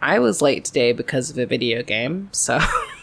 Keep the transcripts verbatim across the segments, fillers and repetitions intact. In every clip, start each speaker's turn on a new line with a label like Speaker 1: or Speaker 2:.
Speaker 1: I was late today because of a video game, so...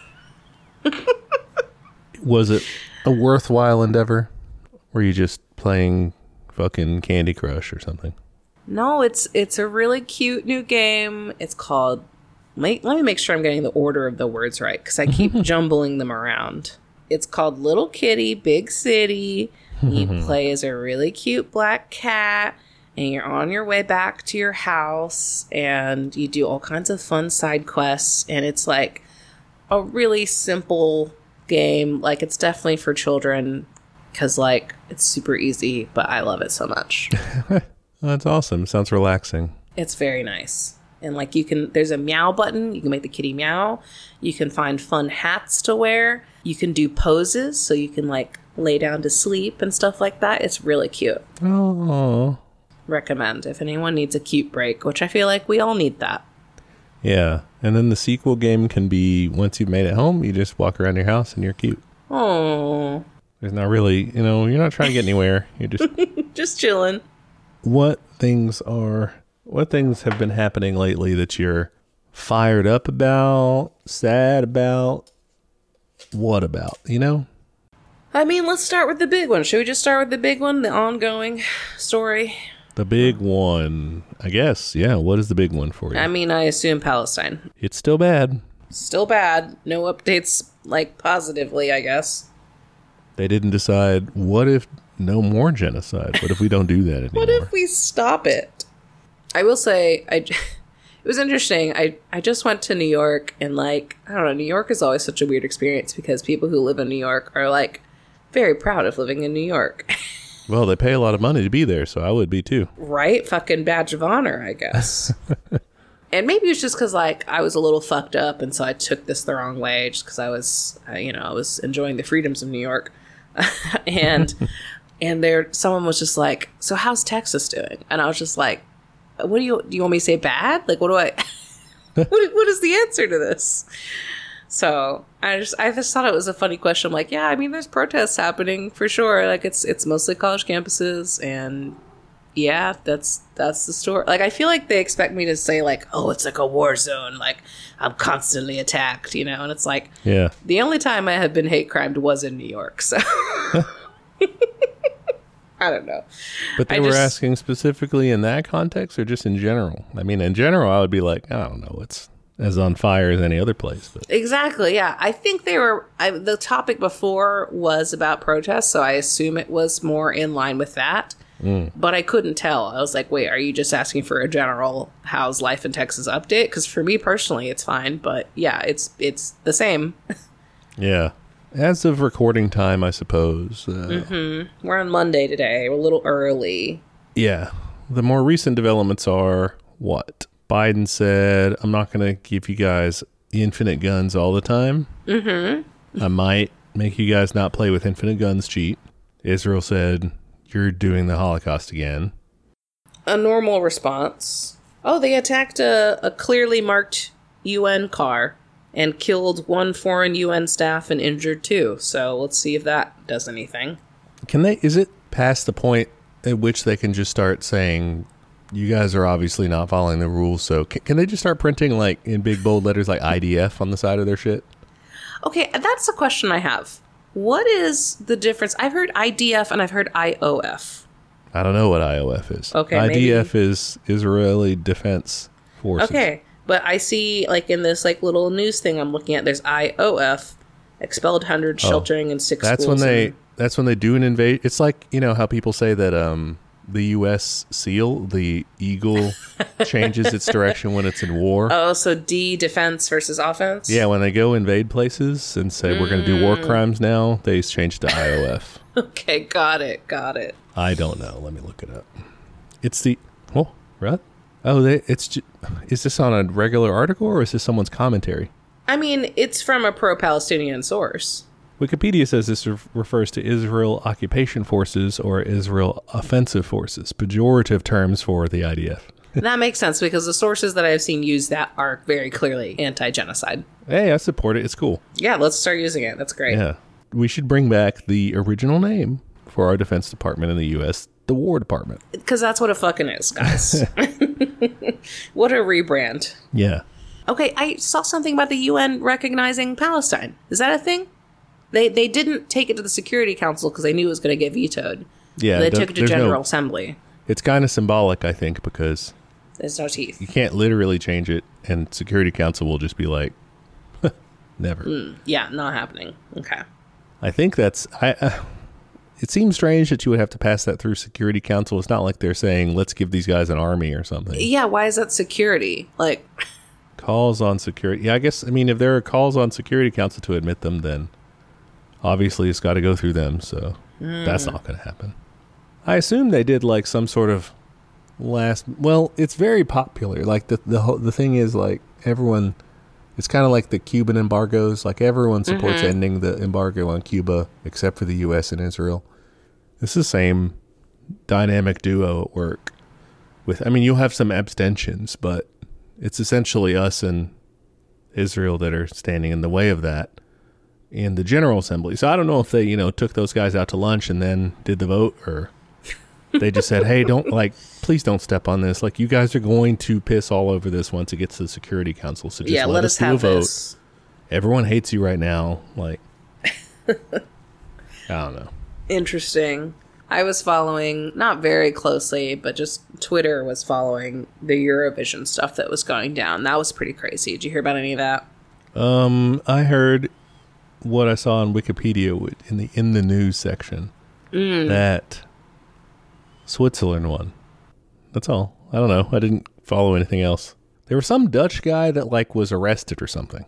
Speaker 2: Was it a worthwhile endeavor? Were you just playing fucking Candy Crush or something?
Speaker 1: No, it's it's a really cute new game. It's called... Let, let me make sure I'm getting the order of the words right, because I keep jumbling them around. It's called Little Kitty, Big City. You play as a really cute black cat, and you're on your way back to your house, and you do all kinds of fun side quests, and it's like a really simple game. Like, it's definitely for children, because, like, it's super easy, but I love it so much.
Speaker 2: That's awesome. Sounds relaxing.
Speaker 1: It's very nice. And, like, you can, there's a meow button. You can make the kitty meow. You can find fun hats to wear. You can do poses, so you can, like, lay down to sleep and stuff like that. It's really cute.
Speaker 2: Oh.
Speaker 1: Recommend if anyone needs a cute break, which I feel like we all need that.
Speaker 2: Yeah. And then the sequel game can be, once you've made it home, you just walk around your house and you're cute.
Speaker 1: Oh.
Speaker 2: There's not really, you know, you're not trying to get anywhere. You're just...
Speaker 1: just chilling.
Speaker 2: What things are... What things have been happening lately that you're fired up about, sad about, what about, you know?
Speaker 1: I mean, let's start with the big one. Should we just start with the big one, the ongoing story?
Speaker 2: The big one, I guess. Yeah, what is the big one for you?
Speaker 1: I mean, I assume Palestine.
Speaker 2: It's still bad.
Speaker 1: Still bad. No updates, like, positively, I guess.
Speaker 2: They didn't decide, what if no more genocide? What if we don't do that anymore?
Speaker 1: What if we stop it? I will say, I, it was interesting. I, I just went to New York, and, like, I don't know, New York is always such a weird experience because people who live in New York are, like, very proud of living in New York.
Speaker 2: Well, they pay a lot of money to be there, so I would be too.
Speaker 1: Right? Fucking badge of honor, I guess. And maybe it's just because, like, I was a little fucked up, and so I took this the wrong way just because I was, uh, you know, I was enjoying the freedoms of New York. and and there, someone was just like, so how's Texas doing? And I was just like, what do you, do you want me to say bad? Like, what do I, what, what is the answer to this? So I just, I just thought it was a funny question. I'm like, yeah, I mean, there's protests happening for sure. Like, it's, it's mostly college campuses, and yeah, that's, that's the story. Like, I feel like they expect me to say, like, oh, it's like a war zone. Like, I'm constantly attacked, you know? And it's like,
Speaker 2: yeah, the
Speaker 1: only time I have been hate crimed was in New York. So I don't know.
Speaker 2: But they
Speaker 1: I
Speaker 2: were
Speaker 1: just,
Speaker 2: asking specifically in that context or just in general? I mean, in general, I would be like, I don't know, it's as on fire as any other place. But.
Speaker 1: Exactly, yeah. I think they were, I, the topic before was about protests, so I assume it was more in line with that. Mm. But I couldn't tell. I was like, wait, are you just asking for a general how's life in Texas update? Because for me personally, it's fine. But yeah, it's it's the same.
Speaker 2: Yeah. As of recording time, I suppose. Uh,
Speaker 1: mm-hmm. We're on Monday today. We're a little early.
Speaker 2: Yeah. The more recent developments are what? Biden said, I'm not going to give you guys infinite guns all the time. Mm-hmm. I might make you guys not play with infinite guns cheat. Israel said, you're doing the Holocaust again.
Speaker 1: A normal response. Oh, they attacked a, a clearly marked U N car and killed one foreign U N staff and injured two. So let's see if that does anything.
Speaker 2: Can they, is it past the point at which they can just start saying, you guys are obviously not following the rules, so can, can they just start printing, like, in big bold letters, like I D F on the side of their shit?
Speaker 1: Okay, that's a question I have. What is the difference? I've heard I D F and I've heard I O F.
Speaker 2: I don't know what I O F is.
Speaker 1: Okay,
Speaker 2: I D F
Speaker 1: maybe.
Speaker 2: is Israeli Defense Forces.
Speaker 1: Okay, but I see, like, in this, like, little news thing I'm looking at, there's I O F, expelled hundreds,
Speaker 2: oh,
Speaker 1: sheltering in six
Speaker 2: that's
Speaker 1: schools.
Speaker 2: When they,
Speaker 1: and-
Speaker 2: that's when they do an invade. It's like, you know, how people say that um, the U S SEAL, the eagle, changes its direction when it's in war.
Speaker 1: Oh, so D, defense versus offense?
Speaker 2: Yeah, when they go invade places and say, mm. we're going to do war crimes now, they change to I O F.
Speaker 1: Okay, got it, got it.
Speaker 2: I don't know. Let me look it up. It's the... Oh, right? Oh, they, it's just, is this on a regular article or is this someone's commentary?
Speaker 1: I mean, it's from a pro-Palestinian source.
Speaker 2: Wikipedia says this re- refers to Israel Occupation Forces or Israel Offensive Forces, pejorative terms for the I D F.
Speaker 1: That makes sense because the sources that I've seen use that are very clearly anti-genocide.
Speaker 2: Hey, I support it. It's cool.
Speaker 1: Yeah, let's start using it. That's great.
Speaker 2: Yeah. We should bring back the original name for our Defense Department in the U S, the War Department.
Speaker 1: Because that's what it fucking is, guys. What a rebrand.
Speaker 2: Yeah.
Speaker 1: Okay, I saw something about the U N recognizing Palestine. Is that a thing? They they didn't take it to the Security Council because they knew it was going to get vetoed.
Speaker 2: Yeah,
Speaker 1: they took it to
Speaker 2: there's
Speaker 1: General
Speaker 2: no-
Speaker 1: Assembly.
Speaker 2: It's kind of symbolic, I think, because
Speaker 1: There's no teeth.
Speaker 2: you can't literally change it, and Security Council will just be like, never.
Speaker 1: Mm, yeah, not happening. Okay.
Speaker 2: I think that's... I. Uh, it seems strange that you would have to pass that through Security Council. It's not like they're saying, let's give these guys an army or something.
Speaker 1: Yeah, why is that security? Like...
Speaker 2: Calls on security. Yeah, I guess, I mean, if there are calls on Security Council to admit them, then obviously it's got to go through them, so mm. that's not going to happen. I assume they did like some sort of last. Well, it's very popular. Like the the whole, the thing is like everyone. It's kind of like the Cuban embargoes. Like everyone supports mm-hmm. ending the embargo on Cuba except for the U S and Israel. It's the same dynamic duo at work. With I mean, you'll have some abstentions, but it's essentially us and Israel that are standing in the way of that in the General Assembly. So I don't know if they you know took those guys out to lunch and then did the vote or. They just said, hey, don't, like, please don't step on this. Like, you guys are going to piss all over this once it gets to the Security Council. So just
Speaker 1: yeah,
Speaker 2: let,
Speaker 1: let
Speaker 2: us
Speaker 1: us
Speaker 2: do
Speaker 1: have
Speaker 2: a vote.
Speaker 1: This.
Speaker 2: Everyone hates you right now. Like, I don't know.
Speaker 1: Interesting. I was following, not very closely, but just Twitter was following the Eurovision stuff that was going down. That was pretty crazy. Did you hear about any of that?
Speaker 2: Um, I heard what I saw on Wikipedia in the in the news section
Speaker 1: mm.
Speaker 2: that Switzerland won. That's all. I don't know. I didn't follow anything else. There was some Dutch guy that like was arrested or something.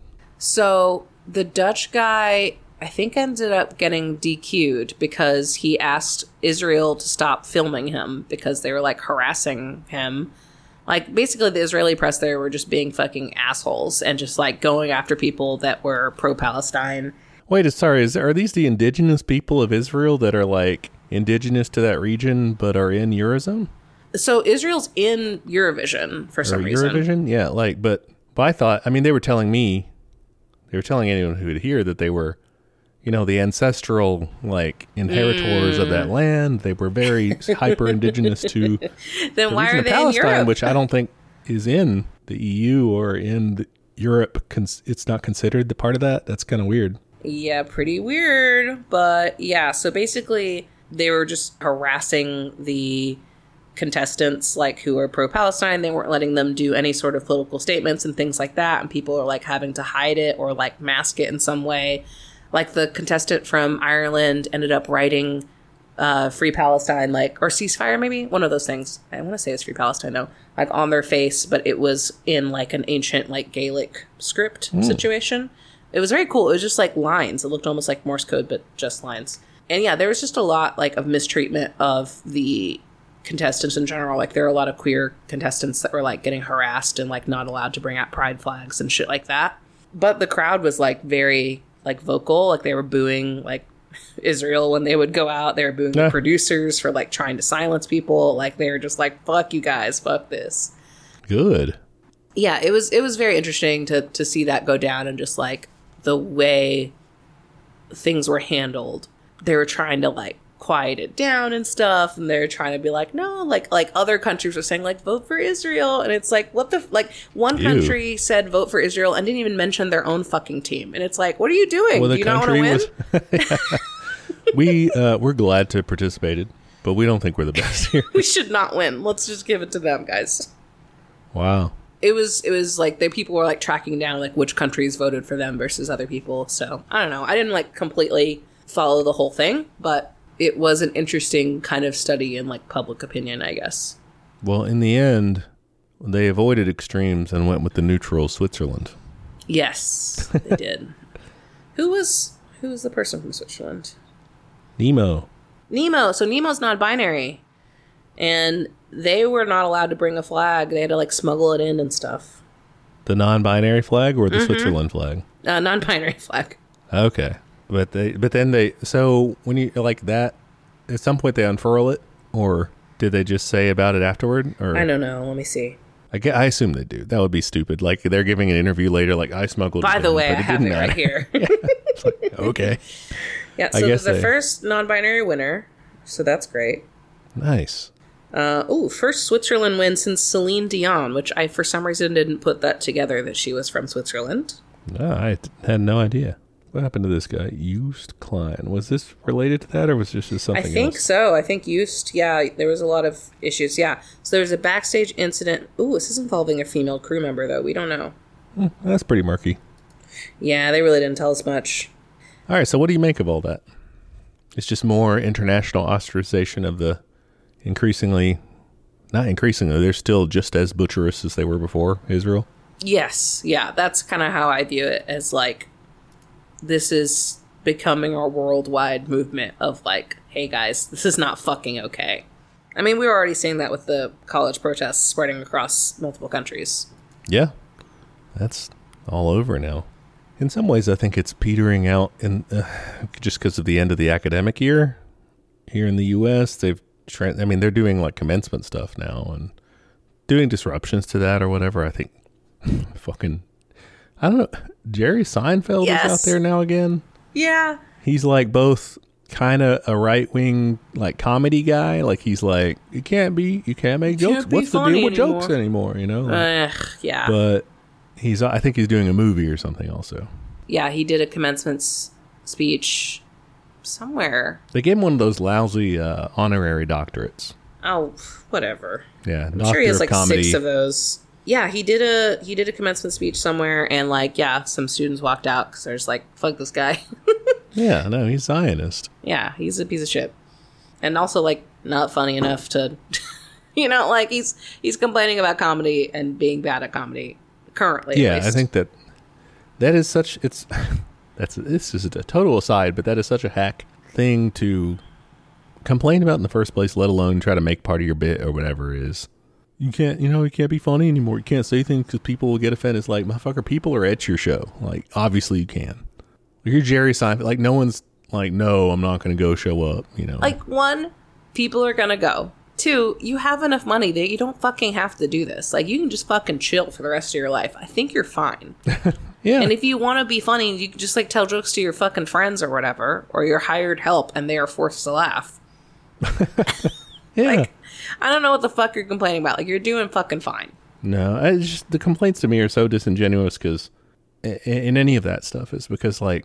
Speaker 1: So the Dutch guy, I think, ended up getting D Q'd because he asked Israel to stop filming him because they were like harassing him. Like basically the Israeli press there were just being fucking assholes and just like going after people that were pro-Palestine.
Speaker 2: Wait, sorry, is there, are these the indigenous people of Israel that are like indigenous to that region but are in Eurozone?
Speaker 1: So Israel's in Eurovision for some
Speaker 2: or
Speaker 1: reason.
Speaker 2: Eurovision? Yeah, like, but, but I thought, I mean, they were telling me, they were telling anyone who would hear that they were, you know, the ancestral, like, inheritors mm. of that land. They were very hyper indigenous to
Speaker 1: then
Speaker 2: the
Speaker 1: why
Speaker 2: region
Speaker 1: are
Speaker 2: of
Speaker 1: they
Speaker 2: Palestine,
Speaker 1: in Europe?
Speaker 2: which I don't think is in the E U or in the Europe. It's not considered the part of that. That's kind of weird.
Speaker 1: Yeah, pretty weird. But yeah, so basically they were just harassing the contestants like who are pro-Palestine. They weren't letting them do any sort of political statements and things like that. And people are like having to hide it or like mask it in some way. Like the contestant from Ireland ended up writing uh, Free Palestine, like, or ceasefire maybe? One of those things. I want to say it's Free Palestine though. Like on their face, but it was in like an ancient like Gaelic script mm. situation. It was very cool. It was just like lines. It looked almost like Morse code, but just lines. And yeah, there was just a lot like of mistreatment of the contestants in general. Like there are a lot of queer contestants that were like getting harassed and like not allowed to bring out pride flags and shit like that. But the crowd was like very like vocal. Like they were booing like Israel when they would go out. They were booing yeah. the producers for like trying to silence people. Like they were just like, fuck you guys, fuck this.
Speaker 2: Good.
Speaker 1: Yeah, it was it was very interesting to to see that go down and just like the way things were handled. They were trying to like quiet it down and stuff, and they're trying to be like, no, like like other countries were saying like vote for Israel, and it's like what the f-? like one Ew. country said vote for Israel and didn't even mention their own fucking team, and it's like, what are you doing?
Speaker 2: Well,
Speaker 1: Do you not want to win?
Speaker 2: Was... we uh, we're glad to have participated, but we don't think we're the best here.
Speaker 1: We should not win. Let's just give it to them, guys.
Speaker 2: Wow.
Speaker 1: It was it was like the people were like tracking down like which countries voted for them versus other people. So I don't know. I didn't like completely follow the whole thing, but it was an interesting kind of study in like public opinion, I guess.
Speaker 2: Well, in the end, they avoided extremes and went with the neutral Switzerland.
Speaker 1: Yes, they did. Who was who was the person from Switzerland?
Speaker 2: Nemo.
Speaker 1: Nemo. So Nemo's non-binary, and they were not allowed to bring a flag. They had to like smuggle it in and stuff.
Speaker 2: The non-binary flag or the
Speaker 1: mm-hmm.
Speaker 2: Switzerland flag?
Speaker 1: Uh, non-binary flag.
Speaker 2: Okay. But they, but then they, so when you, like that, at some point they unfurl it, or did they just say about it afterward? Or
Speaker 1: I don't know. Let me see.
Speaker 2: I, get, I assume they do. That would be stupid. Like they're giving an interview later, like I smuggled
Speaker 1: By
Speaker 2: it
Speaker 1: the
Speaker 2: in,
Speaker 1: way,
Speaker 2: but
Speaker 1: I
Speaker 2: it
Speaker 1: have
Speaker 2: didn't
Speaker 1: it
Speaker 2: matter.
Speaker 1: right here.
Speaker 2: It's like, okay.
Speaker 1: Yeah,
Speaker 2: I
Speaker 1: so
Speaker 2: guess
Speaker 1: the
Speaker 2: they,
Speaker 1: first non-binary winner, so that's great.
Speaker 2: Nice.
Speaker 1: Uh, oh, first Switzerland win since Celine Dion, which I, for some reason, didn't put that together that she was from Switzerland.
Speaker 2: No, I had no idea. What happened to this guy? Joost Klein. Was this related to that, or was this just something
Speaker 1: I think
Speaker 2: else?
Speaker 1: so. I think Joost, yeah, there was a lot of issues. Yeah. So there was a backstage incident. Ooh, this is involving a female crew member, though. We don't know.
Speaker 2: Hmm, that's pretty murky.
Speaker 1: Yeah, they really didn't tell us much.
Speaker 2: All right, so what do you make of all that? It's just more international ostracization of the increasingly, not increasingly, they're still just as butcherous as they were before Israel.
Speaker 1: Yes. Yeah, that's kind of how I view it, as like, this is becoming a worldwide movement of like, hey guys, this is not fucking okay. I mean, we were already seeing that with the college protests spreading across multiple countries.
Speaker 2: Yeah, that's all over now. In some ways, I think it's petering out in uh, just because of the end of the academic year here in the U S. They've, tra- I mean, they're doing like commencement stuff now and doing disruptions to that or whatever. I think fucking, I don't know. Jerry Seinfeld
Speaker 1: Yes.
Speaker 2: is out there now again.
Speaker 1: Yeah.
Speaker 2: He's like both kind of a right wing like comedy guy. Like he's like, you can't be, you can't make
Speaker 1: You
Speaker 2: jokes.
Speaker 1: can't be
Speaker 2: What's the
Speaker 1: funny
Speaker 2: deal with
Speaker 1: anymore.
Speaker 2: jokes anymore? You know. Like,
Speaker 1: Ugh, yeah.
Speaker 2: but he's, I think he's doing a movie or something also.
Speaker 1: Yeah, he did a commencement s- speech somewhere.
Speaker 2: They gave him one of those lousy uh, honorary doctorates.
Speaker 1: Oh, whatever.
Speaker 2: Yeah,
Speaker 1: I'm
Speaker 2: doctor
Speaker 1: sure he has
Speaker 2: of
Speaker 1: like
Speaker 2: comedy.
Speaker 1: six of those. Yeah, he did a he did a commencement speech somewhere, and like, yeah, some students walked out because they're just like, "Fuck this guy."
Speaker 2: Yeah, no, he's Zionist.
Speaker 1: Yeah, he's a piece of shit, and also like not funny enough to, you know, like he's he's complaining about comedy and being bad at comedy currently. at
Speaker 2: Yeah,
Speaker 1: least.
Speaker 2: I think that that is such. It's that's this is a total aside, but that is such a hack thing to complain about in the first place. Let alone try to make part of your bit or whatever it is. You can't, you know, you can't be funny anymore. You can't say things because people will get offended. It's like, motherfucker, people are at your show. Like, obviously you can. You're Jerry Seinfeld. Like, no one's like, no, I'm not going to go show up. You know,
Speaker 1: Like, one, people are gonna go. Two, you have enough money that you don't fucking have to do this. Like, you can just fucking chill for the rest of your life. I think you're fine.
Speaker 2: yeah.
Speaker 1: And if you want to be funny, you can just like tell jokes to your fucking friends or whatever, or your hired help, and they are forced to laugh.
Speaker 2: yeah.
Speaker 1: Like, I don't know what the fuck you're complaining about. Like, you're doing fucking fine.
Speaker 2: No, I just, the complaints to me are so disingenuous because in any of that stuff is because like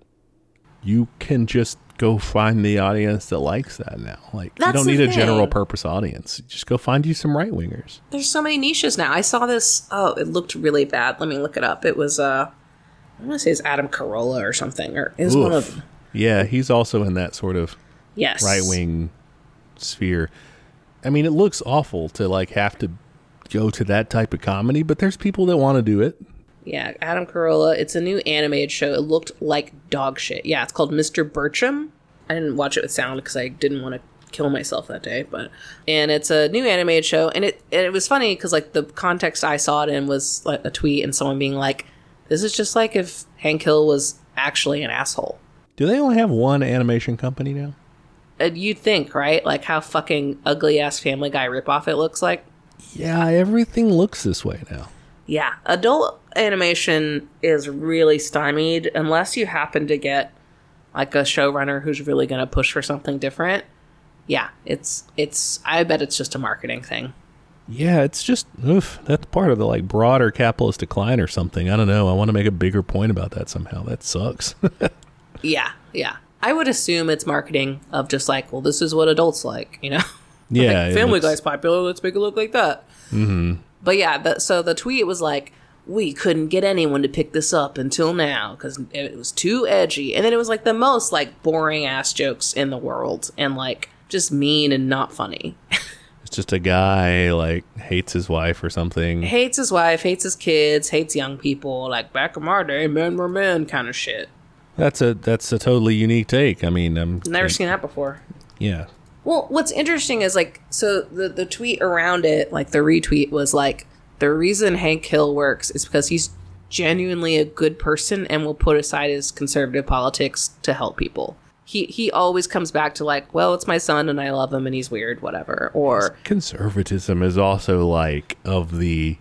Speaker 2: you can just go find the audience that likes that now. Like
Speaker 1: That's
Speaker 2: you don't
Speaker 1: the
Speaker 2: need a
Speaker 1: thing.
Speaker 2: general purpose audience. Just go find you some right wingers.
Speaker 1: There's so many niches now. I saw this. Oh, it looked really bad. Let me look it up. It was uh, I'm gonna say it's Adam Carolla or something, or is one of them.
Speaker 2: Yeah, he's also in that sort of
Speaker 1: Yes,
Speaker 2: right wing sphere. I mean, it looks awful to like have to go to that type of comedy, but there's people that want to do it.
Speaker 1: Yeah, Adam Carolla. It's a new animated show. It looked like dog shit. Yeah, it's called Mister Bertram. I didn't watch it with sound because I didn't want to kill myself that day. But and it's a new animated show, and it and it was funny because like the context I saw it in was like a tweet and someone being like, "This is just like if Hank Hill was actually an asshole."
Speaker 2: Do they only have one animation company now?
Speaker 1: And you'd think, right? Like how fucking ugly ass Family Guy ripoff it looks like.
Speaker 2: Yeah, everything looks this way now.
Speaker 1: Yeah, adult animation is really stymied unless you happen to get like a showrunner who's really going to push for something different. Yeah, it's it's. I bet it's just a marketing thing.
Speaker 2: Yeah, it's just, oof, that's part of the like broader capitalist decline or something. I don't know. I want to make a bigger point about that somehow. That sucks.
Speaker 1: Yeah, yeah. I would assume it's marketing of just like, well, this is what adults like, you know?
Speaker 2: Yeah,
Speaker 1: Like,
Speaker 2: it
Speaker 1: Family
Speaker 2: looks-
Speaker 1: Guy's popular. Let's make it look like that. Mm-hmm. But yeah, the, so the tweet was like, we couldn't get anyone to pick this up until now because it was too edgy. And then it was like the most like boring ass jokes in the world and like just mean and not funny.
Speaker 2: It's just a guy like hates his wife or something.
Speaker 1: Hates his wife, hates his kids, hates young people. Like back in my day, men were men kind of shit.
Speaker 2: That's a that's a totally unique take. I mean, I'm
Speaker 1: Never seen that before.
Speaker 2: Yeah.
Speaker 1: Well, what's interesting is like, so the, the tweet around it, like the retweet was like, the reason Hank Hill works is because he's genuinely a good person and will put aside his conservative politics to help people. He he always comes back to like, well, it's my son and I love him and he's weird, whatever. Or
Speaker 2: Conservatism is also like of the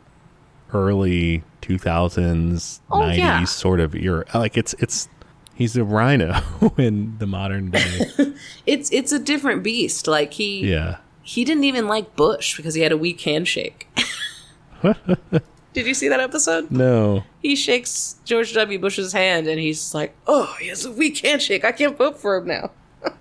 Speaker 2: early two thousands,
Speaker 1: Oh,
Speaker 2: nineties
Speaker 1: yeah.
Speaker 2: sort of era. Like it's it's he's a rhino in the modern day.
Speaker 1: it's it's a different beast. Like he
Speaker 2: Yeah.
Speaker 1: he didn't even like Bush because he had a weak handshake. Did you see that episode?
Speaker 2: No.
Speaker 1: He shakes George W. Bush's hand, and he's like, oh, he has a weak handshake. I can't vote for him now.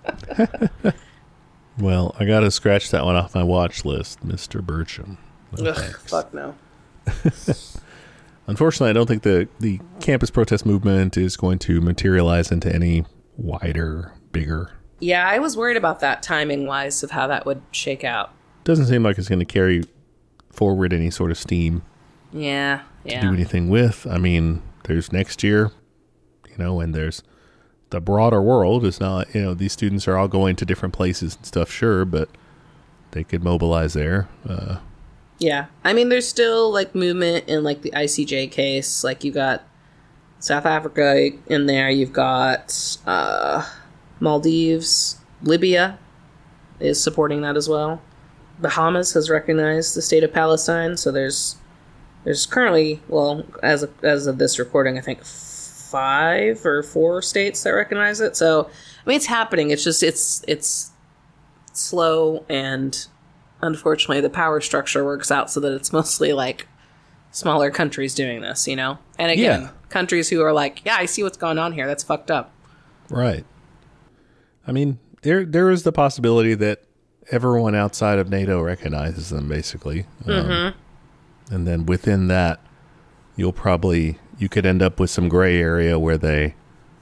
Speaker 2: Well, I got to scratch that one off my watch list, Mister Burcham. No,
Speaker 1: Ugh, fuck no.
Speaker 2: Unfortunately, I don't think the, the campus protest movement is going to materialize into any wider, bigger.
Speaker 1: Yeah, I was worried about that timing-wise of how that would shake out.
Speaker 2: Doesn't seem like it's going to carry forward any sort of steam.
Speaker 1: Yeah, yeah.
Speaker 2: To do anything with. I mean, there's next year, you know, and there's the broader world. It's not, you know, these students are all going to different places and stuff, sure, but they could mobilize there. Uh,
Speaker 1: yeah. I mean, there's still, like, movement in, like, the I C J case. Like, you got South Africa in there. You've got uh, Maldives. Libya is supporting that as well. Bahamas has recognized the state of Palestine, so there's there's currently, well, as of, as of this recording, I think five or four states that recognize it. So, I mean, it's happening. It's just, it's it's slow, and unfortunately, the power structure works out so that it's mostly, like, smaller countries doing this, you know? And again, yeah. countries who are like, yeah, I see what's going on here. That's fucked up.
Speaker 2: Right. I mean, there there is the possibility that everyone outside of NATO recognizes them, basically. Um,
Speaker 1: mm-hmm.
Speaker 2: And then within that, you'll probably, you could end up with some gray area where they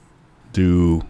Speaker 2: do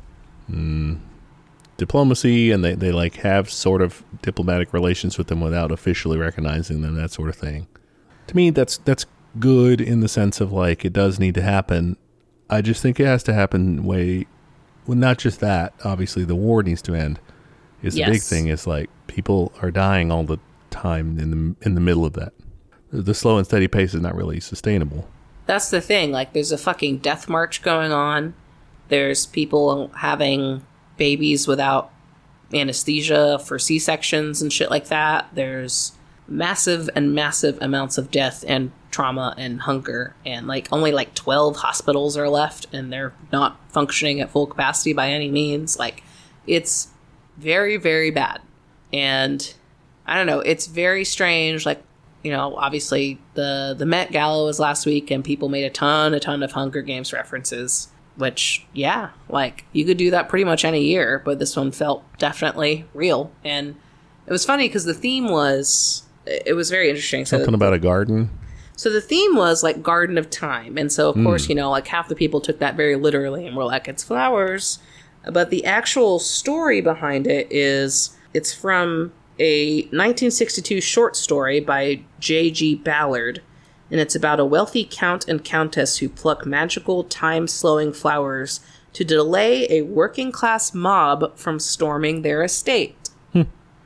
Speaker 2: mm, diplomacy and they, they like have sort of diplomatic relations with them without officially recognizing them, that sort of thing. To me, that's that's good in the sense of like, it does need to happen. I just think it has to happen way, well, not just that, obviously the war needs to end. Is the
Speaker 1: yes.
Speaker 2: big thing is like people are dying all the time in the in the middle of that. The slow and steady pace is not really sustainable.
Speaker 1: That's the thing. Like, there's a fucking death march going on. There's people having babies without anesthesia for C-sections and shit like that. There's massive and massive amounts of death and trauma and hunger. And, like, only, like, twelve hospitals are left, and they're not functioning at full capacity by any means. Like, it's very, very bad. And I don't know. It's very strange. Like, you know, obviously the, the Met Gala was last week, and people made a ton, a ton of Hunger Games references, which, yeah, like, you could do that pretty much any year, but this one felt definitely real. And it was funny because the theme was, it was very interesting.
Speaker 2: Something
Speaker 1: so
Speaker 2: about a garden.
Speaker 1: So the theme was, like, Garden of Time. And so, of mm. course, you know, like, half the people took that very literally and were like, it's flowers. But the actual story behind it is, it's from a nineteen sixty-two short story by J G Ballard, and it's about a wealthy count and countess who pluck magical, time-slowing flowers to delay a working-class mob from storming their estate. Hmm.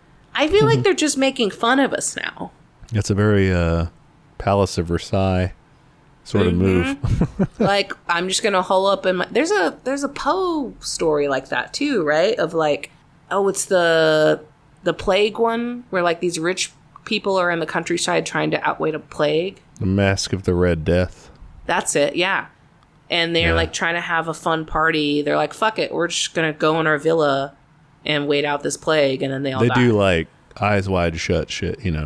Speaker 1: I feel like they're just making fun of us now.
Speaker 2: It's a very uh, Palace of Versailles sort of
Speaker 1: mm-hmm.
Speaker 2: move.
Speaker 1: Like, I'm just gonna hole up in my... There's a there's a Poe story like that too, right? Of like, oh, it's the the plague one where like these rich people are in the countryside trying to outwit a plague.
Speaker 2: The Mask of the Red Death.
Speaker 1: That's it, yeah. And they're yeah. like trying to have a fun party. They're like, fuck it, we're just gonna go in our villa and wait out this plague, and then they all
Speaker 2: they
Speaker 1: die.
Speaker 2: do like eyes wide shut shit, you know.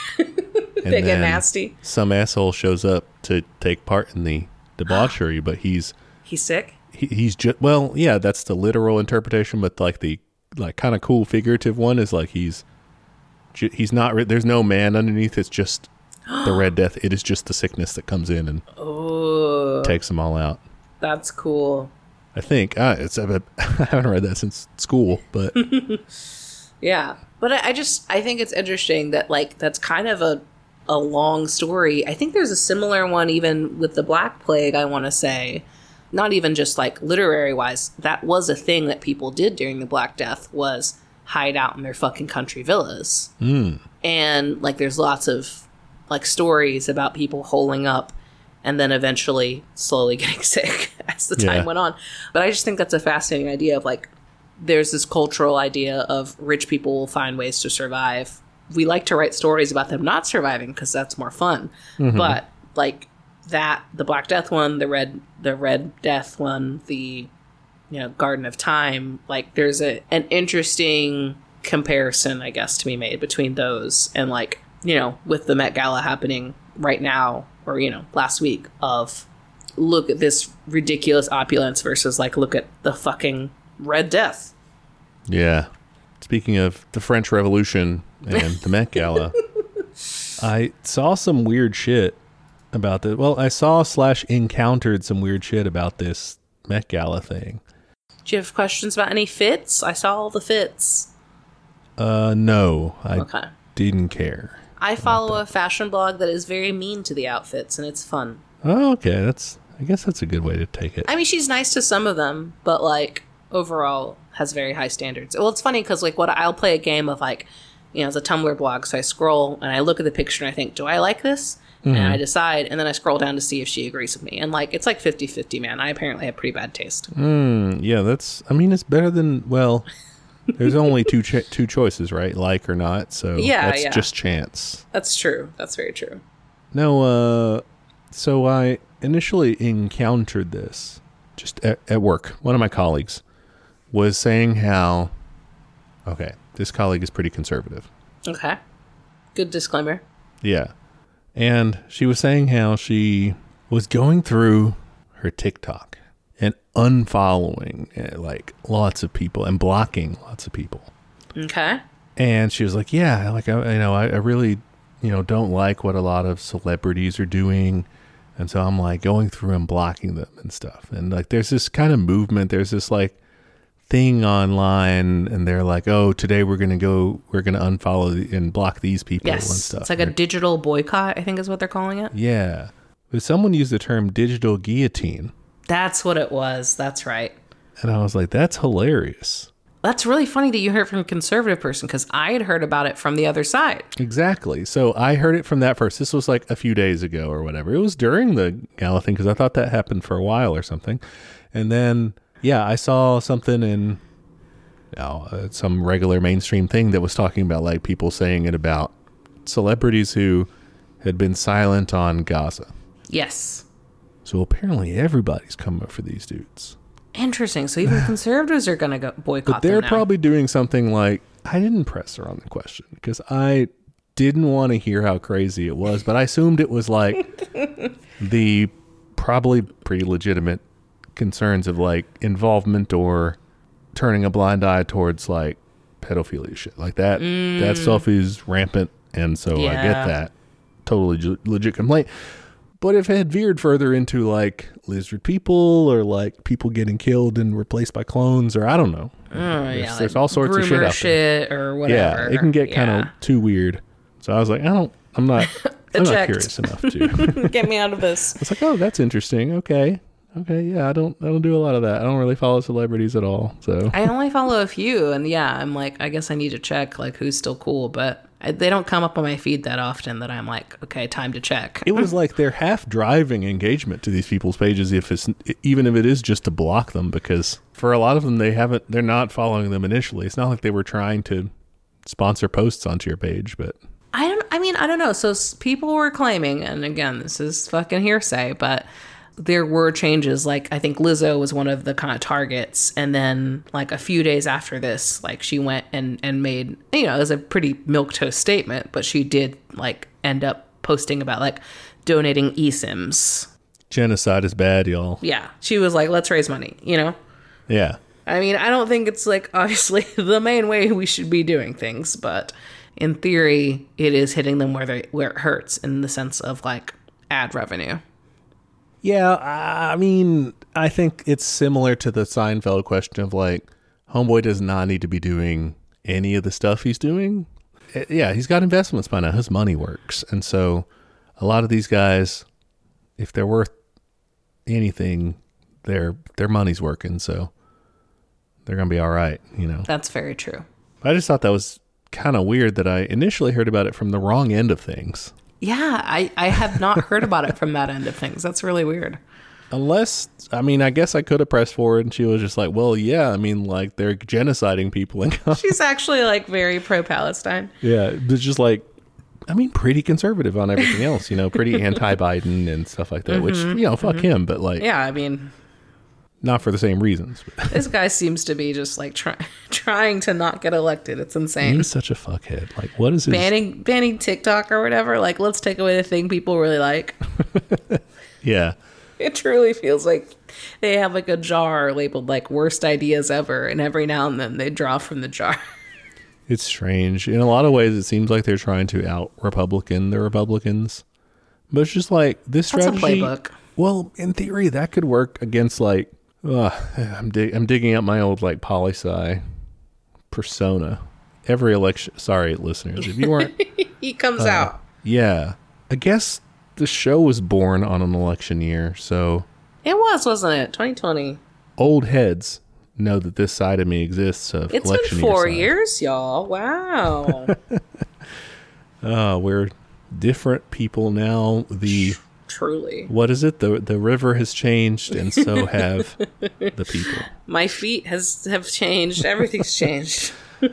Speaker 2: And
Speaker 1: they get nasty.
Speaker 2: Some asshole shows up to take part in the debauchery, but he's
Speaker 1: he's sick.
Speaker 2: He, he's just well, yeah, that's the literal interpretation, but like the like kind of cool figurative one is like he's he's not. There's no man underneath. It's just the Red Death. It is just the sickness that comes in and
Speaker 1: oh,
Speaker 2: takes them all out.
Speaker 1: That's cool.
Speaker 2: I think uh, it's. I haven't read that since school, but
Speaker 1: yeah. But I, I just I think it's interesting that like that's kind of a a long story. I think there's a similar one even with the Black Plague. I want to say, not even just like literary wise, that was a thing that people did during the Black Death was hide out in their fucking country villas.
Speaker 2: Mm.
Speaker 1: And like there's lots of like stories about people holing up and then eventually slowly getting sick as the time
Speaker 2: yeah.
Speaker 1: went on. But I just think that's a fascinating idea of like there's this cultural idea of rich people will find ways to survive. We like to write stories about them not surviving because that's more fun. Mm-hmm. But like that, the Black Death one, the Red, the Red Death one, the, you know, Garden of Time, like there's a, an interesting comparison, I guess, to be made between those and, like, you know, with the Met Gala happening right now, or, you know, last week, of look at this ridiculous opulence versus, like, look at the fucking Red Death.
Speaker 2: Yeah. Speaking of the French Revolution and the Met Gala, I saw some weird shit about this. Well, I saw slash encountered some weird shit about this Met Gala thing.
Speaker 1: Do you have questions about any fits? I saw all the fits.
Speaker 2: Uh, no, I
Speaker 1: okay.
Speaker 2: didn't care.
Speaker 1: I follow a fashion blog that is very mean to the outfits, and it's fun.
Speaker 2: Oh, okay. That's, I guess that's a good way to take it.
Speaker 1: I mean, she's nice to some of them, but, like, overall has very high standards. Well, it's funny because, like, what I'll play a game of, like, you know, it's a Tumblr blog, so I scroll and I look at the picture and I think, do I like this? Mm-hmm. And I decide, and then I scroll down to see if she agrees with me. And, like, it's like fifty-fifty, man. I apparently have pretty bad taste.
Speaker 2: Mm, yeah, that's, I mean, it's better than, well, there's only two cho- two choices, right? Like or not, so
Speaker 1: yeah,
Speaker 2: that's
Speaker 1: yeah.
Speaker 2: just chance.
Speaker 1: That's true. That's very true.
Speaker 2: No, uh, so I initially encountered this just at, at work. One of my colleagues was saying how, okay, this colleague is pretty conservative.
Speaker 1: Okay. Good disclaimer.
Speaker 2: Yeah. And she was saying how she was going through her TikTok and unfollowing uh, like lots of people and blocking lots of people.
Speaker 1: Okay.
Speaker 2: And she was like, yeah, like, I, you know, I, I really, you know, don't like what a lot of celebrities are doing. And so I'm like going through and blocking them and stuff. And like, there's this kind of movement. There's this like thing online and they're like, oh, today we're going to go, we're going to unfollow the, and block these people
Speaker 1: yes,
Speaker 2: and stuff.
Speaker 1: It's like a digital boycott, I think is what they're calling it.
Speaker 2: Yeah. But someone used the term digital guillotine.
Speaker 1: That's what it was. That's right.
Speaker 2: And I was like, that's hilarious.
Speaker 1: That's really funny that you heard from a conservative person because I had heard about it from the other side.
Speaker 2: Exactly. So I heard it from that first. This was like a few days ago or whatever. It was during the gala thing because I thought that happened for a while or something. And then, yeah, I saw something in you know, uh, some regular mainstream thing that was talking about like people saying it about celebrities who had been silent on Gaza.
Speaker 1: Yes.
Speaker 2: So apparently everybody's coming up for these dudes.
Speaker 1: Interesting. So even conservatives are going to go boycott
Speaker 2: But they're
Speaker 1: them now.
Speaker 2: probably doing something like, I didn't press her on the question because I didn't want to hear how crazy it was, but I assumed it was like the probably pretty legitimate concerns of like involvement or turning a blind eye towards like pedophilia shit like that. Mm. That stuff is rampant. And so yeah. I get that. Totally legit complaint. But if it had veered further into like lizard people or like people getting killed and replaced by clones or I don't know.
Speaker 1: Oh, there's,
Speaker 2: yeah, there's like all sorts of shit out
Speaker 1: shit
Speaker 2: there.
Speaker 1: Or whatever.
Speaker 2: Yeah, it can get kind of
Speaker 1: yeah.
Speaker 2: too weird. So I was like, I don't, I'm not, I'm not curious enough to.
Speaker 1: Get me out of this.
Speaker 2: It's like, oh, that's interesting. Okay. Okay. Yeah. I don't, I don't do a lot of that. I don't really follow celebrities at all. So
Speaker 1: I only follow a few. And yeah, I'm like, I guess I need to check like who's still cool, but I, they don't come up on my feed that often that I'm like, okay, time to check.
Speaker 2: It was like they're half driving engagement to these people's pages, if it's even if it is just to block them, because for a lot of them, they haven't, they're not following them initially. It's not like they were trying to sponsor posts onto your page, but
Speaker 1: I don't, I mean, I don't know. So people were claiming, and again, this is fucking hearsay, but there were changes. Like, I think Lizzo was one of the kind of targets. And then like a few days after this, like she went and, and made, you know, it was a pretty milquetoast statement, but she did like end up posting about like donating eSIMs.
Speaker 2: Genocide is bad, y'all.
Speaker 1: Yeah. She was like, let's raise money, you know?
Speaker 2: Yeah.
Speaker 1: I mean, I don't think it's like obviously the main way we should be doing things, but in theory, it is hitting them where they, where it hurts in the sense of like ad revenue.
Speaker 2: Yeah, I mean, I think it's similar to the Seinfeld question of like, homeboy does not need to be doing any of the stuff he's doing. It, yeah, he's got investments by now. His money works. And so a lot of these guys, if they're worth anything, their their money's working. So they're going to be all right, you know.
Speaker 1: That's very true.
Speaker 2: I just thought that was kind of weird that I initially heard about it from the wrong end of things.
Speaker 1: Yeah, I, I have not heard about it from that end of things. That's really weird.
Speaker 2: Unless, I mean, I guess I could have pressed forward and she was just like, well, yeah, I mean, like, they're genociding people. And
Speaker 1: she's actually, like, very pro-Palestine.
Speaker 2: Yeah, it's just like, I mean, pretty conservative on everything else, you know, pretty anti-Biden and stuff like that, mm-hmm, which, you know, fuck mm-hmm. him, but like.
Speaker 1: Yeah, I mean.
Speaker 2: Not for the same reasons. But
Speaker 1: This guy seems to be just like try- trying to not get elected. It's insane.
Speaker 2: he's such a fuckhead. Like, what is his...
Speaker 1: Banning banning TikTok or whatever. Like, let's take away the thing people really like.
Speaker 2: Yeah.
Speaker 1: It truly feels like they have like a jar labeled like worst ideas ever, and every now and then they draw from the jar.
Speaker 2: It's strange. In a lot of ways, it seems like they're trying to out-Republican the Republicans. But it's just like, this
Speaker 1: That's a
Speaker 2: strategy...
Speaker 1: playbook.
Speaker 2: Well, in theory, that could work against, like... Uh, I'm, dig- I'm digging up my old, like, poli-sci persona. Every election... Sorry, listeners, if you weren't...
Speaker 1: He comes
Speaker 2: uh,
Speaker 1: out.
Speaker 2: Yeah. I guess the show was born on an election year, so...
Speaker 1: It was, wasn't it? twenty twenty.
Speaker 2: Old heads know that this side of me exists of
Speaker 1: It's
Speaker 2: election
Speaker 1: been four
Speaker 2: year
Speaker 1: years, y'all. Wow.
Speaker 2: Uh, we're different people now. The
Speaker 1: Truly.
Speaker 2: what is it? The the river has changed, and so have the people.
Speaker 1: My feet has have changed. Everything's changed.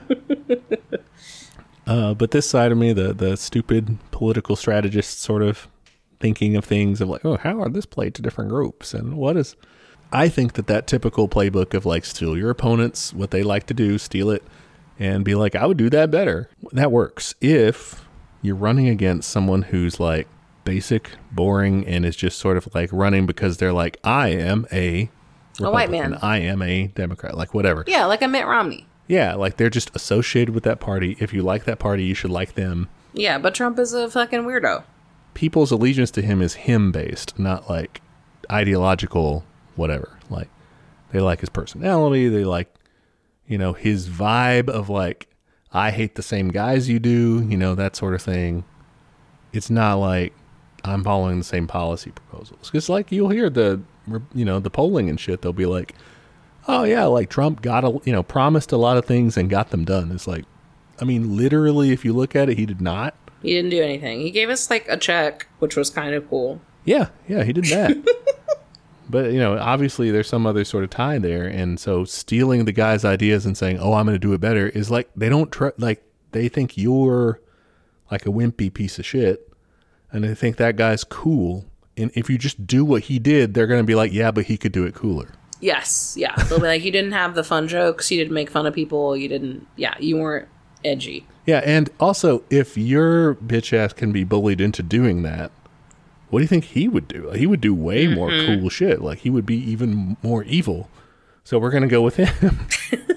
Speaker 2: Uh, but this side of me, the the stupid political strategist, sort of thinking of things of like, oh, how are this played to different groups, and what is? I think that that typical playbook of like steal your opponents, what they like to do, steal it, and be like, I would do that better. That works if you're running against someone who's like basic, boring, and is just sort of like running because they're like, I am a
Speaker 1: A white
Speaker 2: Republican,
Speaker 1: man.
Speaker 2: I am a Democrat, like whatever.
Speaker 1: Yeah, like a Mitt Romney.
Speaker 2: Yeah, like they're just associated with that party. If you like that party, you should like them.
Speaker 1: Yeah, but Trump is a fucking weirdo.
Speaker 2: People's allegiance to him is him based, not like ideological whatever. Like they like his personality, they like, you know, his vibe of like, I hate the same guys you do, you know, that sort of thing. It's not like I'm following the same policy proposals. Because like you'll hear the, you know, the polling and shit, they'll be like, oh yeah, like Trump got a, you know, promised a lot of things and got them done. It's like, I mean, literally, if you look at it, he did not.
Speaker 1: He didn't do anything. He gave us like a check, which was kind of cool.
Speaker 2: Yeah, yeah, he did that. But, you know, obviously there's some other sort of tie there. And so stealing the guy's ideas and saying, oh, I'm going to do it better is like, they don't, tr- like, they think you're like a wimpy piece of shit. And they think that guy's cool. And if you just do what he did, they're going to be like, yeah, but he could do it cooler.
Speaker 1: Yes, yeah. They'll be like, you didn't have the fun jokes, you didn't make fun of people, you didn't, yeah, you weren't edgy.
Speaker 2: Yeah, and also, if your bitch ass can be bullied into doing that, what do you think he would do? He would do way more
Speaker 1: Mm-hmm.
Speaker 2: cool shit. Like, he would be even more evil. So we're going to go with him.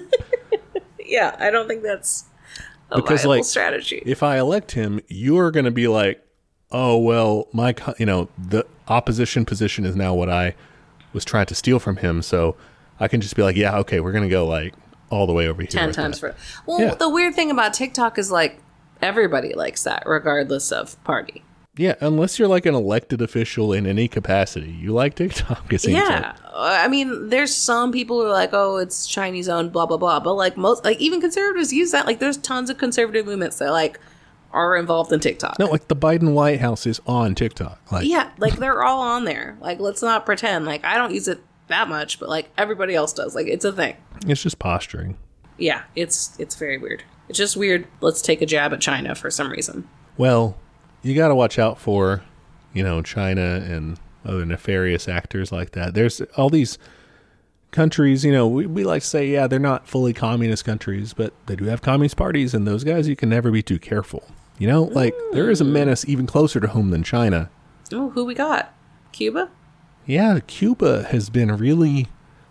Speaker 1: Yeah, I don't think that's a
Speaker 2: Because,
Speaker 1: viable
Speaker 2: like,
Speaker 1: strategy.
Speaker 2: If I elect him, you're going to be like, oh, well, my, co- you know, the opposition position is now what I was trying to steal from him. So I can just be like, yeah, okay, we're going to go, like, all the way over here.
Speaker 1: Ten
Speaker 2: with
Speaker 1: times
Speaker 2: that.
Speaker 1: for well,
Speaker 2: Yeah.
Speaker 1: the weird thing about TikTok is like everybody likes that, regardless of party.
Speaker 2: Yeah, unless you're like an elected official in any capacity. You like TikTok, it seems
Speaker 1: Yeah,
Speaker 2: like.
Speaker 1: I mean, there's some people who are like, "Oh, it's Chinese owned," blah blah blah. But like most, like even conservatives use that. Like, there's tons of conservative movements that like are involved in TikTok.
Speaker 2: No, like the Biden White House is on TikTok. Like,
Speaker 1: Yeah, like they're all on there. Like, let's not pretend. Like, I don't use it that much, but like everybody else does. Like, it's a thing.
Speaker 2: it's just posturing.
Speaker 1: Yeah, it's it's very weird. It's just weird. Let's take a jab at China for some reason.
Speaker 2: Well, you got to watch out for, you know, China and other nefarious actors like that. There's all these countries, you know, we, we like to say, yeah, they're not fully communist countries, but they do have communist parties, and those guys, you can never be too careful. You know, like there is a menace even closer to home than China.
Speaker 1: Oh, who we got? Cuba?
Speaker 2: Yeah, Cuba has been really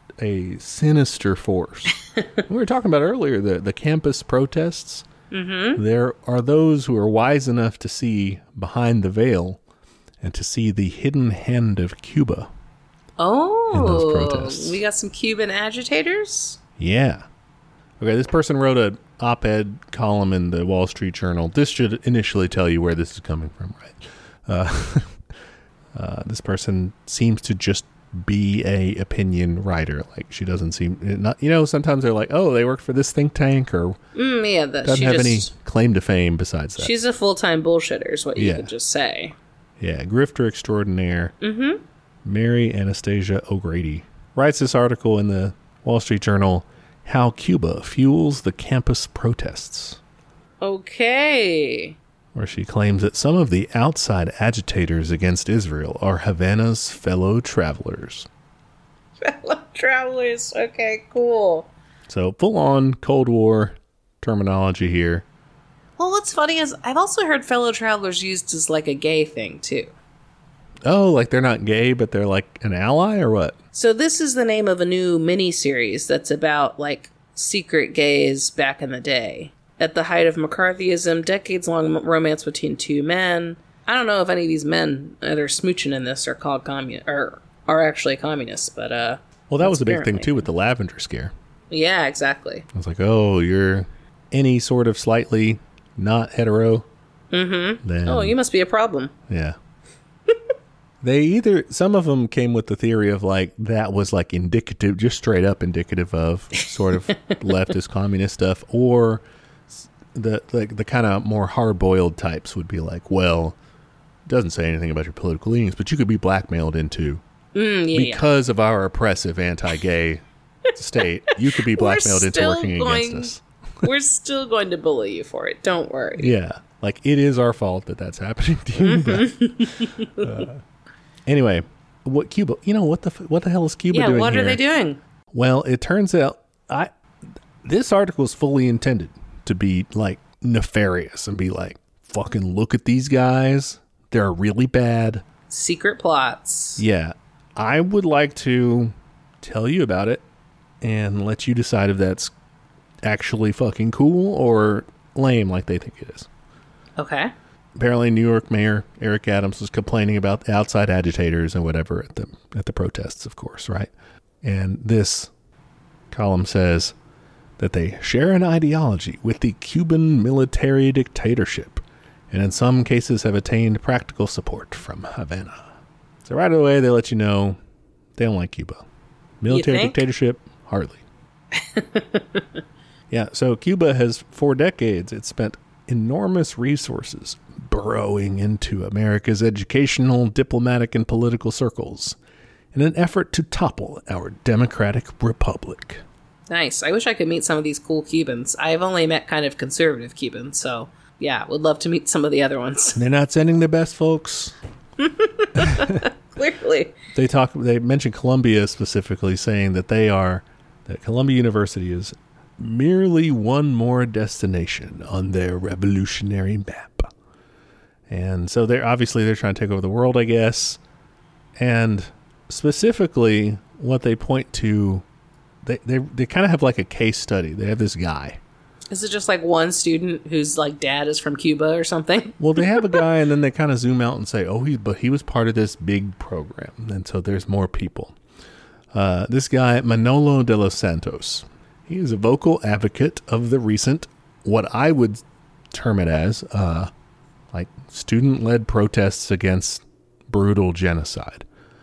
Speaker 2: a sinister force. We were talking about earlier the, the campus protests. Mm-hmm. There are those who are wise enough to see behind the veil and to see the hidden hand of Cuba.
Speaker 1: Oh,
Speaker 2: In those protests.
Speaker 1: we got some Cuban agitators?
Speaker 2: Yeah. Okay, this person wrote an op-ed column in the Wall Street Journal. This should initially tell you where this is coming from, right? Uh, uh, this person seems to just be a opinion writer. Like, she doesn't seem not. You know, sometimes they're like, oh, they work for this think tank, or
Speaker 1: Mm, yeah, the,
Speaker 2: doesn't
Speaker 1: she
Speaker 2: have
Speaker 1: just,
Speaker 2: any claim to fame besides that.
Speaker 1: she's a full-time bullshitter is what you
Speaker 2: Yeah.
Speaker 1: could just say.
Speaker 2: Yeah, grifter extraordinaire. Mm-hmm. Mary Anastasia O'Grady writes this article in the Wall Street Journal, How Cuba Fuels the Campus Protests,
Speaker 1: Okay.
Speaker 2: where she claims that some of the outside agitators against Israel are Havana's fellow travelers.
Speaker 1: Fellow travelers. Okay, cool.
Speaker 2: So full-on Cold War terminology here.
Speaker 1: Well, what's funny is I've also heard fellow travelers used as like a gay thing too.
Speaker 2: Oh, like they're not gay, but they're like an ally or what?
Speaker 1: So this is the name of a new mini-series that's about like secret gays back in the day. At the height of McCarthyism, decades-long romance between two men. I don't know if any of these men that are smooching in this are called commun or are actually communists, but uh.
Speaker 2: Well, that was a big thing too with the Lavender Scare.
Speaker 1: Yeah, exactly.
Speaker 2: I was like, oh, you're any sort of slightly not hetero.
Speaker 1: Mm-hmm.
Speaker 2: Then,
Speaker 1: oh, you must be a problem.
Speaker 2: Yeah. They either, some of them came with the theory of like, that was like indicative, just straight up indicative of sort of leftist communist stuff, or the like the kind of more hard-boiled types would be like, well, it doesn't say anything about your political leanings, but you could be blackmailed into,
Speaker 1: mm, yeah,
Speaker 2: because
Speaker 1: yeah.
Speaker 2: of our oppressive anti-gay state, you could be blackmailed into working
Speaker 1: going,
Speaker 2: against us.
Speaker 1: We're still going to bully you for it. Don't worry.
Speaker 2: Yeah. Like, it is our fault that that's happening to you. But, uh, anyway, what Cuba, you know, what the what the hell is Cuba
Speaker 1: yeah,
Speaker 2: doing
Speaker 1: Yeah, what
Speaker 2: here?
Speaker 1: are they doing?
Speaker 2: Well, it turns out I this article is fully intended to be, like, nefarious and be like, fucking look at these guys. They're really bad.
Speaker 1: Secret plots.
Speaker 2: Yeah. I would like to tell you about it and let you decide if that's actually fucking cool or lame like they think it is.
Speaker 1: Okay.
Speaker 2: Apparently, New York Mayor Eric Adams was complaining about the outside agitators and whatever at the at the protests, of course, right? And this column says that they share an ideology with the Cuban military dictatorship, and in some cases have attained practical support from Havana. So right away, they let you know they don't like Cuba. Military dictatorship, hardly. Yeah, so Cuba has, for decades, it's spent enormous resources burrowing into America's educational, diplomatic, and political circles in an effort to topple our democratic republic.
Speaker 1: Nice. I wish I could meet some of these cool Cubans. I've only met kind of conservative Cubans, so yeah, would love to meet some of the other ones.
Speaker 2: They're not sending their best folks.
Speaker 1: Clearly.
Speaker 2: They talk. They mention Columbia specifically, saying that they are, that Columbia University is merely one more destination on their revolutionary map. And so they're obviously they're trying to take over the world, I guess. And specifically what they point to, they they, they kind of have like a case study. They have this guy.
Speaker 1: Is it just like one student whose like dad is from Cuba or something?
Speaker 2: Well, they have a guy and then they kind of zoom out and say, oh, he but he was part of this big program. And so there's more people. Uh, this guy, Manolo de los Santos, he is a vocal advocate of the recent, what I would term it as, uh, like student-led protests against brutal genocide.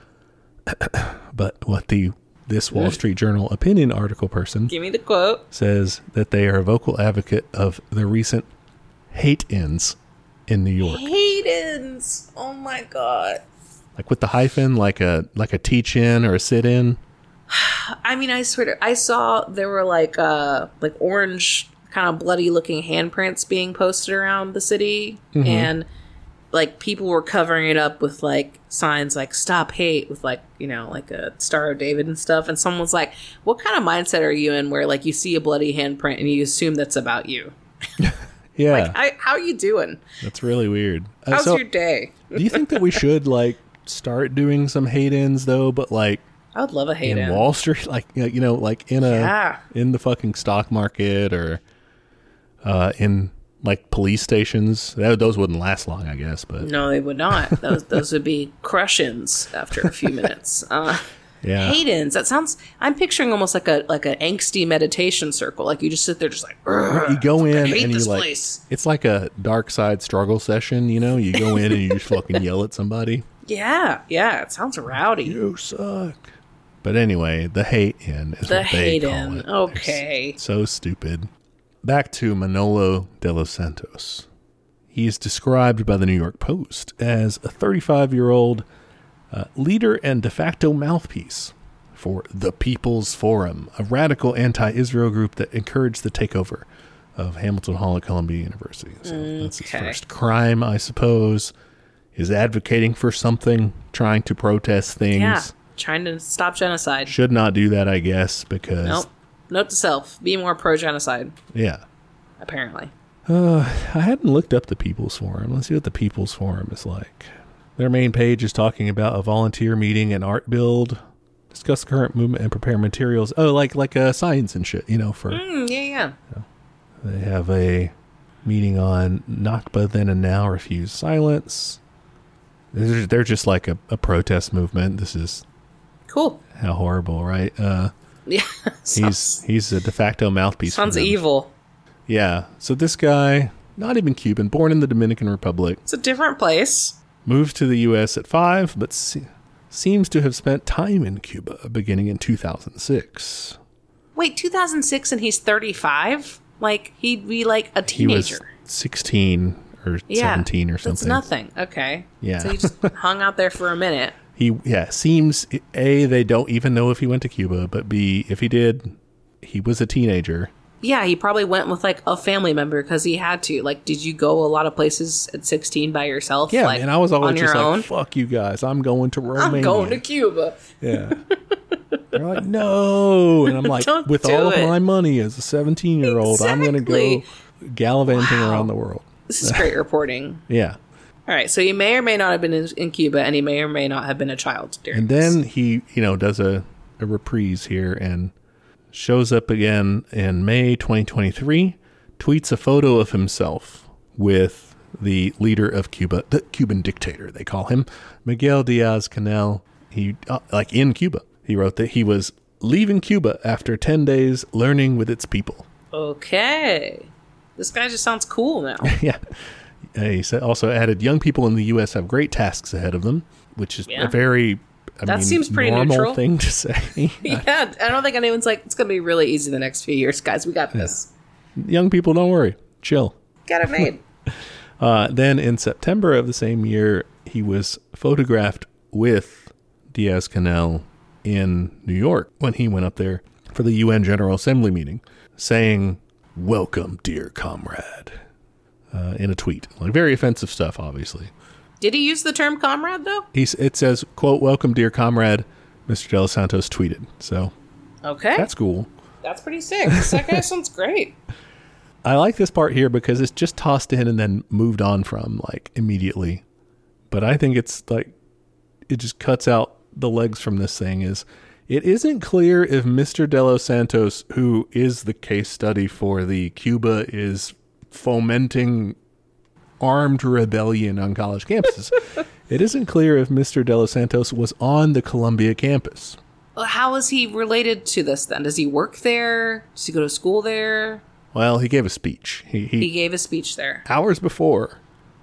Speaker 2: But what the this Wall Street Journal opinion article person
Speaker 1: Give me the quote.
Speaker 2: says that they are a vocal advocate of the recent hate-ins in New York.
Speaker 1: Hate-ins. Oh my god.
Speaker 2: Like with the hyphen, like a like a teach-in or a sit-in.
Speaker 1: I mean, I swear to, I saw there were like uh like orange kind of bloody looking handprints being posted around the city, mm-hmm. and like people were covering it up with like signs like stop hate with like, you know, like a Star of David and stuff, and someone's like, what kind of mindset are you in where like you see a bloody handprint and you assume that's about you?
Speaker 2: Yeah.
Speaker 1: Like, I, how are you doing?
Speaker 2: That's really weird. Uh,
Speaker 1: How's
Speaker 2: so,
Speaker 1: your day?
Speaker 2: Do you think that we should like start doing some hate-ins though, but like
Speaker 1: I would love a hate
Speaker 2: in
Speaker 1: in
Speaker 2: Wall Street, like, you know, like in a
Speaker 1: yeah.
Speaker 2: in the fucking stock market or uh, in like police stations? That, those wouldn't last long, I guess. But
Speaker 1: no, they would not. Those those would be crush-ins after a few minutes. Uh,
Speaker 2: yeah,
Speaker 1: hate-ins. That sounds. I'm picturing almost like a like an angsty meditation circle. Like you just sit there, just like
Speaker 2: you go in
Speaker 1: hate
Speaker 2: and you
Speaker 1: this
Speaker 2: like
Speaker 1: place.
Speaker 2: It's like a dark side struggle session. You know, you go in and you just fucking yell at somebody.
Speaker 1: Yeah, yeah. It sounds rowdy.
Speaker 2: You suck. But anyway, the hate-in is
Speaker 1: the
Speaker 2: what they
Speaker 1: hate
Speaker 2: call
Speaker 1: in.
Speaker 2: it.
Speaker 1: Okay.
Speaker 2: It's so stupid. Back to Manolo de los Santos. He is described by the New York Post as a thirty-five-year-old uh, leader and de facto mouthpiece for the People's Forum, a radical anti-Israel group that encouraged the takeover of Hamilton Hall at Columbia University. So
Speaker 1: okay.
Speaker 2: That's his first crime, I suppose, is advocating for something, trying to protest things.
Speaker 1: Yeah. Trying to stop genocide.
Speaker 2: Should not do that, I guess, because...
Speaker 1: Nope. Note to self. Be more pro-genocide.
Speaker 2: Yeah.
Speaker 1: Apparently.
Speaker 2: Uh, I hadn't looked up the People's Forum. Let's see what the People's Forum is like. Their main page is talking about a volunteer meeting and art build. Discuss current movement and prepare materials. Oh, like like uh, science and shit, you know, for...
Speaker 1: Mm, yeah, yeah.
Speaker 2: You know, they have a meeting on Nakba Then and Now, Refuse Silence. They're, they're just like a, a protest movement. This is...
Speaker 1: Cool.
Speaker 2: How horrible, right? Uh,
Speaker 1: yeah.
Speaker 2: he's he's a de facto mouthpiece.
Speaker 1: Sounds evil.
Speaker 2: Yeah. So this guy, not even Cuban, born in the Dominican Republic.
Speaker 1: It's a different place.
Speaker 2: Moved to the U S at five, but se- seems to have spent time in Cuba beginning in two thousand six.
Speaker 1: Wait, two thousand six and he's thirty-five? Like, he'd be like a teenager.
Speaker 2: He was sixteen or
Speaker 1: yeah,
Speaker 2: seventeen or something.
Speaker 1: That's nothing. Okay.
Speaker 2: Yeah.
Speaker 1: So he just hung out there for a minute.
Speaker 2: He, yeah, seems, A, they don't even know if he went to Cuba, but B, if he did, he was a teenager.
Speaker 1: Yeah, he probably went with, like, a family member because he had to. Like, did you go a lot of places at sixteen by yourself?
Speaker 2: Yeah,
Speaker 1: like,
Speaker 2: and I was always
Speaker 1: on
Speaker 2: just
Speaker 1: your
Speaker 2: like,
Speaker 1: own?
Speaker 2: fuck you guys, I'm going to Romania.
Speaker 1: I'm going to Cuba.
Speaker 2: Yeah. They're like, no. And I'm like,
Speaker 1: Don't
Speaker 2: with
Speaker 1: do
Speaker 2: all
Speaker 1: it.
Speaker 2: of my money as a seventeen-year-old, I'm going to
Speaker 1: Exactly.
Speaker 2: go gallivanting
Speaker 1: Wow.
Speaker 2: around the world.
Speaker 1: This is great reporting.
Speaker 2: Yeah.
Speaker 1: All right, so he may or may not have been in, in Cuba, and he may or may not have been a child during
Speaker 2: And
Speaker 1: this.
Speaker 2: then he, you know, does a, a reprise here and shows up again in May twenty twenty-three, tweets a photo of himself with the leader of Cuba, the Cuban dictator, they call him, Miguel Diaz-Canel. He, uh, like in Cuba, he wrote that he was leaving Cuba after ten days learning with its people.
Speaker 1: Okay. This guy just sounds cool now.
Speaker 2: Yeah. Uh, he said, also added, young people in the U S have great tasks ahead of them, which is
Speaker 1: Yeah.
Speaker 2: a very, I
Speaker 1: That
Speaker 2: mean,
Speaker 1: seems pretty
Speaker 2: normal
Speaker 1: neutral.
Speaker 2: thing to say.
Speaker 1: Yeah, I don't think anyone's like, it's going to be really easy the next few years, guys. We got this.
Speaker 2: Young people, don't worry. Chill.
Speaker 1: Got it made.
Speaker 2: Uh, then in September of the same year, he was photographed with Diaz-Canel in New York when he went up there for the U N General Assembly meeting, saying, "Welcome, dear comrade," uh, in a tweet. Like, very offensive stuff, obviously.
Speaker 1: Did he use the term comrade, though?
Speaker 2: He's, it says, quote, "Welcome, dear comrade," Mister De Los Santos tweeted. So
Speaker 1: Okay.
Speaker 2: that's cool.
Speaker 1: That's pretty sick. This guy sounds great.
Speaker 2: I like this part here because it's just tossed in and then moved on from, like, immediately. But I think it's like, it just cuts out the legs from this thing. Is it isn't clear if Mister De Los Santos, who is the case study for the Cuba is fomenting armed rebellion on college campuses, it isn't clear if Mister De Los Santos was on the Columbia campus.
Speaker 1: Well, how is he related to this then? Does he work there? Does he go to school there?
Speaker 2: Well, he gave a speech. He, he,
Speaker 1: He gave a speech there.
Speaker 2: hours before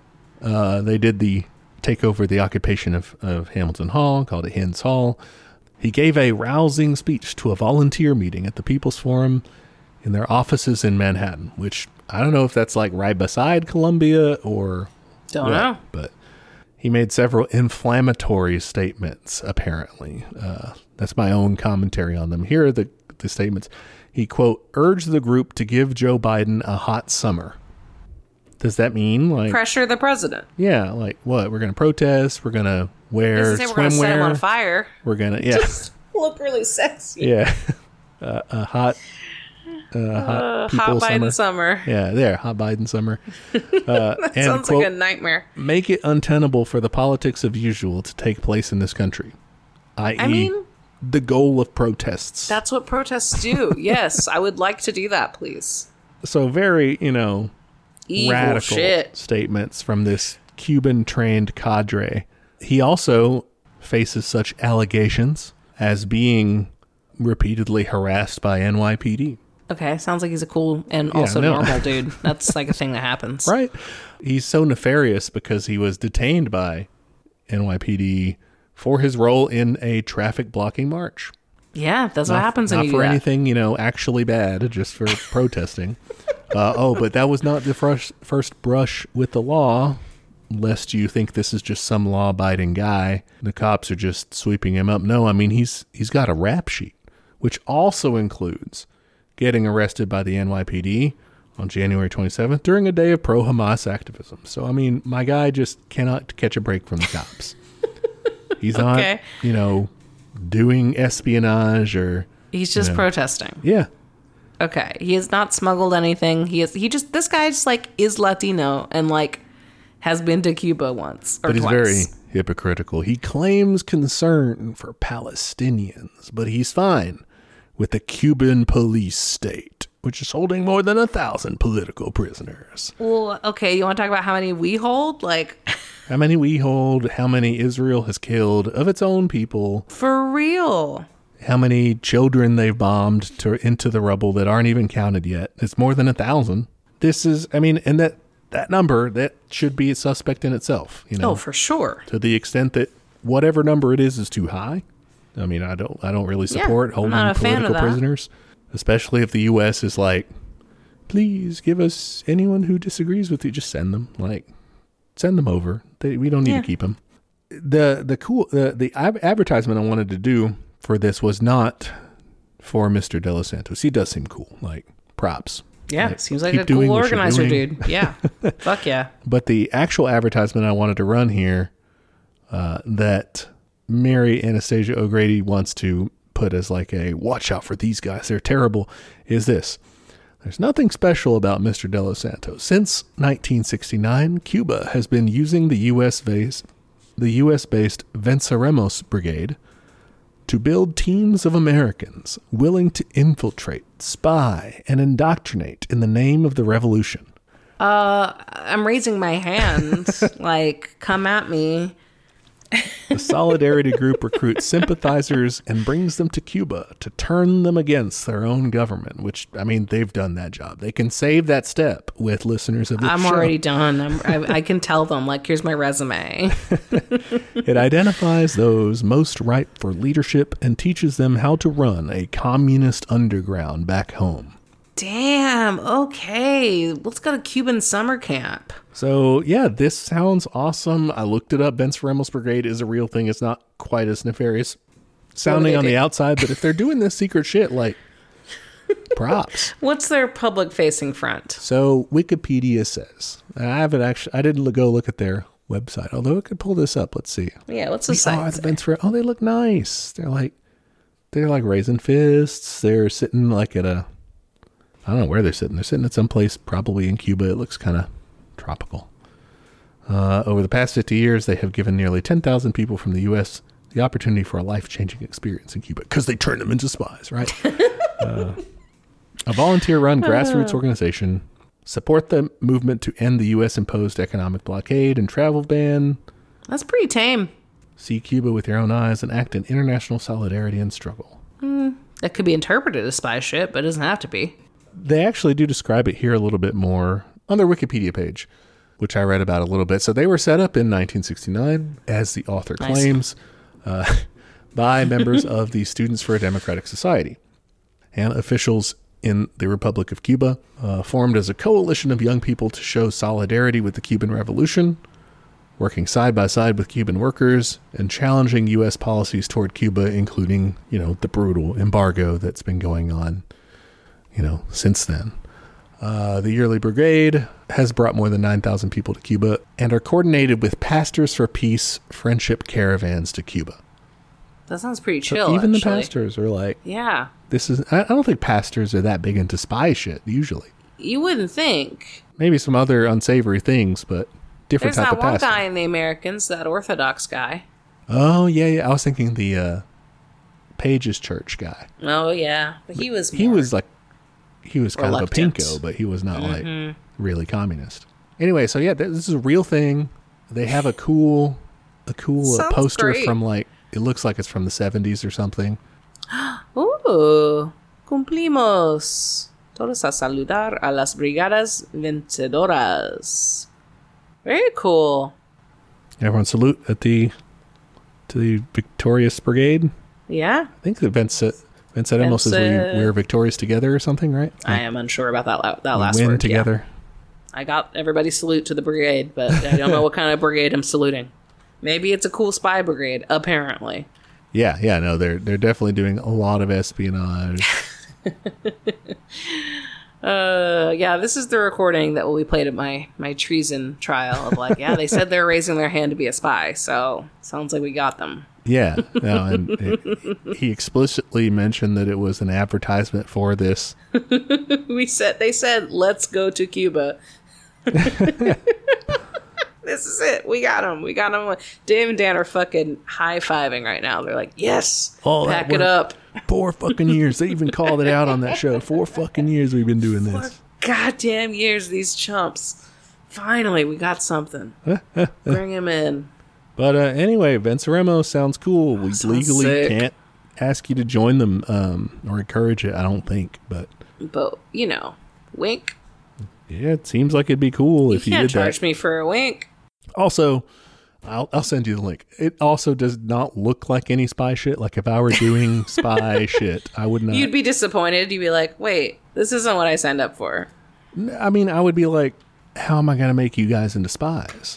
Speaker 2: uh, they did the take over the occupation of, of Hamilton Hall, called it Hens Hall, he gave a rousing speech to a volunteer meeting at the People's Forum in their offices in Manhattan, which I don't know if that's like right beside Columbia or
Speaker 1: Don't
Speaker 2: what,
Speaker 1: know.
Speaker 2: but he made several inflammatory statements, apparently. Uh, that's my own commentary on them. Here are the, the statements. He, quote, urged the group to give Joe Biden a hot summer. Does that mean like
Speaker 1: Pressure the president.
Speaker 2: yeah, like what? We're gonna protest. We're gonna wear
Speaker 1: Doesn't say we're going to set him on
Speaker 2: swimwear.
Speaker 1: fire.
Speaker 2: We're gonna yeah,
Speaker 1: Look really sexy.
Speaker 2: yeah, uh, a hot, uh, hot
Speaker 1: Uh,
Speaker 2: people
Speaker 1: hot Biden
Speaker 2: summer.
Speaker 1: summer.
Speaker 2: Yeah, there, hot Biden summer. Uh, and
Speaker 1: Sounds
Speaker 2: quote,
Speaker 1: like a nightmare.
Speaker 2: make it untenable for the politics of usual to take place in this country. that is,
Speaker 1: I mean,
Speaker 2: the goal of protests.
Speaker 1: that's what protests do. Yes, I would like to do that, please.
Speaker 2: So very, you know,
Speaker 1: Evil
Speaker 2: radical
Speaker 1: shit.
Speaker 2: statements from this Cuban-trained cadre. He also faces such allegations as being repeatedly harassed by N Y P D.
Speaker 1: Okay, sounds like he's a cool and
Speaker 2: Yeah,
Speaker 1: also
Speaker 2: no.
Speaker 1: normal dude. That's like a thing that happens.
Speaker 2: Right? He's so nefarious because he was detained by N Y P D for his role in a traffic blocking march.
Speaker 1: Yeah, that's what
Speaker 2: Not-
Speaker 1: happens when
Speaker 2: Not
Speaker 1: you do
Speaker 2: for
Speaker 1: that.
Speaker 2: anything, you know, actually bad, just for protesting. Uh, oh, but that was not the first, first brush with the law, lest you think this is just some law-abiding guy. The cops are just sweeping him up. No, I mean, he's he's got a rap sheet, which also includes getting arrested by the N Y P D on January twenty-seventh during a day of pro-Hamas activism. So, I mean, my guy just cannot catch a break from the cops. He's not,
Speaker 1: Okay.
Speaker 2: you know, doing espionage or...
Speaker 1: He's just
Speaker 2: you know.
Speaker 1: protesting.
Speaker 2: Yeah.
Speaker 1: Okay. He has not smuggled anything. He is, he just, this guy just like is Latino and like has been to Cuba once or
Speaker 2: but he's
Speaker 1: twice.
Speaker 2: very hypocritical. He claims concern for Palestinians, but he's fine with the Cuban police state, which is holding more than a thousand political prisoners.
Speaker 1: Well, okay. You want to talk about how many we hold? Like,
Speaker 2: how many we hold, how many Israel has killed of its own people.
Speaker 1: For real.
Speaker 2: How many children they've bombed to, into the rubble that aren't even counted yet. It's more than a thousand. This is, I mean, and that, that number, that should be a suspect in itself. You know,
Speaker 1: Oh, for sure.
Speaker 2: to the extent that whatever number it is is too high. I mean, I don't, I don't really support
Speaker 1: Yeah,
Speaker 2: holding
Speaker 1: I'm not a fan of
Speaker 2: political
Speaker 1: that.
Speaker 2: prisoners, especially if the U S is like, please give us anyone who disagrees with you. Just send them, like, send them over. They, we don't need
Speaker 1: Yeah.
Speaker 2: to keep them. The the cool the the ad- advertisement I wanted to do for this was not for Mister De Los Santos. He does seem cool, like props.
Speaker 1: Yeah.
Speaker 2: Like,
Speaker 1: Seems like
Speaker 2: keep
Speaker 1: a
Speaker 2: doing
Speaker 1: cool
Speaker 2: what you're
Speaker 1: organizer,
Speaker 2: doing.
Speaker 1: dude. Yeah. Fuck yeah.
Speaker 2: But the actual advertisement I wanted to run here, uh, that Mary Anastasia O'Grady wants to put as like a watch out for these guys, they're terrible, is this. There's nothing special about Mister De Los Santos. Since nineteen sixty-nine, Cuba has been using the U S based the U S based Venceremos Brigade to build teams of Americans willing to infiltrate, spy, and indoctrinate in the name of the revolution.
Speaker 1: Uh, I'm raising my hand. Like, come at me.
Speaker 2: The Solidarity Group recruits sympathizers and brings them to Cuba to turn them against their own government, which, I mean, they've done that job. They can save that step with listeners of this
Speaker 1: I'm
Speaker 2: show.
Speaker 1: already done. I'm, I, I can tell them, like, here's my resume.
Speaker 2: It identifies those most ripe for leadership and teaches them how to run a communist underground back home.
Speaker 1: Damn. Okay. Let's go to Cuban summer camp.
Speaker 2: So, yeah, this sounds awesome. I looked it up. Venceremos Brigade is a real thing. It's not quite as nefarious sounding
Speaker 1: they
Speaker 2: on
Speaker 1: do?
Speaker 2: the outside, but if they're doing this secret shit, like, props.
Speaker 1: What's their public facing front?
Speaker 2: So, Wikipedia says, I haven't actually, I didn't go look at their website, although I could pull this up. Let's see.
Speaker 1: Yeah. What's the
Speaker 2: Oh,
Speaker 1: site?
Speaker 2: the Vencer- oh, they look nice. They're like, they're like raising fists. They're sitting like at a, I don't know where they're sitting. They're sitting at some place, probably in Cuba. It looks kind of tropical. Uh, over the past fifty years, they have given nearly ten thousand people from the U S the opportunity for a life-changing experience in Cuba because they turned them into spies, right? uh, a volunteer-run grassroots organization support the movement to end the U S-imposed economic blockade and travel ban.
Speaker 1: That's pretty tame.
Speaker 2: See Cuba with your own eyes and act in international solidarity and struggle.
Speaker 1: That could be interpreted as spy shit, but it doesn't have to be.
Speaker 2: They actually do describe it here a little bit more on their Wikipedia page, which I read about a little bit. So they were set up in nineteen sixty-nine, as the author
Speaker 1: Nice.
Speaker 2: claims, uh, by members of the Students for a Democratic Society and officials in the Republic of Cuba, uh, formed as a coalition of young people to show solidarity with the Cuban Revolution, working side by side with Cuban workers and challenging U S policies toward Cuba, including, you know, the brutal embargo that's been going on, you know, since then. Uh, the yearly brigade has brought more than nine thousand people to Cuba and are coordinated with Pastors for Peace friendship caravans to Cuba.
Speaker 1: That sounds pretty
Speaker 2: So
Speaker 1: chill.
Speaker 2: even
Speaker 1: actually.
Speaker 2: the pastors are like,
Speaker 1: Yeah.
Speaker 2: this is, I I don't think pastors are that big into spy shit, usually.
Speaker 1: You wouldn't think.
Speaker 2: Maybe some other unsavory things, but different
Speaker 1: There's
Speaker 2: type
Speaker 1: that
Speaker 2: of
Speaker 1: one
Speaker 2: pastor.
Speaker 1: guy in the Americans, that Orthodox guy.
Speaker 2: Oh, yeah, yeah. I was thinking the uh, Page's church guy.
Speaker 1: Oh, yeah. But he was
Speaker 2: He
Speaker 1: more-
Speaker 2: was like, he was kind
Speaker 1: Reluctant.
Speaker 2: of a pinko, but he was not
Speaker 1: Mm-hmm.
Speaker 2: like really communist. Anyway, so yeah, th- this is a real thing. They have a cool, a cool uh,
Speaker 1: Sounds
Speaker 2: poster
Speaker 1: great.
Speaker 2: from like, it looks like it's from the seventies or something.
Speaker 1: Ooh. Cumplimos. Todos a saludar a las brigadas vencedoras. Very cool.
Speaker 2: Everyone salute at the, to the victorious brigade.
Speaker 1: Yeah.
Speaker 2: I think the Vence- Venceremos is
Speaker 1: Vence-
Speaker 2: we, we're victorious together or something, right?
Speaker 1: I am unsure about that la- that
Speaker 2: We
Speaker 1: last
Speaker 2: win
Speaker 1: word.
Speaker 2: together.
Speaker 1: Yeah. I got everybody salute to the brigade, but I don't know what kind of brigade I'm saluting. Maybe it's a cool spy brigade, apparently.
Speaker 2: Yeah, yeah, no, they're they're definitely doing a lot of espionage.
Speaker 1: Uh, yeah, this is the recording that will be played at my, my treason trial of like, yeah, they said they're raising their hand to be a spy, so sounds like we got them.
Speaker 2: Yeah, no, and it, he explicitly mentioned that it was an advertisement for this.
Speaker 1: we said they said, "Let's go to Cuba." This is it. We got him. We got him. Dave and Dan are fucking high fiving right now. They're like, "Yes,
Speaker 2: All
Speaker 1: pack
Speaker 2: that
Speaker 1: it up."
Speaker 2: Four fucking years. They even called it out on that show. Four fucking years we've been doing
Speaker 1: Four
Speaker 2: this.
Speaker 1: goddamn years, these chumps. Finally, we got something. Bring him in.
Speaker 2: But uh, anyway, Venceremo sounds cool. We
Speaker 1: Sounds
Speaker 2: legally
Speaker 1: sick.
Speaker 2: can't ask you to join them um, or encourage it, I don't think. But
Speaker 1: But you know, wink.
Speaker 2: yeah, it seems like it'd be cool
Speaker 1: You
Speaker 2: if you
Speaker 1: can't
Speaker 2: did
Speaker 1: charge
Speaker 2: that.
Speaker 1: me for a wink.
Speaker 2: Also, I'll, I'll send you the link. It also does not look like any spy shit. Like if I were doing spy shit, I would not.
Speaker 1: You'd be disappointed. You'd be like, "Wait, this isn't what I signed up for."
Speaker 2: I mean, I would be like, how am I going to make you guys into spies?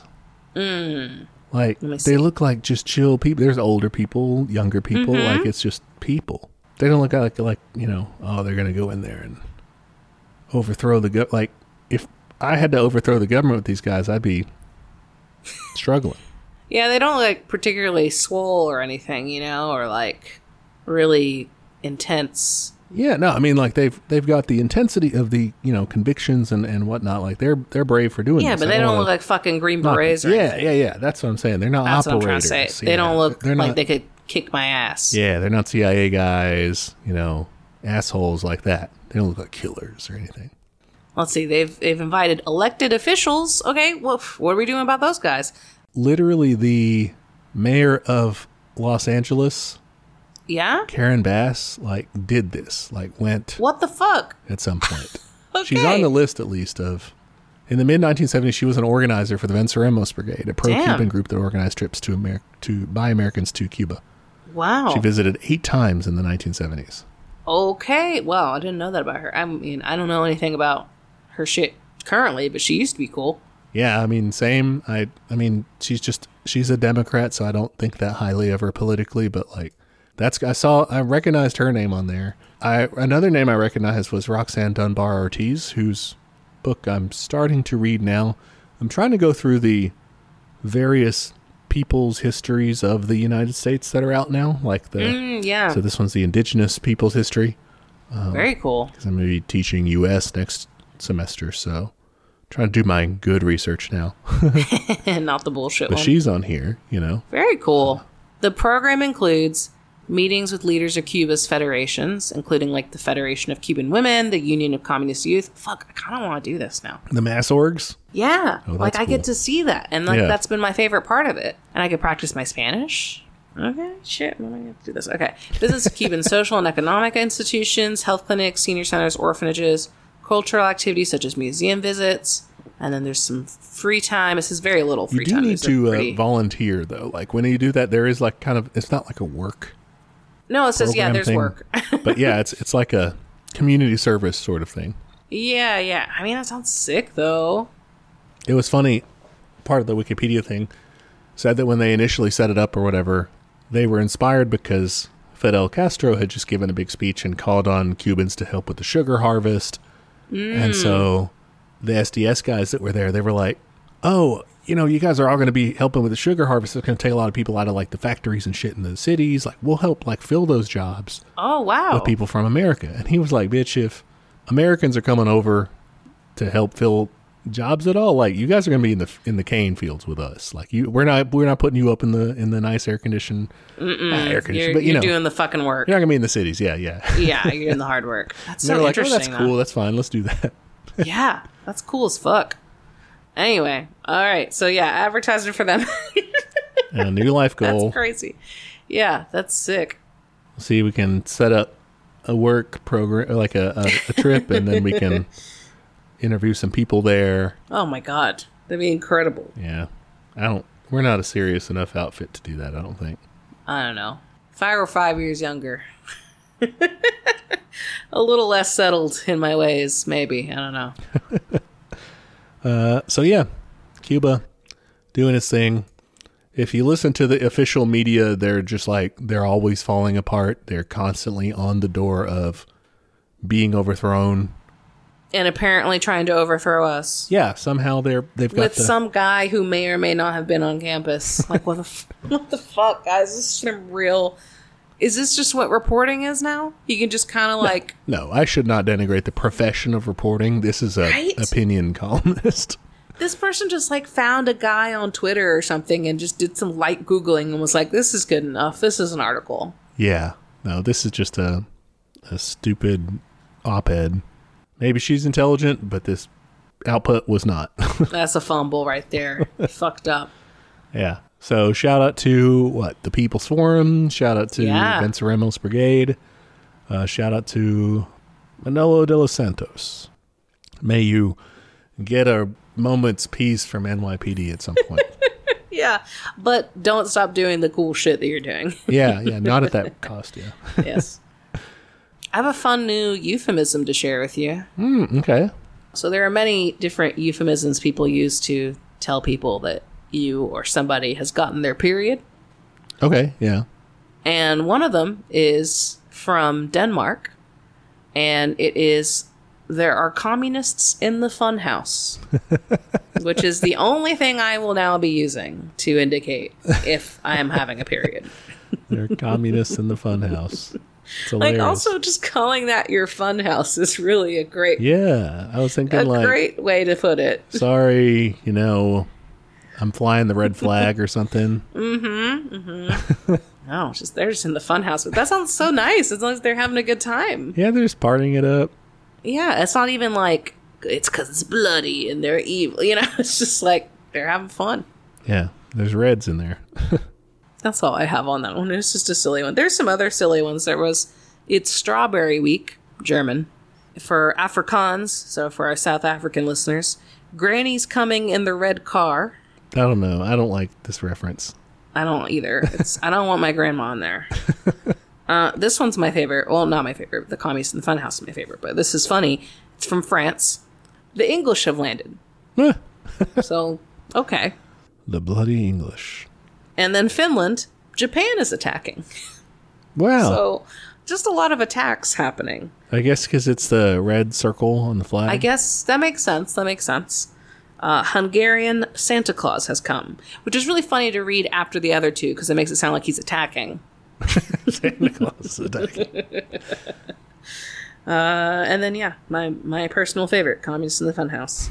Speaker 1: Mm.
Speaker 2: Like,
Speaker 1: Let me see.
Speaker 2: they look like just chill people. There's older people, younger people.
Speaker 1: Mm-hmm.
Speaker 2: Like, it's just people. They don't look like, like you know, oh, they're going to go in there and overthrow the government. Like, if I had to overthrow the government with these guys, I'd be struggling.
Speaker 1: Yeah, they don't look like particularly swole or anything, you know, or like really intense.
Speaker 2: Yeah, no, I mean, like, they've they've got the intensity of the, you know, convictions and, and whatnot. Like, they're they're brave for doing
Speaker 1: Yeah,
Speaker 2: this.
Speaker 1: but
Speaker 2: I
Speaker 1: they don't
Speaker 2: wanna
Speaker 1: look like fucking Green
Speaker 2: knock-
Speaker 1: Berets or
Speaker 2: Yeah,
Speaker 1: anything.
Speaker 2: yeah, yeah. That's what I'm saying. They're not
Speaker 1: That's what I'm trying
Speaker 2: operators.
Speaker 1: to say. They
Speaker 2: Yeah.
Speaker 1: don't look
Speaker 2: They're
Speaker 1: like
Speaker 2: not-
Speaker 1: they could kick my ass.
Speaker 2: Yeah, they're not C I A guys, you know, assholes like that. They don't look like killers or anything.
Speaker 1: Let's see. They've they've invited elected officials. Okay, well, what are we doing about those guys?
Speaker 2: Literally, the mayor of Los Angeles,
Speaker 1: Yeah?
Speaker 2: Karen Bass, like, did this. Like, went
Speaker 1: What the fuck?
Speaker 2: at some point.
Speaker 1: Okay.
Speaker 2: She's on the list, at least, of... In the mid nineteen seventies, she was an organizer for the Venceremos Brigade, a pro-Cuban
Speaker 1: Damn.
Speaker 2: group that organized trips to Amer- to by Americans to Cuba.
Speaker 1: Wow.
Speaker 2: She visited eight times in the nineteen seventies.
Speaker 1: Okay. Wow, I didn't know that about her. I mean, I don't know anything about her shit currently, but she used to be cool.
Speaker 2: Yeah, I mean, same. I I mean, she's just, she's a Democrat, so I don't think that highly of her politically, but like, that's, I saw, I recognized her name on there. I Another name I recognized was Roxanne Dunbar Ortiz, whose book I'm starting to read now. I'm trying to go through the various people's histories of the United States that are out now, like the,
Speaker 1: Mm, yeah.
Speaker 2: so this one's the indigenous people's history,
Speaker 1: Very cool.
Speaker 2: because I'm going to be teaching U S next semester, so trying to do my good research now.
Speaker 1: And not the bullshit
Speaker 2: But
Speaker 1: one.
Speaker 2: she's on here, you know.
Speaker 1: Very cool. The program includes meetings with leaders of Cuba's federations, including like the Federation of Cuban Women, the Union of Communist Youth. Fuck, I kind of want to do this now.
Speaker 2: The mass orgs.
Speaker 1: Yeah,
Speaker 2: Oh,
Speaker 1: like
Speaker 2: that's
Speaker 1: I get
Speaker 2: cool.
Speaker 1: to see that, and like
Speaker 2: Yeah.
Speaker 1: that's been my favorite part of it. And I could practice my Spanish. Okay, shit, I'm gonna do this. Okay, visits to Cuban social and economic institutions, health clinics, senior centers, orphanages, cultural activities such as museum visits, and then there's some free time. This is very little
Speaker 2: You
Speaker 1: free
Speaker 2: do
Speaker 1: time.
Speaker 2: need
Speaker 1: These are
Speaker 2: to uh,
Speaker 1: pretty-
Speaker 2: volunteer, though. Like, when you do that, there is, like, kind of, it's not like a work
Speaker 1: No, it says yeah.
Speaker 2: program
Speaker 1: There's
Speaker 2: thing.
Speaker 1: work.
Speaker 2: But, yeah, it's it's like a community service sort of thing.
Speaker 1: Yeah, yeah. I mean, that sounds sick, though.
Speaker 2: It was funny, part of the Wikipedia thing said that when they initially set it up or whatever, they were inspired because Fidel Castro had just given a big speech and called on Cubans to help with the sugar harvest. And so the S D S guys that were there, they were like, oh, you know, you guys are all going to be helping with the sugar harvest. It's going to take a lot of people out of, like, the factories and shit in the cities. Like, we'll help, like, fill those jobs
Speaker 1: Oh, wow.
Speaker 2: with people from America. And he was like, bitch, if Americans are coming over to help fill jobs at all, like, you guys are going to be in the in the cane fields with us. Like, you, we're not we're not putting you up in the in the nice air conditioned not air
Speaker 1: You're,
Speaker 2: conditioned, but you
Speaker 1: you're
Speaker 2: know,
Speaker 1: doing the fucking work.
Speaker 2: you're not going to be in the cities. Yeah, yeah.
Speaker 1: Yeah, you're doing the hard work. That's
Speaker 2: And they
Speaker 1: so
Speaker 2: were like, oh,
Speaker 1: interesting.
Speaker 2: that's
Speaker 1: though.
Speaker 2: cool. That's fine. Let's do that.
Speaker 1: Yeah, that's cool as fuck. Anyway, all right. So yeah, advertising for them.
Speaker 2: And a new life goal.
Speaker 1: That's crazy. Yeah, that's sick.
Speaker 2: See, we can set up a work program, like a, a, a trip, and then we can interview some people there.
Speaker 1: Oh my god, that'd be incredible.
Speaker 2: Yeah, I don't. We're not a serious enough outfit to do that. I don't think.
Speaker 1: I don't know. If I were five years younger, a little less settled in my ways, maybe. I don't know.
Speaker 2: Uh, so yeah, Cuba doing its thing. If you listen to the official media, they're just like, they're always falling apart. They're constantly on the door of being overthrown.
Speaker 1: And apparently trying to overthrow us.
Speaker 2: Yeah, somehow they're they've got
Speaker 1: with
Speaker 2: the,
Speaker 1: some guy who may or may not have been on campus. Like, what the f- what the fuck, guys? Is this some real? Is this just what reporting is now? You can just kind of like.
Speaker 2: No, I should not denigrate the profession of reporting. This is a
Speaker 1: Right?
Speaker 2: opinion columnist.
Speaker 1: This person just like found a guy on Twitter or something and just did some light Googling and was like, "This is good enough. This is an article."
Speaker 2: Yeah, no, this is just a a stupid op-ed. Maybe she's intelligent, but this output was not.
Speaker 1: That's a fumble right there. Fucked up.
Speaker 2: Yeah. So shout out to what the People's Forum. Shout out to
Speaker 1: Yeah.
Speaker 2: Venceremos Brigade. Uh, shout out to Manolo de los Santos. May you get a moment's peace from N Y P D at some point.
Speaker 1: Yeah, but don't stop doing the cool shit that you're doing.
Speaker 2: yeah, yeah, not at that cost. Yeah.
Speaker 1: Yes. I have a fun new euphemism to share with you.
Speaker 2: Mm, okay.
Speaker 1: So there are many different euphemisms people use to tell people that you or somebody has gotten their period.
Speaker 2: Okay. Yeah.
Speaker 1: And one of them is from Denmark. And it is, there are communists in the funhouse. Which is the only thing I will now be using to indicate if I am having a period.
Speaker 2: They're communists in the funhouse. It's
Speaker 1: Like,
Speaker 2: hilarious.
Speaker 1: also just calling that your funhouse is really a great,
Speaker 2: Yeah, I was thinking
Speaker 1: a
Speaker 2: like,
Speaker 1: great way to put it.
Speaker 2: sorry, you know, I'm flying the red flag or something.
Speaker 1: No, just they're just in the funhouse. But that sounds so nice. As long as they're having a good time.
Speaker 2: Yeah, they're just partying it up.
Speaker 1: Yeah, it's not even like it's because it's bloody and they're evil. You know, it's just like they're having fun.
Speaker 2: Yeah, there's reds in there.
Speaker 1: That's all I have on that one. It's just a silly one. There's some other silly ones. There was, it's Strawberry Week, German, for Afrikaans, so for our South African listeners. Granny's coming in the red car.
Speaker 2: I don't know. I don't like this reference.
Speaker 1: I don't either. It's I don't want my grandma in there. Uh, this one's my favorite. Well, not my favorite. The Communists in the Funhouse is my favorite, but this is funny. It's from France. The English have landed. So, okay.
Speaker 2: The bloody English.
Speaker 1: And then Finland, Japan is attacking.
Speaker 2: Wow.
Speaker 1: So, just a lot of attacks happening.
Speaker 2: I guess because it's the red circle on the flag.
Speaker 1: I guess that makes sense. That makes sense. Uh, Hungarian Santa Claus has come, which is really funny to read after the other two because it makes it sound like he's attacking.
Speaker 2: Santa Claus is attacking.
Speaker 1: Uh, and then, yeah, my, my personal favorite, Communists in the Funhouse.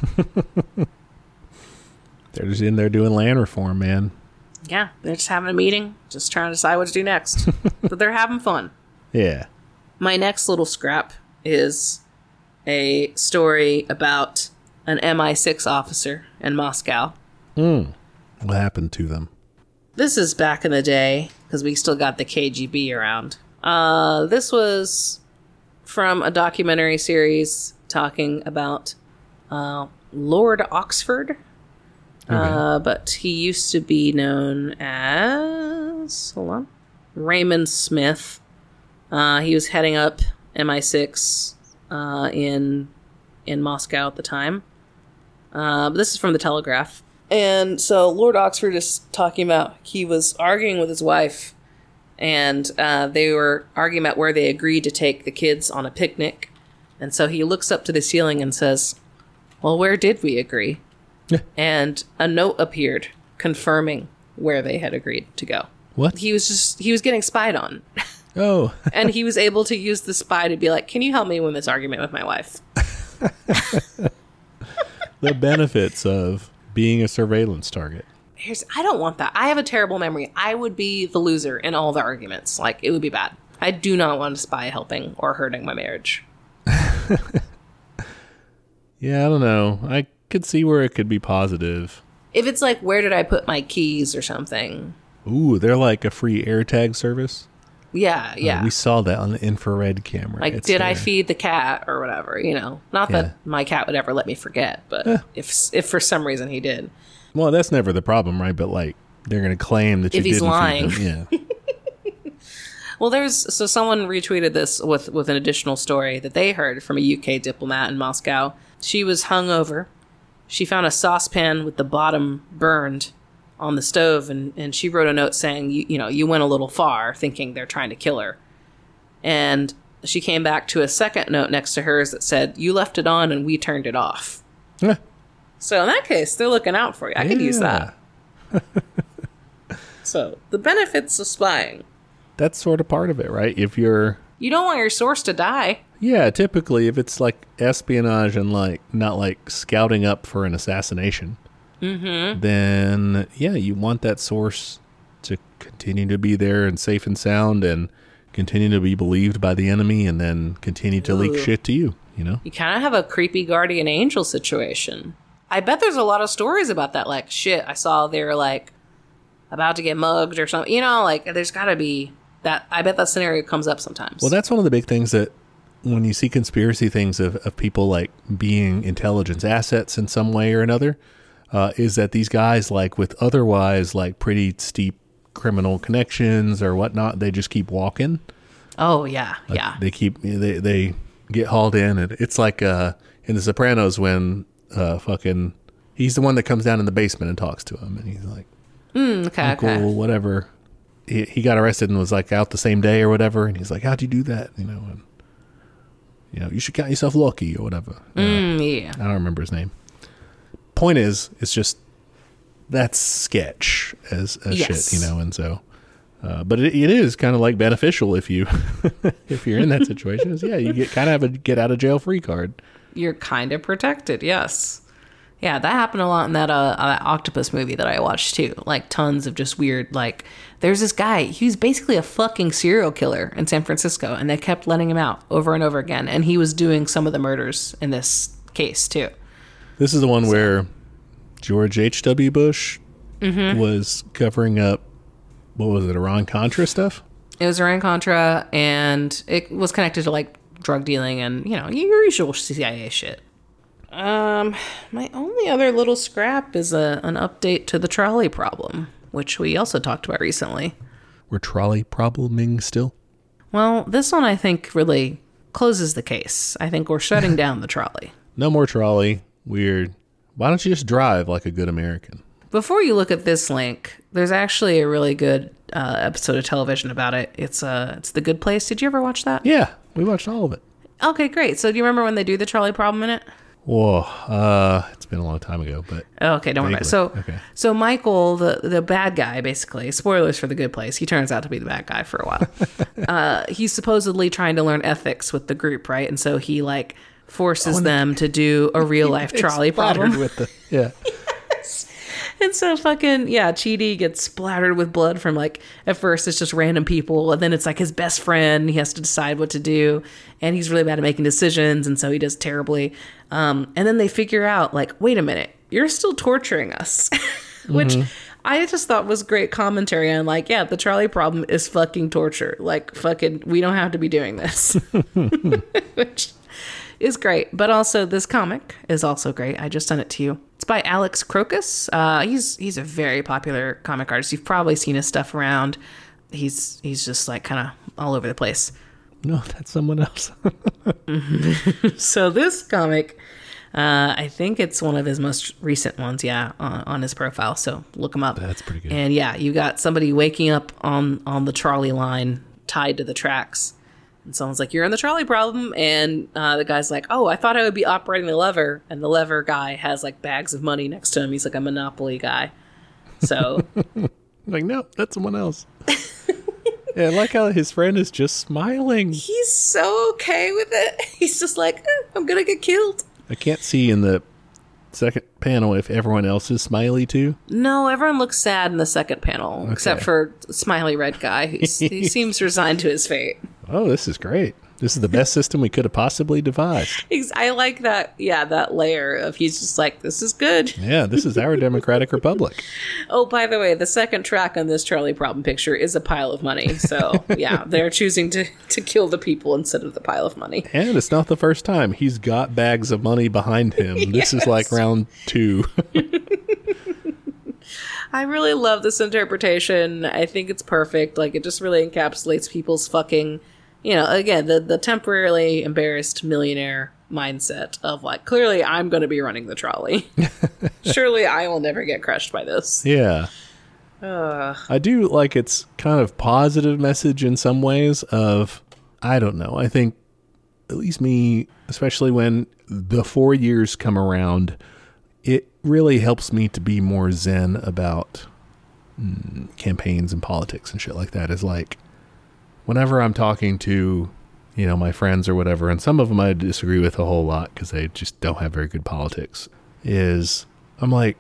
Speaker 2: They're just in there doing land reform, man.
Speaker 1: Yeah, they're just having a meeting, just trying to decide what to do next. But they're having fun.
Speaker 2: Yeah.
Speaker 1: My next little scrap is a story about an M I six officer in Moscow.
Speaker 2: What happened to them?
Speaker 1: This is back in the day, because we still got the K G B around. Uh, this was from a documentary series talking about uh, Lord Oxford. Uh, but he used to be known as, hold on, Raymond Smith. Uh, he was heading up M I six uh, in in Moscow at the time. Uh, but this is from the Telegraph. And so Lord Oxford is talking about he was arguing with his wife, and uh, they were arguing about where they agreed to take the kids on a picnic. And so he looks up to the ceiling and says, well, where did we agree? And a note appeared confirming where they had agreed to go.
Speaker 2: What?
Speaker 1: He was just, he was getting spied on.
Speaker 2: Oh.
Speaker 1: And he was able to use the spy to be like, can you help me win this argument with my wife?
Speaker 2: The benefits of being a surveillance target.
Speaker 1: Here's, I don't want that. I have a terrible memory. I would be the loser in all the arguments. Like, it would be bad. I do not want a spy helping or hurting my marriage.
Speaker 2: Yeah, I don't know. I could see where it could be positive.
Speaker 1: If it's like, where did I put my keys or something?
Speaker 2: Ooh, they're like a free AirTag service.
Speaker 1: Yeah, yeah.
Speaker 2: Uh, we saw that on the infrared camera.
Speaker 1: Like,
Speaker 2: It's
Speaker 1: did I
Speaker 2: there.
Speaker 1: feed the cat or whatever, you know? Not
Speaker 2: Yeah.
Speaker 1: that my cat would ever let me forget, but
Speaker 2: Eh.
Speaker 1: if if for some reason he did.
Speaker 2: Well, that's never the problem, right? But like, they're going to claim that you
Speaker 1: If he's
Speaker 2: didn't
Speaker 1: lying.
Speaker 2: feed them. Yeah.
Speaker 1: Well, there's, so someone retweeted this with, with an additional story that they heard from a U K diplomat in Moscow. She was hungover. She found a saucepan with the bottom burned on the stove, and, and she wrote a note saying, you, you know, you went a little far, thinking they're trying to kill her. And she came back to a second note next to hers that said, "You left it on and we turned it off."
Speaker 2: Yeah.
Speaker 1: So in that case, they're looking out for you. I could use that. So the benefits of spying.
Speaker 2: That's sort of part of it, right? If you're...
Speaker 1: You don't want your source to die.
Speaker 2: Yeah, typically if it's like espionage and like not like scouting up for an assassination, mm-hmm. then yeah, you want that source to continue to be there and safe and sound and continue to be believed by the enemy and then continue to Ooh. leak shit to you, you know?
Speaker 1: You kind of have a creepy guardian angel situation. I bet there's a lot of stories about that. Like, shit, I saw they were like about to get mugged or something. You know, like there's got to be... That I bet that scenario comes up sometimes.
Speaker 2: Well, that's one of the big things that when you see conspiracy things of, of people like being intelligence assets in some way or another, uh, is that these guys, like with otherwise like pretty steep criminal connections or whatnot, they just keep walking.
Speaker 1: Oh yeah,
Speaker 2: like
Speaker 1: yeah.
Speaker 2: They keep they they get hauled in, and it's like uh, in The Sopranos when uh, fucking he's the one that comes down in the basement and talks to him, and he's like,
Speaker 1: mm, okay,
Speaker 2: Uncle,
Speaker 1: okay,
Speaker 2: whatever. He, he got arrested and was like out the same day or whatever, and he's like, "How'd you do that?" You know, and you know, you should count yourself lucky or whatever.
Speaker 1: Mm,
Speaker 2: uh,
Speaker 1: yeah,
Speaker 2: I don't remember his name. Point is, it's just that's sketch as, as
Speaker 1: yes.
Speaker 2: shit, you know, and so, uh, but it, it is kind of like beneficial if you if you're in that situation. Is yeah, you get kind of have a get out of jail free card.
Speaker 1: You're kind of protected, yes. Yeah, that happened a lot in that uh, uh, octopus movie that I watched too. Like tons of just weird, like there's this guy, he was basically a fucking serial killer in San Francisco, and they kept letting him out over and over again. And he was doing some of the murders in this case too.
Speaker 2: This is the one so. where George H W. Bush
Speaker 1: mm-hmm.
Speaker 2: was covering up, what was it, Iran-Contra stuff?
Speaker 1: It was Iran-Contra, and it was connected to like drug dealing and, you know, your usual C I A shit. Um, my only other little scrap is a, an update to the trolley problem, which we also talked about recently.
Speaker 2: We're trolley probleming still?
Speaker 1: Well, this one I think really closes the case. I think we're shutting down the trolley.
Speaker 2: No more trolley. Weird. Why don't you just drive like a good American?
Speaker 1: Before you look at this link, there's actually a really good uh, episode of television about it. It's uh, it's The Good Place. Did you ever watch that?
Speaker 2: Yeah, we watched all of it.
Speaker 1: Okay, great. So do you remember when they do the trolley problem in it?
Speaker 2: Whoa, uh, it's been a long time ago, but
Speaker 1: okay, don't worry about it. So, okay. so Michael, the the bad guy, basically, spoilers for The Good Place, he turns out to be the bad guy for a while. uh, he's supposedly trying to learn ethics with the group, right? And so he like forces oh, them the, to do a real life trolley problem.
Speaker 2: With the, yeah.
Speaker 1: Yes. And so fucking, yeah, Chidi gets splattered with blood from like, at first it's just random people, and then it's like his best friend. He has to decide what to do, and he's really bad at making decisions, and so he does terribly. Um, and then they figure out, like, wait a minute, you're still torturing us, which mm-hmm. I just thought was great commentary on, like, yeah, the trolley problem is fucking torture. Like, fucking, we don't have to be doing this. Which is great. But also, this comic is also great. I just sent it to you. It's by Alex Crocus. Uh, he's he's a very popular comic artist. You've probably seen his stuff around. He's he's just, like, kind of all over the place.
Speaker 2: No, that's someone else.
Speaker 1: So this comic, uh, I think it's one of his most recent ones, yeah, on, on his profile. So look him up.
Speaker 2: That's pretty good.
Speaker 1: And yeah, you got somebody waking up on, on the trolley line tied to the tracks. And someone's like, you're in the trolley problem. And uh, the guy's like, oh, I thought I would be operating the lever. And the lever guy has like bags of money next to him. He's like a Monopoly guy. So.
Speaker 2: Like, no, that's someone else. Yeah, I like how his friend is just smiling.
Speaker 1: He's so okay with it. He's just like, eh, I'm going to get killed.
Speaker 2: I can't see in the second panel if everyone else is smiley too.
Speaker 1: No, everyone looks sad in the second panel, okay. Except for smiley red guy. He's, he seems resigned to his fate.
Speaker 2: Oh, this is great. This is the best system we could have possibly devised.
Speaker 1: I like that, yeah, that layer of he's just like, this is good.
Speaker 2: Yeah, this is our democratic republic.
Speaker 1: Oh, by the way, the second track on this trolley problem picture is a pile of money. So, yeah, they're choosing to, to kill the people instead of the pile of money.
Speaker 2: And it's not the first time. He's got bags of money behind him. Yes. This is like round two.
Speaker 1: I really love this interpretation. I think it's perfect. Like, it just really encapsulates people's fucking... You know, again, the, the temporarily embarrassed millionaire mindset of like, clearly I'm going to be running the trolley. Surely I will never get crushed by this.
Speaker 2: Yeah.
Speaker 1: Uh.
Speaker 2: I do like its kind of positive message in some ways of, I don't know. I think at least me, especially when the four years come around, it really helps me to be more zen about mm, campaigns and politics and shit like that. Is like, whenever I'm talking to, you know, my friends or whatever, and some of them I disagree with a whole lot because they just don't have very good politics, is I'm like,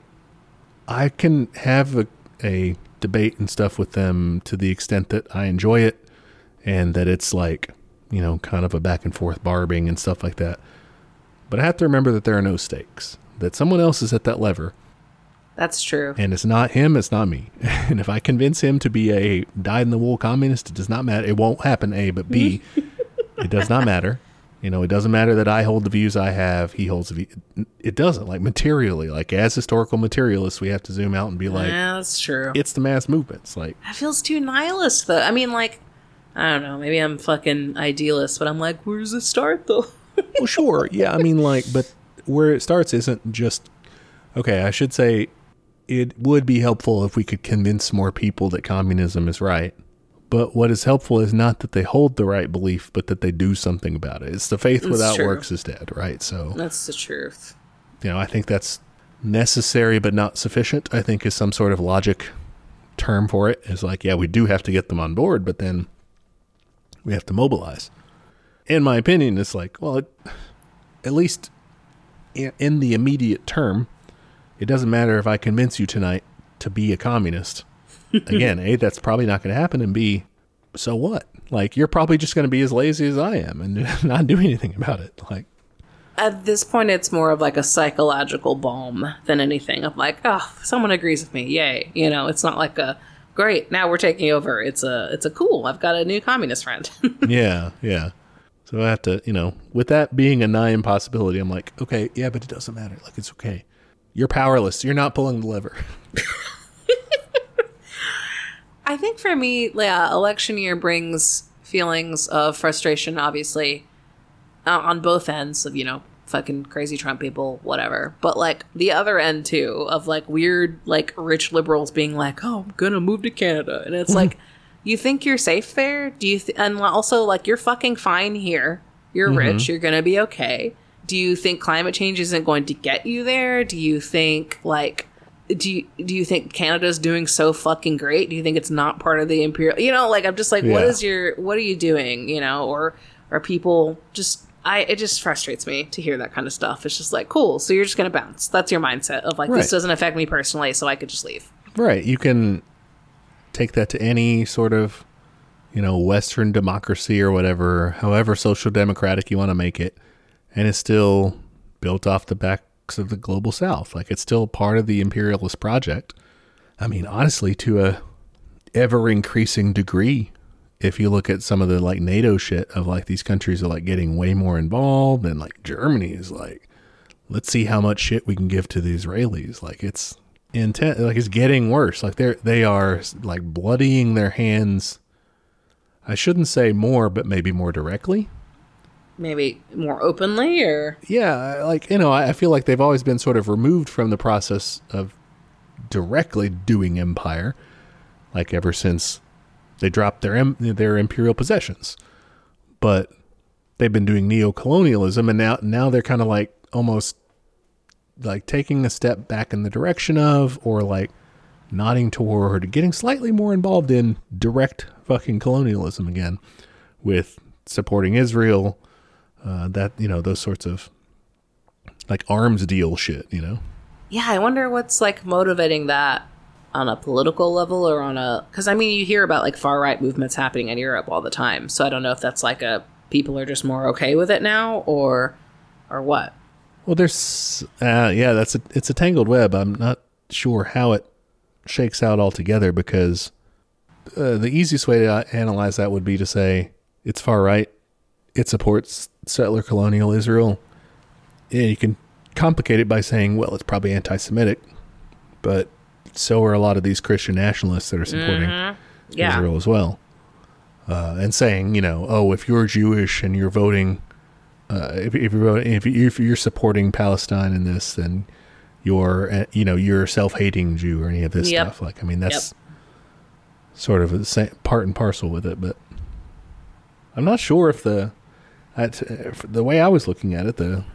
Speaker 2: I can have a, a debate and stuff with them to the extent that I enjoy it and that it's like, you know, kind of a back and forth barbing and stuff like that. But I have to remember that there are no stakes, that someone else is at that lever.
Speaker 1: That's true.
Speaker 2: And it's not him, it's not me. And if I convince him to be a dyed-in-the-wool communist, it does not matter. It won't happen, A, but B, it does not matter. You know, it doesn't matter that I hold the views I have, he holds the view. It doesn't, like materially. Like as historical materialists, we have to zoom out and be like,
Speaker 1: yeah, that's true.
Speaker 2: It's the mass movements. Like,
Speaker 1: that feels too nihilist, though. I mean, like, I don't know, maybe I'm fucking idealist, but I'm like, where's it start, though?
Speaker 2: Well, sure. Yeah, I mean, like, but where it starts isn't just, okay, I should say it would be helpful if we could convince more people that communism is right. But what is helpful is not that they hold the right belief, but that they do something about it. It's the faith
Speaker 1: That's
Speaker 2: without
Speaker 1: true.
Speaker 2: works is dead, right? So
Speaker 1: that's the truth.
Speaker 2: You know, I think that's necessary but not sufficient, I think is some sort of logic term for it. It's like, yeah, we do have to get them on board, but then we have to mobilize. In my opinion, it's like, well, it, at least in, in the immediate term, it doesn't matter if I convince you tonight to be a communist. Again, A, that's probably not going to happen, and B, so what? Like, you're probably just going to be as lazy as I am and not do anything about it. Like,
Speaker 1: at this point, it's more of like a psychological balm than anything. Of like, oh, someone agrees with me, yay! You know, it's not like a great. Now we're taking over. It's a, it's a cool. I've got a new communist friend.
Speaker 2: yeah, yeah. So I have to, you know, with that being a nigh impossibility, I'm like, okay, yeah, but it doesn't matter. Like, it's okay. You're powerless. You're not pulling the lever.
Speaker 1: I think for me, yeah, election year brings feelings of frustration, obviously, uh, on both ends of, you know, fucking crazy Trump people, whatever. But, like, the other end, too, of, like, weird, like, rich liberals being like, oh, I'm gonna move to Canada. And it's like, you think you're safe there? Do you? Th- and also, like, you're fucking fine here. You're mm-hmm. rich. You're gonna be okay. Do you think climate change isn't going to get you there? Do you think, like... Do you, do you think Canada's doing so fucking great? Do you think it's not part of the imperial? You know, like, I'm just like, yeah. what is your, what are you doing? You know, or are people just, I, it just frustrates me to hear that kind of stuff. It's just like, cool. So you're just going to bounce. That's your mindset of like, right. This doesn't affect me personally, so I could just leave.
Speaker 2: Right. You can take that to any sort of, you know, Western democracy or whatever, however social democratic you want to make it. And it's still built off the back of the global south. Like, it's still part of the imperialist project. I mean, honestly, to a ever increasing degree, if you look at some of the like NATO shit of like these countries are like getting way more involved, and like Germany is like, let's see how much shit we can give to the Israelis. Like, it's intense. Like, it's getting worse. Like, they're they are like bloodying their hands. I shouldn't say more, but maybe more directly.
Speaker 1: Maybe more openly, or
Speaker 2: yeah, like, you know, I feel like they've always been sort of removed from the process of directly doing empire, like ever since they dropped their their imperial possessions. But they've been doing neo-colonialism, and now now they're kind of like almost like taking a step back in the direction of, or like nodding toward getting slightly more involved in direct fucking colonialism again, with supporting Israel. Uh, that, you know, those sorts of like arms deal shit, you know?
Speaker 1: Yeah, I wonder what's like motivating that on a political level or on a, because I mean, you hear about like far right movements happening in Europe all the time. So I don't know if that's like a, people are just more okay with it now, or, or what? Well,
Speaker 2: there's, uh, yeah, that's a, it's a tangled web. I'm not sure how it shakes out altogether, because uh, the easiest way to analyze that would be to say it's far right. It supports settler colonial Israel. And you can complicate it by saying, well, it's probably anti-Semitic, but so are a lot of these Christian nationalists that are supporting
Speaker 1: mm-hmm. yeah.
Speaker 2: Israel as well. Uh, and saying, you know, oh, if you're Jewish and you're voting, uh, if, if you're voting, if, you, if you're supporting Palestine in this, then you're, uh, you know, you're a self-hating Jew or any of this
Speaker 1: yep.
Speaker 2: stuff. Like, I mean, that's
Speaker 1: yep.
Speaker 2: sort of the same part and parcel with it, but. I'm not sure if the at, if the way I was looking at it, the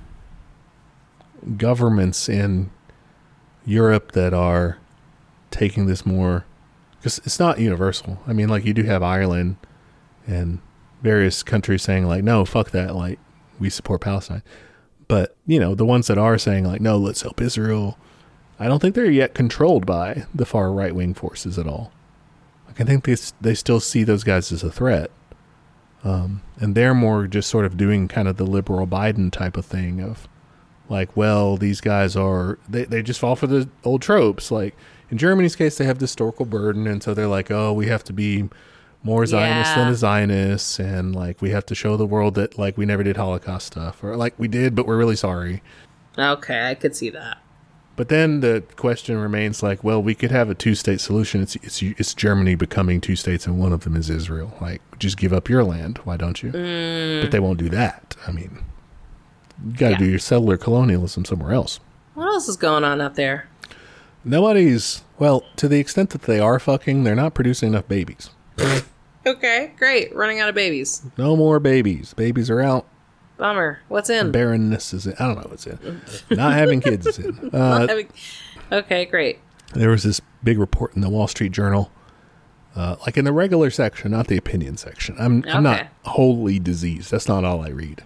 Speaker 2: governments in Europe that are taking this more, because it's not universal. I mean, like you do have Ireland and various countries saying like, no, fuck that, like we support Palestine. But, you know, the ones that are saying like, no, let's help Israel, I don't think they're yet controlled by the far right-wing forces at all. Like, I think they, they still see those guys as a threat. Um, and they're more just sort of doing kind of the liberal Biden type of thing of like, well, these guys are, they, they just fall for the old tropes. Like in Germany's case, they have the historical burden. And so they're like, oh, we have to be more Zionist
Speaker 1: yeah.
Speaker 2: than a Zionist, and like we have to show the world that like we never did Holocaust stuff, or like we did, but we're really sorry.
Speaker 1: Okay, I could see that.
Speaker 2: But then the question remains like, well, we could have a two-state solution. It's it's it's Germany becoming two states, and one of them is Israel. Like, just give up your land. Why don't you?
Speaker 1: Mm.
Speaker 2: But they won't do that. I mean, you got to
Speaker 1: Yeah.
Speaker 2: do your settler colonialism somewhere else.
Speaker 1: What else is going on up there?
Speaker 2: Nobody's, well, to the extent that they are fucking, they're not producing enough babies.
Speaker 1: Okay, great. Running out of babies.
Speaker 2: No more babies. Babies are out.
Speaker 1: Bummer. What's in?
Speaker 2: Barrenness is in. I don't know what's in. Not having kids is in. Uh,
Speaker 1: Not having- okay, great.
Speaker 2: there was this big report in the Wall Street Journal, uh, like in the regular section, not the opinion section. I'm I'm not
Speaker 1: Okay.
Speaker 2: wholly diseased. That's not all I read.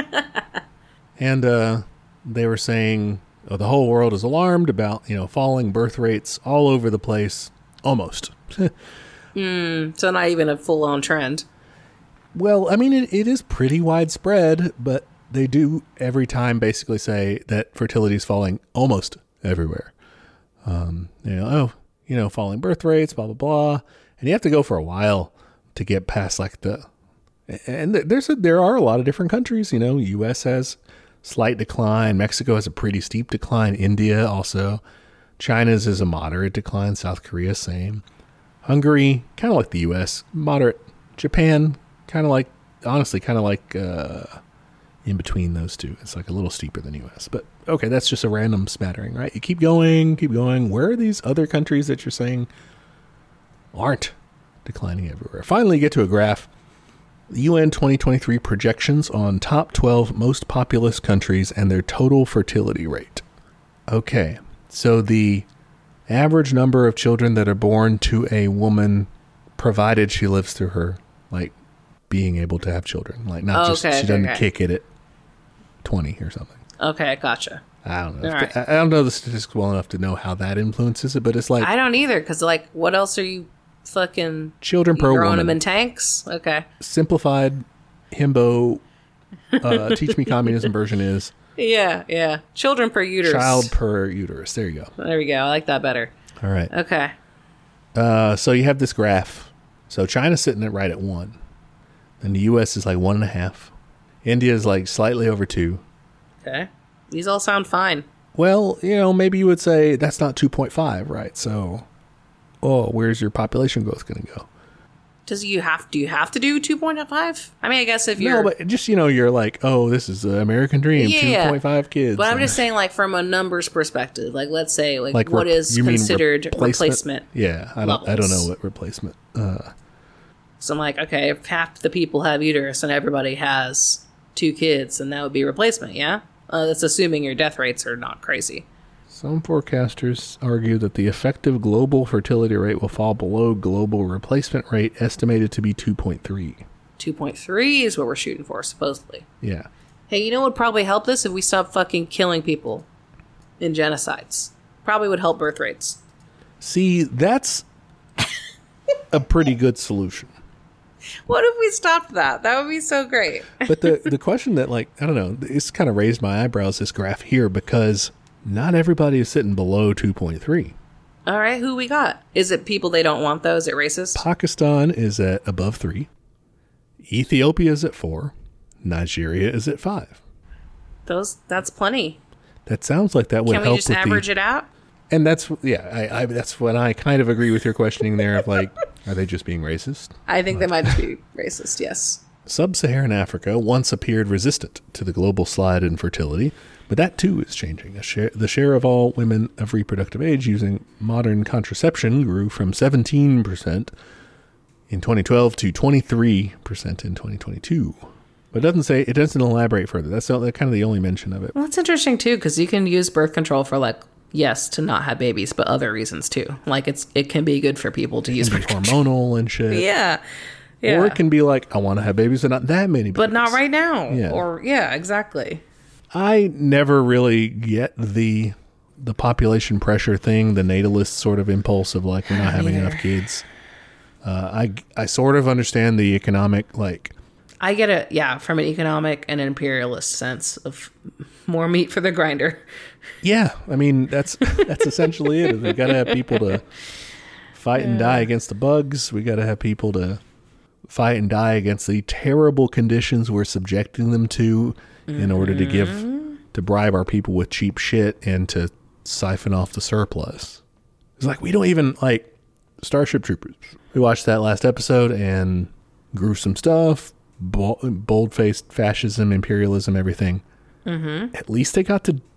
Speaker 2: And uh, they were saying oh, the whole world is alarmed about, you know, falling birth rates all over the place. Almost.
Speaker 1: So not even a full-on trend.
Speaker 2: Well, I mean, it, it is pretty widespread, but they do every time basically say that fertility is falling almost everywhere. Um, you know, oh, you know, falling birth rates, blah, blah, blah. And you have to go for a while to get past like the, and there's a, there are a lot of different countries, you know, U S has slight decline. Mexico has a pretty steep decline. India also. China's is a moderate decline. South Korea, same. Hungary, kind of like the U S, moderate. Japan, kind of like, honestly, kind of like uh, in between those two. It's like a little steeper than U S. But okay, that's just a random smattering, right? You keep going, keep going. Where are these other countries that you're saying aren't declining everywhere? Finally, you get to a graph. The U N twenty twenty-three projections on top twelve most populous countries and their total fertility rate. Okay, so the average number of children that are born to a woman, provided she lives through her, like, being able to have children. Like, not
Speaker 1: Oh,
Speaker 2: just,
Speaker 1: okay,
Speaker 2: she doesn't
Speaker 1: okay.
Speaker 2: kick it at twenty or something.
Speaker 1: Okay, gotcha.
Speaker 2: I don't know.
Speaker 1: All
Speaker 2: If
Speaker 1: right.
Speaker 2: the- I I don't know the statistics well enough to know how that influences it, but it's like
Speaker 1: I don't either, because, like, what else are you fucking
Speaker 2: children per
Speaker 1: growing
Speaker 2: woman.
Speaker 1: them in tanks? Okay.
Speaker 2: Simplified himbo, uh, teach me communism version is
Speaker 1: Yeah, yeah. Children per uterus.
Speaker 2: child per uterus. There you go.
Speaker 1: There we go. I like that better.
Speaker 2: All right.
Speaker 1: Okay.
Speaker 2: Uh, so you have this graph. So China's sitting at right at one. And the U S is like one and a half. India is like slightly over two.
Speaker 1: Okay. These all sound fine.
Speaker 2: Well, you know, maybe you would say that's not two point five, right? So, oh, where's your population growth going to go?
Speaker 1: Does you have do you have to do two point five? I mean, I guess if you're
Speaker 2: No, but just, you know, you're like, oh, this is the American dream,
Speaker 1: Yeah.
Speaker 2: two point five kids.
Speaker 1: But I'm
Speaker 2: Uh,
Speaker 1: just saying, like, from a numbers perspective, like, let's say, like,
Speaker 2: like
Speaker 1: what
Speaker 2: rep-
Speaker 1: is
Speaker 2: you mean
Speaker 1: considered
Speaker 2: replacement?
Speaker 1: replacement?
Speaker 2: Yeah, I don't, I don't
Speaker 1: levels?
Speaker 2: know what replacement. Uh,
Speaker 1: So I'm like, okay, if half the people have uterus and everybody has two kids, then that would be replacement, yeah? Uh, that's assuming your death rates are not crazy.
Speaker 2: Some forecasters argue that the effective global fertility rate will fall below global replacement rate, estimated to be two point three.
Speaker 1: two point three is what we're shooting for, supposedly.
Speaker 2: Yeah.
Speaker 1: Hey, you know what would probably help this? If we stopped fucking killing people in genocides. Probably would help birth rates.
Speaker 2: See, that's a pretty good solution.
Speaker 1: What if we stopped that? That would be so great.
Speaker 2: But the, the question that, like, I don't know, it's kind of raised my eyebrows, this graph here, because not everybody is sitting below two point three.
Speaker 1: All right, who we got? Is it people they don't want, though? Is it racist?
Speaker 2: Pakistan is at above three. Ethiopia is at four. Nigeria is at five.
Speaker 1: Those, that's plenty.
Speaker 2: That sounds like that would
Speaker 1: Can we
Speaker 2: help
Speaker 1: just
Speaker 2: with
Speaker 1: average
Speaker 2: the,
Speaker 1: it out?
Speaker 2: And that's, yeah, I, I, that's when I kind of agree with your questioning there of like, are they just being racist?
Speaker 1: I think they might just be racist, yes.
Speaker 2: Sub-Saharan Africa once appeared resistant to the global slide in fertility, but that too is changing. A share, the share of all women of reproductive age using modern contraception grew from seventeen percent in twenty twelve to twenty-three percent in twenty twenty-two. But it doesn't say, it doesn't elaborate further. That's the, kind of the only mention of it.
Speaker 1: Well, it's interesting too, because you can use birth control for like, yes, to not have babies, but other reasons too. Like it's it can be good for people to
Speaker 2: It
Speaker 1: use
Speaker 2: can be
Speaker 1: birth control.
Speaker 2: hormonal and shit.
Speaker 1: Yeah. Yeah.
Speaker 2: Or it can be like, I want to have babies, but not that many babies.
Speaker 1: But not right now.
Speaker 2: Yeah.
Speaker 1: Or yeah, exactly.
Speaker 2: I never really get the the population pressure thing, the natalist sort of impulse of like, we're not having
Speaker 1: Neither.
Speaker 2: enough kids. Uh, I, I sort of understand the economic, like,
Speaker 1: I get it, yeah, from an economic and imperialist sense of more meat for the grinder.
Speaker 2: yeah, I mean, that's that's essentially it. We got to have people to fight and die against the bugs. We got to have people to fight and die against the terrible conditions we're subjecting them to in mm-hmm. order to give, to bribe our people with cheap shit and to siphon off the surplus. It's like, we don't even, like, Starship Troopers. We watched that last episode and gruesome stuff, bold-faced fascism, imperialism, everything. Mm-hmm. At least they got to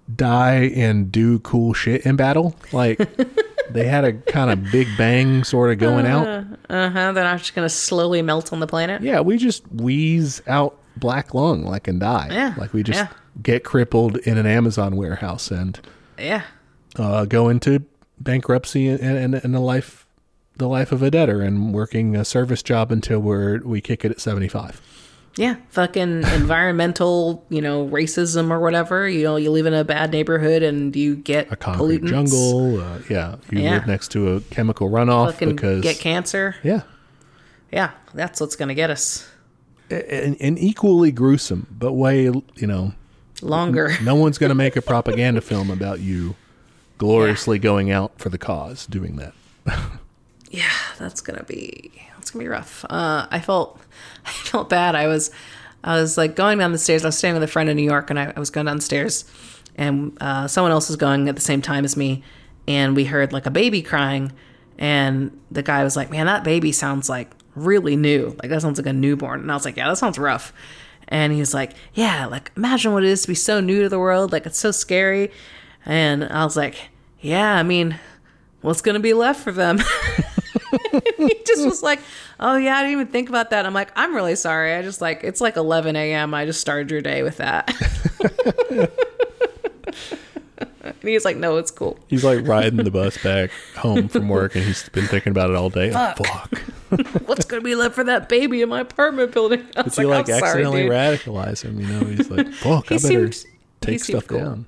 Speaker 2: die and do cool shit in battle. Like, they had a kind of big bang sort of going
Speaker 1: uh,
Speaker 2: out.
Speaker 1: Uh-huh. They're not just going to slowly melt on the planet.
Speaker 2: Yeah, we just wheeze out black lung, like, and die.
Speaker 1: Yeah.
Speaker 2: Like, we just
Speaker 1: yeah.
Speaker 2: get crippled in an Amazon warehouse and
Speaker 1: yeah,
Speaker 2: uh, go into bankruptcy and, and, and the life the life of a debtor and working a service job until we're we kick it at seventy-five.
Speaker 1: Yeah, fucking environmental, you know, racism or whatever. You know, you live in a bad neighborhood and you get
Speaker 2: a concrete
Speaker 1: pollutants.
Speaker 2: jungle. Uh, yeah, you
Speaker 1: yeah.
Speaker 2: live next to a chemical runoff
Speaker 1: fucking
Speaker 2: because
Speaker 1: get cancer.
Speaker 2: Yeah,
Speaker 1: yeah, that's what's gonna get us.
Speaker 2: And, and equally gruesome, but way you know
Speaker 1: longer.
Speaker 2: No one's gonna make a propaganda film about you gloriously yeah. going out for the cause doing that.
Speaker 1: Yeah, that's gonna be that's gonna be rough. Uh, I felt I felt bad. I was I was like going down the stairs. I was staying with a friend in New York, and I, I was going downstairs, and uh, someone else was going at the same time as me, and we heard like a baby crying, and the guy was like, "Man, that baby sounds like really new. Like that sounds like a newborn." And I was like, "Yeah, that sounds rough." And he was like, "Yeah, like imagine what it is to be so new to the world. Like it's so scary." And I was like, "Yeah, I mean, what's gonna be left for them?" He just was like, "Oh yeah, I didn't even think about that." I'm like, "I'm really sorry. I just like it's like eleven a.m. I just started your day with that." And he's like, "No, it's cool."
Speaker 2: He's like riding the bus back home from work, and he's been thinking about it all day.
Speaker 1: Fuck.
Speaker 2: Oh, fuck.
Speaker 1: What's gonna be left for that baby in my apartment building? I was
Speaker 2: Did you like,
Speaker 1: like
Speaker 2: accidentally
Speaker 1: sorry,
Speaker 2: radicalize him? You know, he's like, "Fuck,
Speaker 1: He
Speaker 2: I better
Speaker 1: seemed-
Speaker 2: take stuff
Speaker 1: cool.
Speaker 2: down."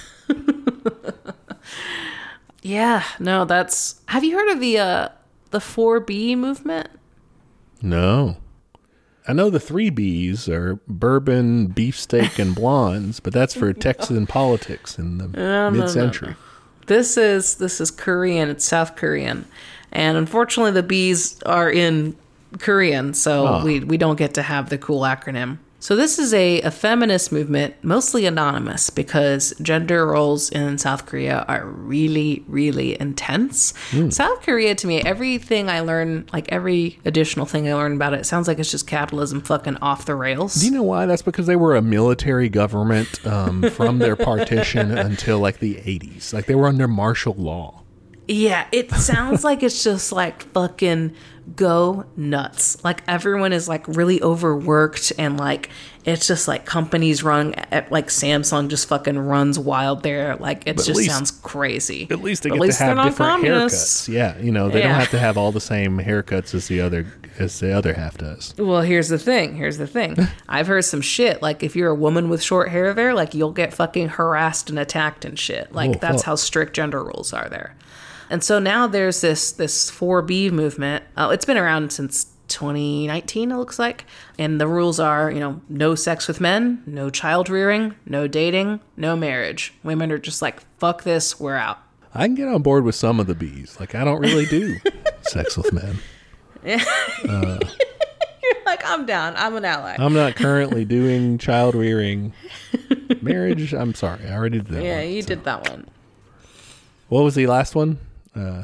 Speaker 1: Yeah, no, that's. Have you heard of the uh, the four B movement?
Speaker 2: No. I know the three B's are bourbon, beefsteak, and blondes, but that's for Texan politics in the
Speaker 1: no,
Speaker 2: mid-century.
Speaker 1: No, no. This is this is Korean. It's South Korean, and unfortunately, the B's are in Korean, so
Speaker 2: Oh.
Speaker 1: we we don't get to have the cool acronym. So this is a, a feminist movement, mostly anonymous, because gender roles in South Korea are really, really intense. Mm. South Korea, to me, everything I learn, like every additional thing I learn about it, sounds like it's just capitalism fucking off the rails.
Speaker 2: Do you know why? That's because they were a military government um, from their partition until like the eighties. Like they were under martial law.
Speaker 1: Yeah, it sounds like it's just like fucking go nuts. Like everyone is like really overworked and like it's just like companies run at like Samsung just fucking runs wild there. Like it
Speaker 2: But at
Speaker 1: just
Speaker 2: least-
Speaker 1: sounds crazy.
Speaker 2: At least they
Speaker 1: But
Speaker 2: get
Speaker 1: at least
Speaker 2: to have
Speaker 1: they're not
Speaker 2: different
Speaker 1: communists.
Speaker 2: haircuts. Yeah, you know, they don't
Speaker 1: Yeah.
Speaker 2: have to have all the same haircuts as the other as the other half does.
Speaker 1: Well, here's the thing. Here's the thing. I've heard some shit. Like, if you're a woman with short hair there, like, you'll get fucking harassed and attacked and shit. Like,
Speaker 2: Oh,
Speaker 1: that's
Speaker 2: fuck.
Speaker 1: how strict gender rules are there. And so now there's this this four B movement. Uh, it's been around since twenty nineteen, it looks like. And the rules are, you know, no sex with men, no child rearing, no dating, no marriage. Women are just like, fuck this, we're out.
Speaker 2: I can get on board with some of the B's. Like I don't really do sex with men.
Speaker 1: You're like, I'm down. I'm an ally.
Speaker 2: I'm not currently doing child rearing. Marriage, I'm sorry. I already did that
Speaker 1: yeah,
Speaker 2: one,
Speaker 1: you
Speaker 2: so.
Speaker 1: did that one.
Speaker 2: What was the last one? Uh,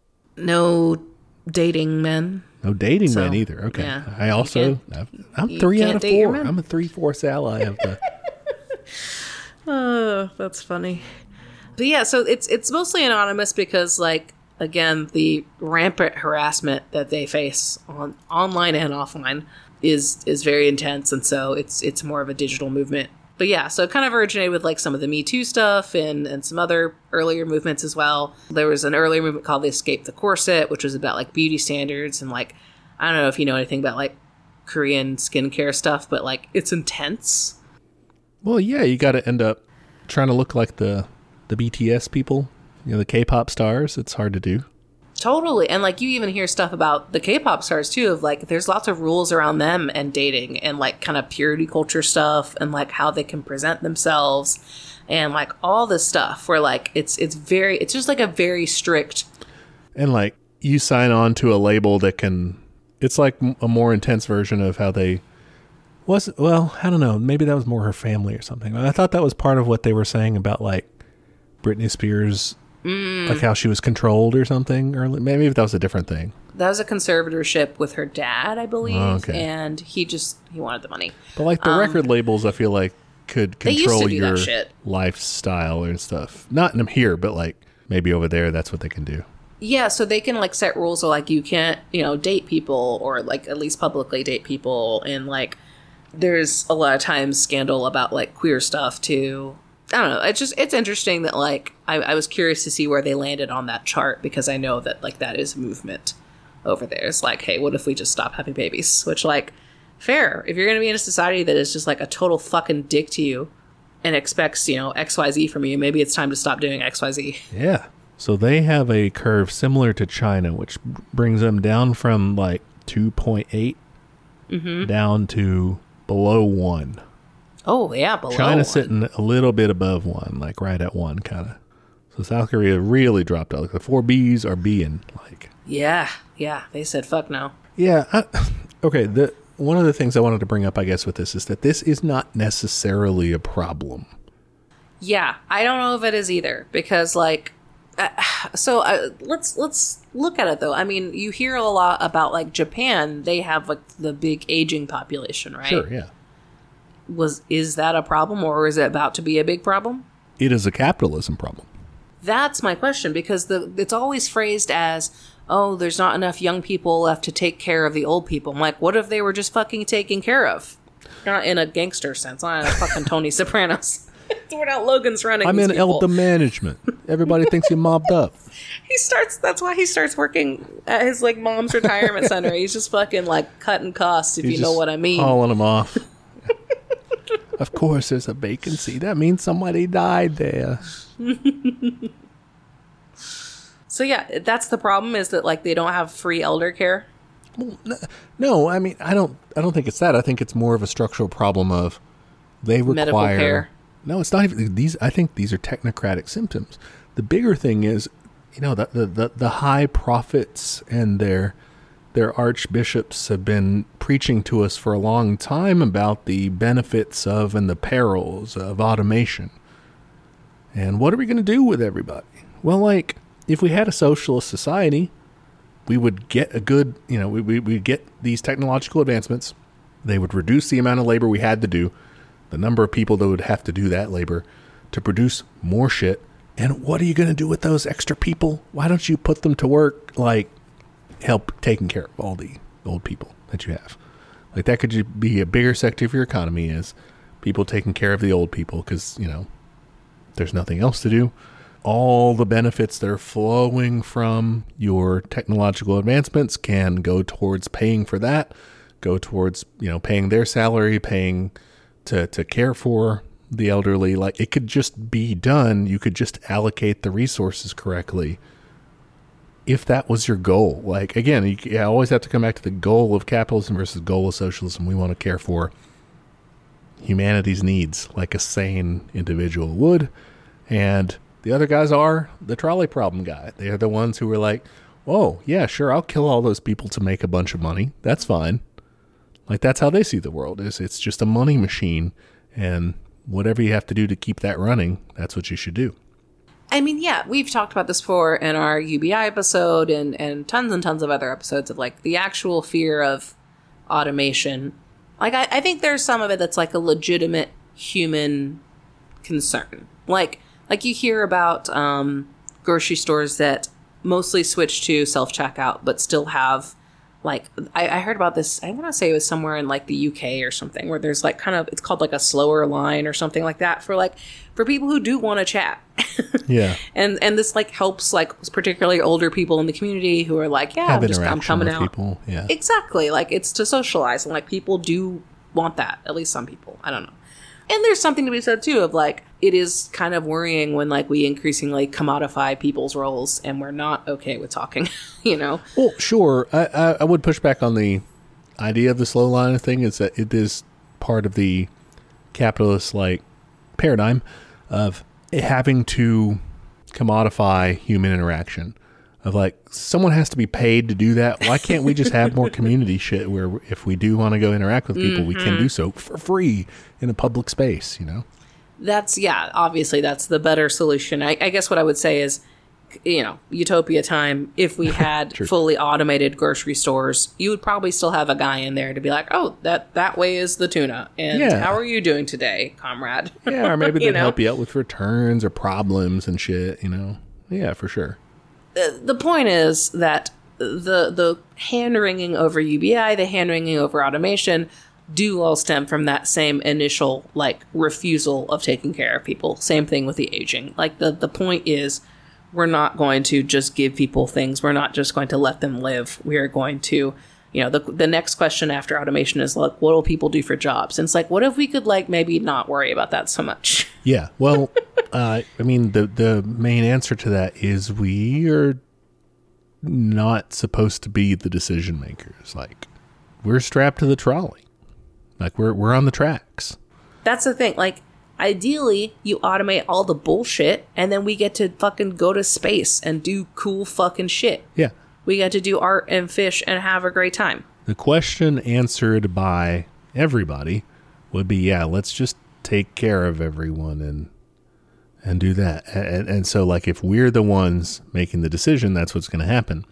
Speaker 1: No dating men.
Speaker 2: no dating
Speaker 1: So,
Speaker 2: men either. Okay.
Speaker 1: yeah.
Speaker 2: I also,
Speaker 1: You
Speaker 2: I've- I'm
Speaker 1: you
Speaker 2: three
Speaker 1: can't
Speaker 2: out of
Speaker 1: date your
Speaker 2: four.
Speaker 1: men.
Speaker 2: I'm a three-fourths ally of the...
Speaker 1: Oh, that's funny. But yeah, so it's it's mostly anonymous because like again, the rampant harassment that they face on online and offline is is very intense, and so it's it's more of a digital movement. But yeah, so it kind of originated with like some of the Me Too stuff and, and some other earlier movements as well. There was an earlier movement called the Escape the Corset, which was about like beauty standards and like, I don't know if you know anything about like Korean skincare stuff, but like it's intense.
Speaker 2: Well, yeah, you got to end up trying to look like the the B T S people, you know, the K-pop stars. It's hard to do.
Speaker 1: Totally. And like you even hear stuff about the K-pop stars too, of like there's lots of rules around them and dating and like kind of purity culture stuff and like how they can present themselves and like all this stuff where like it's it's very it's just like a very strict.
Speaker 2: And like you sign on to a label that can, it's like a more intense version of how they was. Well, I don't know. Maybe that was more her family or something. I thought that was part of what they were saying about like Britney Spears. Mm. Like how she was controlled or something, or maybe that was a different thing.
Speaker 1: That was a conservatorship with her dad, I believe,
Speaker 2: oh, okay.
Speaker 1: And he just he wanted the money.
Speaker 2: But like the um, record labels, I feel like could control your
Speaker 1: shit.
Speaker 2: lifestyle and stuff. Not in here, but like maybe over there, that's what they can do.
Speaker 1: Yeah, so they can like set rules of like you can't, you know, date people or like at least publicly date people, and like there's a lot of times scandal about like queer stuff too. I don't know. It's just, it's interesting that like, I, I was curious to see where they landed on that chart because I know that like that is a movement over there. It's like, hey, what if we just stop having babies? Which like, fair. If you're going to be in a society that is just like a total fucking dick to you and expects, you know, X Y Z from you, maybe it's time to stop doing X Y Z.
Speaker 2: Yeah. So they have a curve similar to China, which brings them down from like two point eight mm-hmm. down to below one.
Speaker 1: Oh, yeah, below
Speaker 2: China's
Speaker 1: one.
Speaker 2: Sitting a little bit above one, like right at one, kind of. So South Korea really dropped out. Like the four Bs are being like.
Speaker 1: Yeah, yeah, they said fuck no.
Speaker 2: Yeah, I, okay. The one of the things I wanted to bring up, I guess, with this is that this is not necessarily a problem.
Speaker 1: Yeah, I don't know if it is either because, like, uh, so uh, let's let's look at it though. I mean, you hear a lot about like Japan; they have like the big aging population, right?
Speaker 2: Sure, yeah.
Speaker 1: Was is that a problem, or is it about to be a big problem?
Speaker 2: It is a capitalism problem.
Speaker 1: That's my question, because the it's always phrased as, oh, there's not enough young people left to take care of the old people. I'm like, what if they were just fucking taken care of? Not in a gangster sense, not in a fucking Tony Sopranos. We're not Logan's running.
Speaker 2: I'm in
Speaker 1: people.
Speaker 2: elder management. Everybody thinks you're mobbed up.
Speaker 1: He starts. That's why he starts working at his like mom's retirement center. He's just fucking like cutting costs, if
Speaker 2: He's
Speaker 1: you know what I mean.
Speaker 2: Hauling them off. Of course, there's a vacancy. That means somebody died there.
Speaker 1: So yeah, that's the problem. Is that like they don't have free elder care?
Speaker 2: Well, no, I mean I don't. I don't think it's that. I think it's more of a structural problem of they require
Speaker 1: medical care.
Speaker 2: No, it's not even these. I think these are technocratic symptoms. The bigger thing is, you know, the the the, the high prophets and their their archbishops have been preaching to us for a long time about the benefits of and the perils of automation. And what are we going to do with everybody? Well, like, if we had a socialist society, we would get a good, you know, we, we, we'd get these technological advancements. They would reduce the amount of labor we had to do, the number of people that would have to do that labor to produce more shit. And what are you going to do with those extra people? Why don't you put them to work, like, help taking care of all the old people that you have? Like, that could be a bigger sector of your economy, is people taking care of the old people, because, you know, there's nothing else to do. All the benefits that are flowing from your technological advancements can go towards paying for that, go towards, you know, paying their salary, paying to, to care for the elderly. Like, it could just be done. You could just allocate the resources correctly if that was your goal. Like, again, you, you always have to come back to the goal of capitalism versus goal of socialism. We want to care for humanity's needs like a sane individual would. And the other guys are the trolley problem guy. They are the ones who are like, whoa, yeah, sure, I'll kill all those people to make a bunch of money. That's fine. Like, that's how they see the world. Is it's just a money machine, and whatever you have to do to keep that running, that's what you should do.
Speaker 1: I mean, yeah, we've talked about this before in our U B I episode and, and tons and tons of other episodes of, like, the actual fear of automation. Like, I, I think there's some of it that's, like, a legitimate human concern. Like, like you hear about um, grocery stores that mostly switch to self-checkout, but still have like, I, I heard about this, I want to say it was somewhere in like the U K or something, where there's like kind of, it's called like a slower line or something like that for like, for people who do want to chat.
Speaker 2: Yeah.
Speaker 1: And and this like helps like particularly older people in the community who are like, yeah,
Speaker 2: Have
Speaker 1: I'm just I'm
Speaker 2: interaction
Speaker 1: coming
Speaker 2: with
Speaker 1: out.
Speaker 2: people. Yeah.
Speaker 1: Exactly. Like it's to socialize, and like people do want that. At least some people. I don't know. And there's something to be said too of like, it is kind of worrying when like we increasingly commodify people's roles and we're not okay with talking, you know?
Speaker 2: Well, sure. I, I, I would push back on the idea of the slow line thing, is that it is part of the capitalist like paradigm of having to commodify human interaction. Of like, someone has to be paid to do that. Why can't we just have more community shit where if we do want to go interact with people, mm-hmm. we can do so for free in a public space, you know?
Speaker 1: That's, yeah, obviously that's the better solution. I, I guess what I would say is, you know, utopia time, if we had fully automated grocery stores, you would probably still have a guy in there to be like, oh, that, that way is the tuna. And yeah. How are you doing today, comrade?
Speaker 2: Yeah, or maybe they'd know? help you out with returns or problems and shit, you know? Yeah, for sure.
Speaker 1: The point is that the the hand-wringing over U B I, the hand-wringing over automation, do all stem from that same initial, like, refusal of taking care of people. Same thing with the aging. Like, the, the point is, we're not going to just give people things. We're not just going to let them live. We are going to, you know, the the next question after automation is, like, what will people do for jobs? And it's like, what if we could, like, maybe not worry about that so much?
Speaker 2: Yeah, well... Uh, I mean, the the main answer to that is we are not supposed to be the decision makers. Like, we're strapped to the trolley. Like, we're we're on the tracks.
Speaker 1: That's the thing. Like, ideally, you automate all the bullshit, and then we get to fucking go to space and do cool fucking shit.
Speaker 2: Yeah.
Speaker 1: We get to do art and fish and have a great time.
Speaker 2: The question answered by everybody would be, yeah, let's just take care of everyone and... And do that. And, and so, like, if we're the ones making the decision, that's what's going to happen.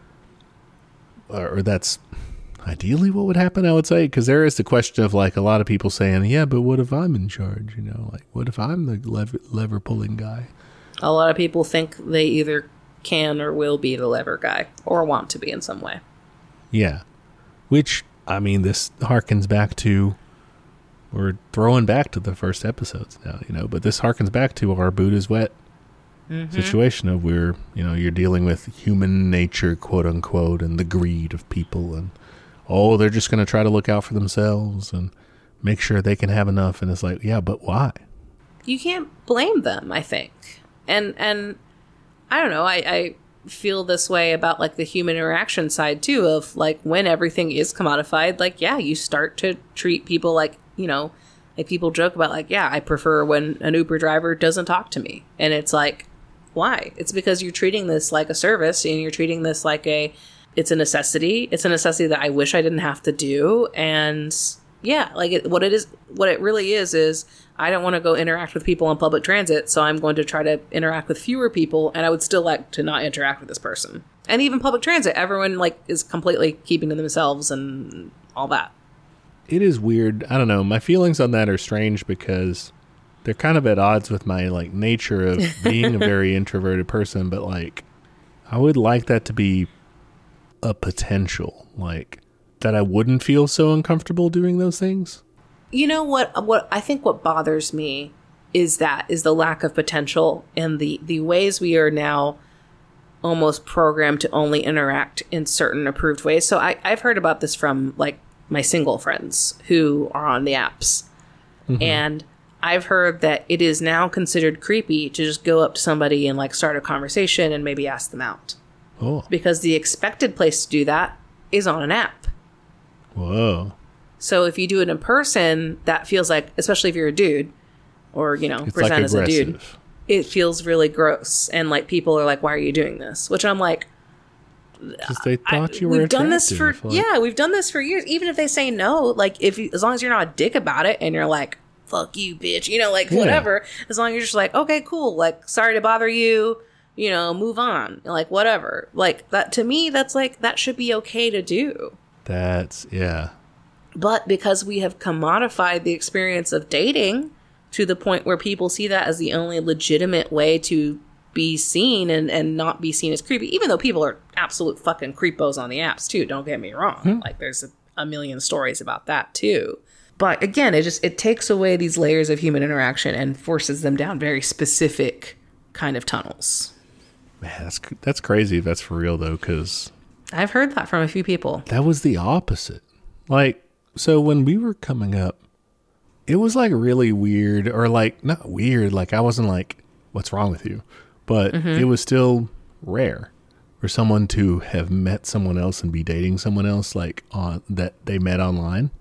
Speaker 2: Or, or that's ideally what would happen, I would say. Because there is the question of, like, a lot of people saying, yeah, but what if I'm in charge? You know, like, what if I'm the lever, lever pulling guy?
Speaker 1: A lot of people think they either can or will be the lever guy, or want to be in some way.
Speaker 2: Yeah. Which, I mean, this harkens back to... We're throwing back to the first episodes now, you know, but this harkens back to our Buddha's wet mm-hmm. situation of where, you know, you're dealing with human nature, quote unquote, and the greed of people. And, oh, they're just going to try to look out for themselves and make sure they can have enough. And it's like, yeah, but why?
Speaker 1: You can't blame them, I think. And, and I don't know, I, I feel this way about like the human interaction side too, of like when everything is commodified, like, yeah, you start to treat people like, you know, like people joke about like, yeah, I prefer when an Uber driver doesn't talk to me. And it's like, why? It's because you're treating this like a service, and you're treating this like a, it's a necessity. It's a necessity that I wish I didn't have to do. And yeah, like it, what it is, what it really is, is I don't want to go interact with people on public transit. So I'm going to try to interact with fewer people. And I would still like to not interact with this person. And even public transit, everyone like is completely keeping to themselves and all that.
Speaker 2: It is weird. I don't know. My feelings on that are strange because they're kind of at odds with my like nature of being a very introverted person. But like, I would like that to be a potential, like that I wouldn't feel so uncomfortable doing those things.
Speaker 1: You know what? What I think what bothers me is that is the lack of potential and the the ways we are now almost programmed to only interact in certain approved ways. So I, I've heard about this from like. my single friends who are on the apps. Mm-hmm. And I've heard that it is now considered creepy to just go up to somebody and like start a conversation and maybe ask them out.
Speaker 2: Oh.
Speaker 1: Because the expected place to do that is on an app.
Speaker 2: Whoa.
Speaker 1: So if you do it in person, that feels like, especially if you're a dude or, you know,
Speaker 2: it's
Speaker 1: present
Speaker 2: like
Speaker 1: as a dude, it feels really gross. And like people are like, why are you doing this? Which I'm like,
Speaker 2: because they thought
Speaker 1: I,
Speaker 2: you were
Speaker 1: we've done this for
Speaker 2: like,
Speaker 1: yeah we've done this for years. Even if they say no, like if you, as long as you're not a dick about it and you're like fuck you bitch, you know, like yeah. whatever, as long as you're just like okay cool, like sorry to bother you, you know, move on, like whatever, like that to me that's like that should be okay to do.
Speaker 2: That's yeah.
Speaker 1: But because we have commodified the experience of dating to the point where people see that as the only legitimate way to be seen and, and not be seen as creepy, even though people are absolute fucking creepos on the apps too. Don't get me wrong. Hmm. Like there's a, a million stories about that too. But again, it just, it takes away these layers of human interaction and forces them down very specific kind of tunnels.
Speaker 2: Man, that's, that's crazy if that's for real though. 'Cause
Speaker 1: I've heard that from a few people.
Speaker 2: That was the opposite. Like, so when we were coming up, it was like really weird, or like not weird. Like I wasn't like, what's wrong with you? But mm-hmm. it was still rare for someone to have met someone else and be dating someone else, like on that they met online.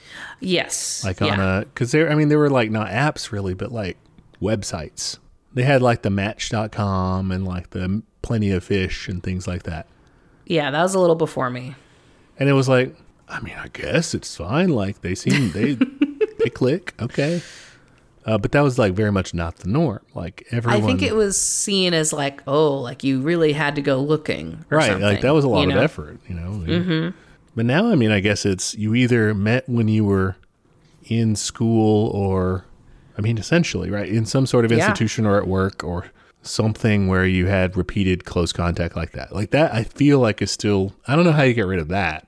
Speaker 1: Yes.
Speaker 2: Like on yeah. a, cause there, I mean, there were like not apps really, but like websites. They had like the match dot com and like the Plenty of Fish and things like that.
Speaker 1: Yeah. That was a little before me.
Speaker 2: And it was like, I mean, I guess it's fine. Like they seem, they, they click. Okay. Uh, but that was like very much not the norm. Like everyone,
Speaker 1: I think it was seen as like, oh, like you really had to go looking, or
Speaker 2: right?
Speaker 1: something,
Speaker 2: like that was a lot
Speaker 1: you know?
Speaker 2: of effort, you know.
Speaker 1: Mm-hmm.
Speaker 2: But now, I mean, I guess it's you either met when you were in school, or, I mean, essentially, right, in some sort of institution yeah. or at work or something where you had repeated close contact like that. Like that, I feel like is still. I don't know how you get rid of that.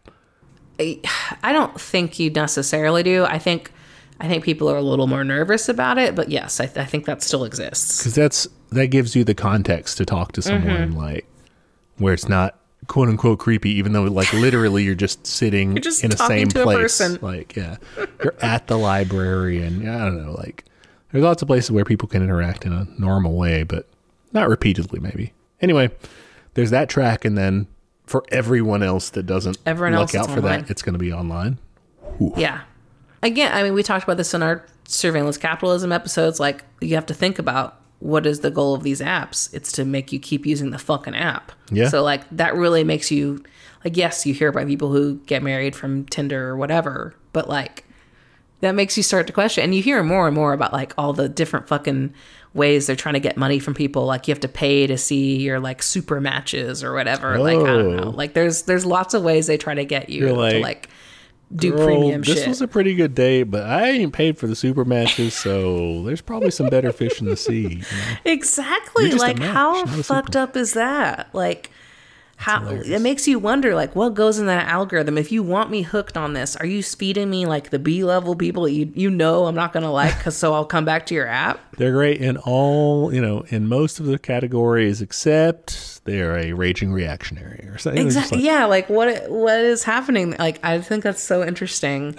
Speaker 1: I, I don't think you necessarily do. I think. I think people are a little more nervous about it, but yes, I, th- I think that still exists.
Speaker 2: Because that's that gives you the context to talk to someone mm-hmm. like where it's not quote unquote creepy, even though like literally you're just sitting
Speaker 1: you're just
Speaker 2: in the same
Speaker 1: to
Speaker 2: place.
Speaker 1: A person.
Speaker 2: Like yeah, you're at the library, and I don't know. Like there's lots of places where people can interact in a normal way, but not repeatedly. Maybe anyway. There's that track, and then for everyone else that doesn't
Speaker 1: everyone
Speaker 2: look
Speaker 1: else
Speaker 2: out for
Speaker 1: online.
Speaker 2: that, it's going to be online. Oof.
Speaker 1: Yeah. Again, I mean, we talked about this in our surveillance capitalism episodes. Like, you have to think about what is the goal of these apps. It's to make you keep using the fucking app.
Speaker 2: Yeah.
Speaker 1: So, like, that really makes you, like, yes, you hear about people who get married from Tinder or whatever, but, like, that makes you start to question. And you hear more and more about, like, all the different fucking ways they're trying to get money from people. Like, you have to pay to see your, like, super matches or whatever. Oh. Like, I don't know. Like, there's there's lots of ways they try to get you
Speaker 2: You're like,
Speaker 1: to, like, do
Speaker 2: Girl,
Speaker 1: premium
Speaker 2: this
Speaker 1: shit.
Speaker 2: This was a pretty good date, but I ain't paid for the super matches, so there's probably some better fish in the sea. You know?
Speaker 1: Exactly. Like, match, how fucked up is that? Like, how hilarious. It makes you wonder, like, what goes in that algorithm? If you want me hooked on this, are you feeding me like the B level people that you you know I'm not gonna like, cause so I'll come back to your app?
Speaker 2: They're great in all, you know, in most of the categories, except they're a raging reactionary or something.
Speaker 1: Exactly.
Speaker 2: Like,
Speaker 1: yeah. Like, what what is happening? Like, I think that's so interesting.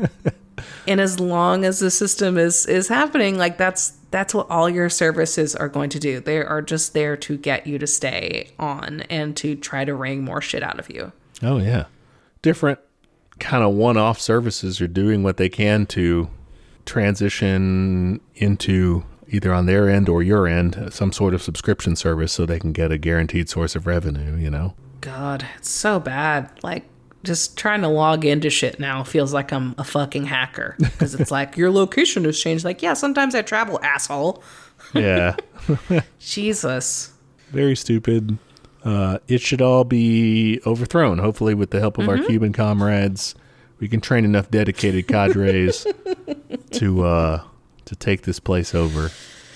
Speaker 1: And as long as the system is is happening, like that's that's what all your services are going to do. They are just there to get you to stay on and to try to wring more shit out of you.
Speaker 2: Oh yeah, different kind of one-off services are doing what they can to transition into either on their end or your end some sort of subscription service so they can get a guaranteed source of revenue. You know.
Speaker 1: God, it's so bad. Like. Just trying to log into shit now feels like I'm a fucking hacker because it's like your location has changed. Like, yeah, sometimes I travel, asshole.
Speaker 2: Yeah.
Speaker 1: Jesus.
Speaker 2: Very stupid. Uh, it should all be overthrown. Hopefully, with the help of mm-hmm. our Cuban comrades, we can train enough dedicated cadres to uh, to take this place over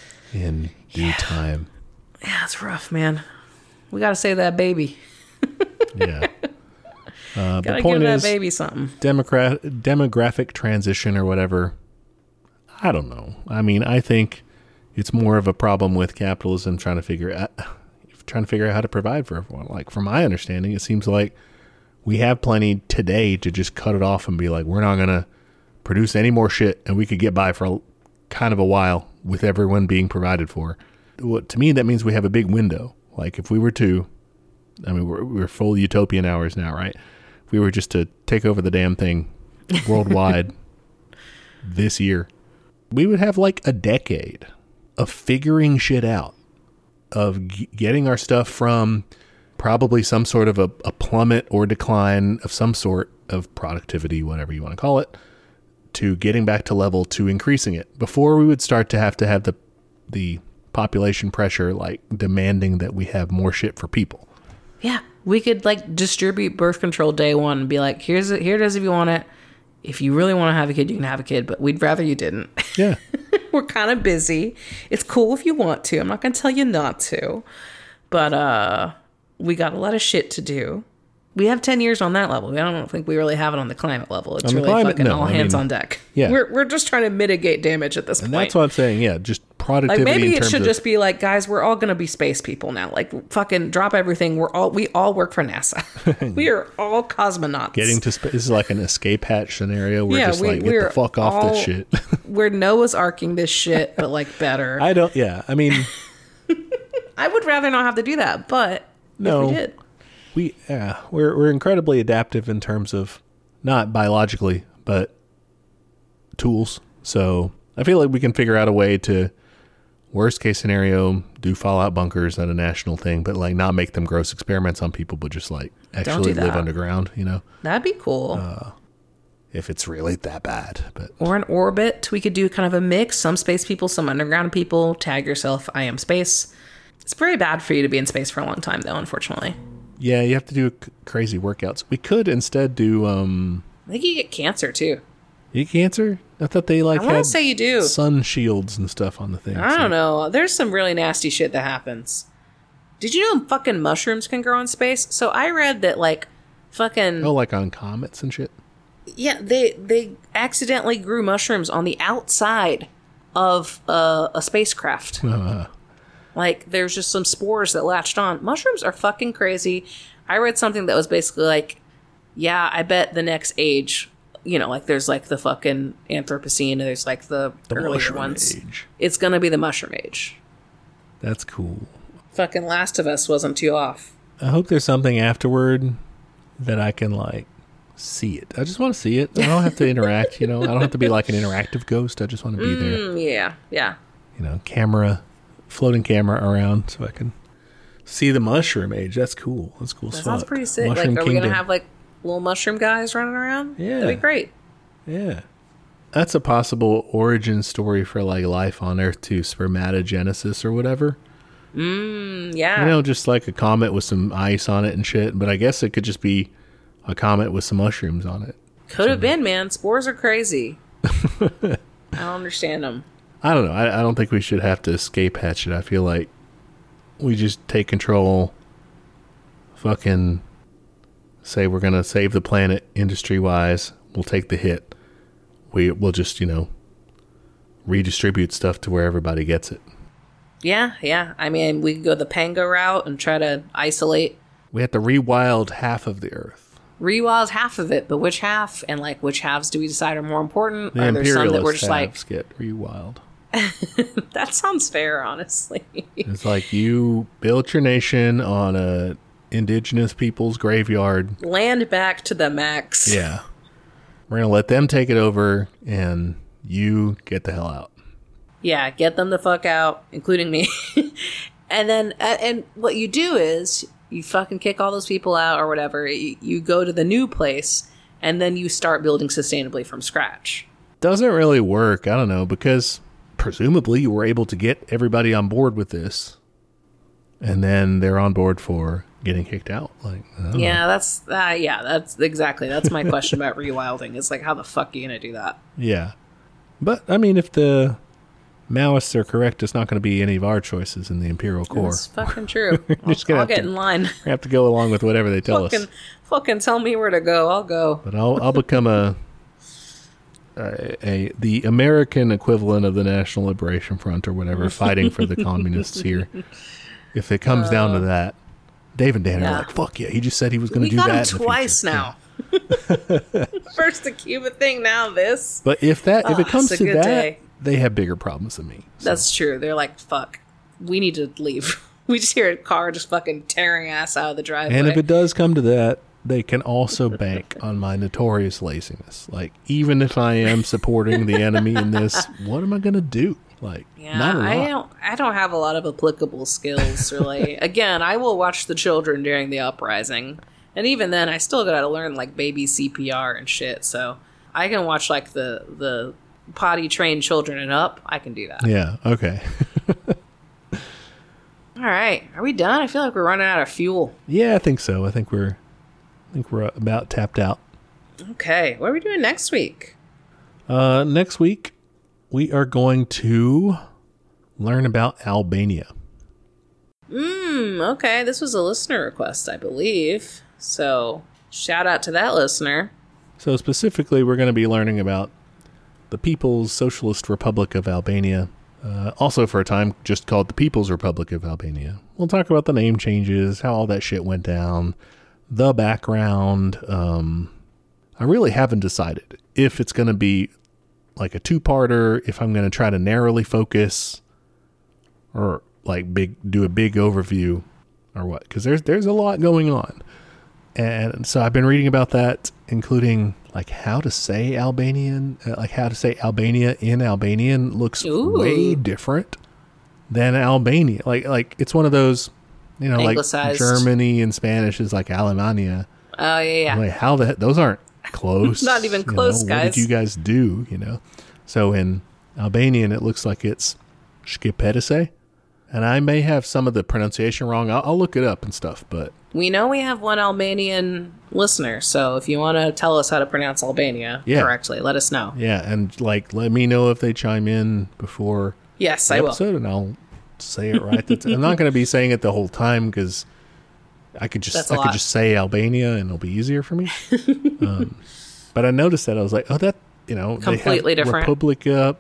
Speaker 2: in due
Speaker 1: yeah.
Speaker 2: time.
Speaker 1: Yeah, it's rough, man. We got to save that baby.
Speaker 2: Yeah. Uh,
Speaker 1: Gotta
Speaker 2: the point
Speaker 1: give that
Speaker 2: is,
Speaker 1: baby something.
Speaker 2: Democrat, demographic transition or whatever, I don't know. I mean, I think it's more of a problem with capitalism trying to figure out, trying to figure out how to provide for everyone. Like, from my understanding, it seems like we have plenty today to just cut it off and be like, we're not going to produce any more shit, and we could get by for a, kind of a while with everyone being provided for. Well, to me, that means we have a big window. Like, if we were to, I mean, we're, we're full utopian hours now, right? If we were just to take over the damn thing worldwide this year, we would have like a decade of figuring shit out, of g- getting our stuff from probably some sort of a, a plummet or decline of some sort of productivity, whatever you want to call it, to getting back to level to increasing it before we would start to have to have the the population pressure like demanding that we have more shit for people.
Speaker 1: Yeah. We could like distribute birth control day one and be like, here's it, here it is if you want it. If you really want to have a kid, you can have a kid, but we'd rather you didn't.
Speaker 2: Yeah.
Speaker 1: We're kind of busy. It's cool if you want to. I'm not going to tell you not to. But uh, we got a lot of shit to do. We have ten years on that level. I don't think we really have it on the climate level. It's
Speaker 2: On the
Speaker 1: really
Speaker 2: climate,
Speaker 1: fucking
Speaker 2: no,
Speaker 1: all
Speaker 2: I
Speaker 1: hands
Speaker 2: mean,
Speaker 1: on deck.
Speaker 2: yeah.
Speaker 1: We're, we're just trying to mitigate damage at this
Speaker 2: And
Speaker 1: point.
Speaker 2: that's what I'm saying. Yeah, just productivity.
Speaker 1: Like maybe
Speaker 2: in
Speaker 1: it
Speaker 2: terms
Speaker 1: should
Speaker 2: of,
Speaker 1: just be like, guys, we're all gonna be space people now. Like fucking drop everything. We're all we all work for NASA. We are all cosmonauts.
Speaker 2: getting to space. This is like an escape hatch scenario. We're
Speaker 1: Yeah,
Speaker 2: just
Speaker 1: we-
Speaker 2: like, get
Speaker 1: we're
Speaker 2: the fuck off
Speaker 1: all-
Speaker 2: this shit.
Speaker 1: We're Noah's arcing this shit, but like better. I,
Speaker 2: I don't. Yeah, I mean,
Speaker 1: would rather not have to do that, but
Speaker 2: No.
Speaker 1: if we did.
Speaker 2: we yeah, we're we're incredibly adaptive in terms of not biologically, but tools. So I feel like we can figure out a way to, worst case scenario, do fallout bunkers at a national thing, but like not make them gross experiments on people, but just like actually
Speaker 1: do
Speaker 2: live
Speaker 1: that.
Speaker 2: underground, you know,
Speaker 1: That'd be cool.
Speaker 2: Uh, if it's really that bad. But
Speaker 1: Or an orbit. We could do kind of a mix. Some space people, some underground people. Tag yourself, I am space. It's very bad for you to be in space for a long time, though, unfortunately.
Speaker 2: yeah, you have to do c- crazy workouts. We could instead do um
Speaker 1: I think you get cancer, too.
Speaker 2: you get cancer. I thought they like
Speaker 1: I want
Speaker 2: had
Speaker 1: to say you do.
Speaker 2: sun shields and stuff on the thing.
Speaker 1: I
Speaker 2: so-
Speaker 1: don't know. There's some really nasty shit that happens. Did you know fucking mushrooms can grow in space? So I read that, like, fucking...
Speaker 2: Oh, like on comets and shit.
Speaker 1: Yeah, they they accidentally grew mushrooms on the outside of uh, a spacecraft.
Speaker 2: Uh,
Speaker 1: Like, there's just some spores that latched on. Mushrooms are fucking crazy. I read something that was basically like, yeah, I bet the next age, you know, like there's like the fucking Anthropocene, and there's like the,
Speaker 2: the
Speaker 1: earlier
Speaker 2: mushroom
Speaker 1: ones.
Speaker 2: age.
Speaker 1: It's gonna be the mushroom age.
Speaker 2: That's cool.
Speaker 1: Fucking Last of Us wasn't too off.
Speaker 2: I hope there's something afterward that I can like see it. I just want to see it. I don't have to interact, you know. I don't have to be like an interactive ghost. I just want to be there.
Speaker 1: Mm, yeah, yeah.
Speaker 2: You know, camera, floating camera around so I can see the mushroom age. That's cool. That's cool.
Speaker 1: That
Speaker 2: as
Speaker 1: sounds
Speaker 2: fuck.
Speaker 1: pretty sick.
Speaker 2: Mushroom
Speaker 1: like, are we
Speaker 2: Kingdom.
Speaker 1: gonna have like little mushroom guys running around?
Speaker 2: Yeah.
Speaker 1: That'd be great.
Speaker 2: Yeah. That's a possible origin story for like life on Earth too, spermatogenesis or whatever.
Speaker 1: Mm, yeah.
Speaker 2: You know, just like a comet with some ice on it and shit. But I guess it could just be a comet with some mushrooms on it.
Speaker 1: Could have been, man. Spores are crazy. I don't understand them.
Speaker 2: I don't know. I, I don't think we should have to escape hatch it. I feel like we just take control, fucking say we're going to save the planet industry-wise. We'll take the hit. We, we'll just, you know, redistribute stuff to where everybody gets it.
Speaker 1: Yeah, yeah. I mean, we could go the Pango route and try to isolate.
Speaker 2: We have to rewild half of the Earth.
Speaker 1: Rewild half of it, but which half? And like, which halves do we decide are more important?
Speaker 2: The
Speaker 1: Are there some that we're
Speaker 2: imperialist
Speaker 1: just like,
Speaker 2: halves get rewild.
Speaker 1: that sounds fair, honestly.
Speaker 2: It's like you built your nation on a indigenous people's graveyard.
Speaker 1: Land back to the max.
Speaker 2: Yeah. We're going to let them take it over and you get the hell out.
Speaker 1: Yeah, get them the fuck out, including me. And then, uh, and what you do is you fucking kick all those people out or whatever. You, you go to the new place and then you start building sustainably from scratch.
Speaker 2: Doesn't really work. I don't know, because presumably you were able to get everybody on board with this. And then they're on board for getting kicked out. Like, I don't know.
Speaker 1: Yeah, that's, uh, yeah, that's exactly. That's my question about rewilding. It's like, how the fuck are you going to do that?
Speaker 2: Yeah. But, I mean, if the Maoists are correct, it's not going to be any of our choices in the Imperial Core.
Speaker 1: That's fucking true.
Speaker 2: just
Speaker 1: I'll,
Speaker 2: gonna
Speaker 1: I'll
Speaker 2: have
Speaker 1: get
Speaker 2: to-
Speaker 1: in line.
Speaker 2: We have to go along with whatever they tell
Speaker 1: fucking,
Speaker 2: us.
Speaker 1: fucking tell me where to go. I'll go.
Speaker 2: But I'll I'll become a, a a the American equivalent of the National Liberation Front or whatever, fighting for the communists here. If it comes down to that, Dave and Dan
Speaker 1: Yeah.
Speaker 2: are like, "Fuck yeah!" He just said he was going
Speaker 1: We
Speaker 2: to do
Speaker 1: got
Speaker 2: that
Speaker 1: him
Speaker 2: in the
Speaker 1: twice
Speaker 2: future.
Speaker 1: now. First the Cuba thing, now this.
Speaker 2: But if that if
Speaker 1: Oh,
Speaker 2: it comes
Speaker 1: it's a
Speaker 2: to
Speaker 1: good
Speaker 2: that,
Speaker 1: day.
Speaker 2: they have bigger problems than me. So,
Speaker 1: That's true. They're like, fuck, we need to leave. We just hear a car just fucking tearing ass out of the driveway.
Speaker 2: and if it does come to that, they can also bank on my notorious laziness. Like, even if I am supporting the enemy in this, what am I going to do? Like,
Speaker 1: yeah,
Speaker 2: not a lot.
Speaker 1: I don't. I don't have a lot of applicable skills, really. Again, I will watch the children during the uprising, and even then, I still got to learn like baby C P R and shit. So I can watch like the the potty trained children and up. I can do that.
Speaker 2: Yeah. Okay.
Speaker 1: All right, are we done? I feel like we're running out of fuel.
Speaker 2: Yeah, I think so. I think we're, I think we're about tapped out.
Speaker 1: Okay, what are we doing next week?
Speaker 2: Uh, next week, we are going to learn about Albania.
Speaker 1: Mm, okay, this was a listener request, I believe. So, shout out to that listener.
Speaker 2: So specifically, we're going to be learning about the People's Socialist Republic of Albania. Uh, also for a time just called the People's Republic of Albania. We'll talk about the name changes, how all that shit went down, the background. Um, I really haven't decided if it's going to be like a two-parter, if I'm going to try to narrowly focus or like big do a big overview or what, because there's there's a lot going on. And so I've been reading about that, including like how to say Albanian, uh, like how to say Albania in Albanian looks
Speaker 1: Ooh.
Speaker 2: way different than Albania. Like, like it's one of those, you know,
Speaker 1: Anglicized.
Speaker 2: like Germany and Spanish is like Alemania.
Speaker 1: Oh, yeah, yeah.
Speaker 2: Like how the those aren't close.
Speaker 1: Not even close,
Speaker 2: you know?
Speaker 1: guys.
Speaker 2: What did you guys do? You know, so in Albanian it looks like it's Shkipedise, and I may have some of the pronunciation wrong. I'll, I'll look it up and stuff, but.
Speaker 1: We know we have one Albanian listener, so if you want to tell us how to pronounce Albania
Speaker 2: Yeah.
Speaker 1: correctly, let us know.
Speaker 2: Yeah, and like let me know if they chime in before
Speaker 1: Yes,
Speaker 2: the
Speaker 1: I will.
Speaker 2: episode, and I'll say it right. That's, I'm not going to be saying it the whole time because I could just
Speaker 1: That's a
Speaker 2: I could
Speaker 1: lot.
Speaker 2: just say Albania and it'll be easier for me. um, but I noticed that I was like, oh, that you know,
Speaker 1: Completely
Speaker 2: they have
Speaker 1: different.
Speaker 2: Republica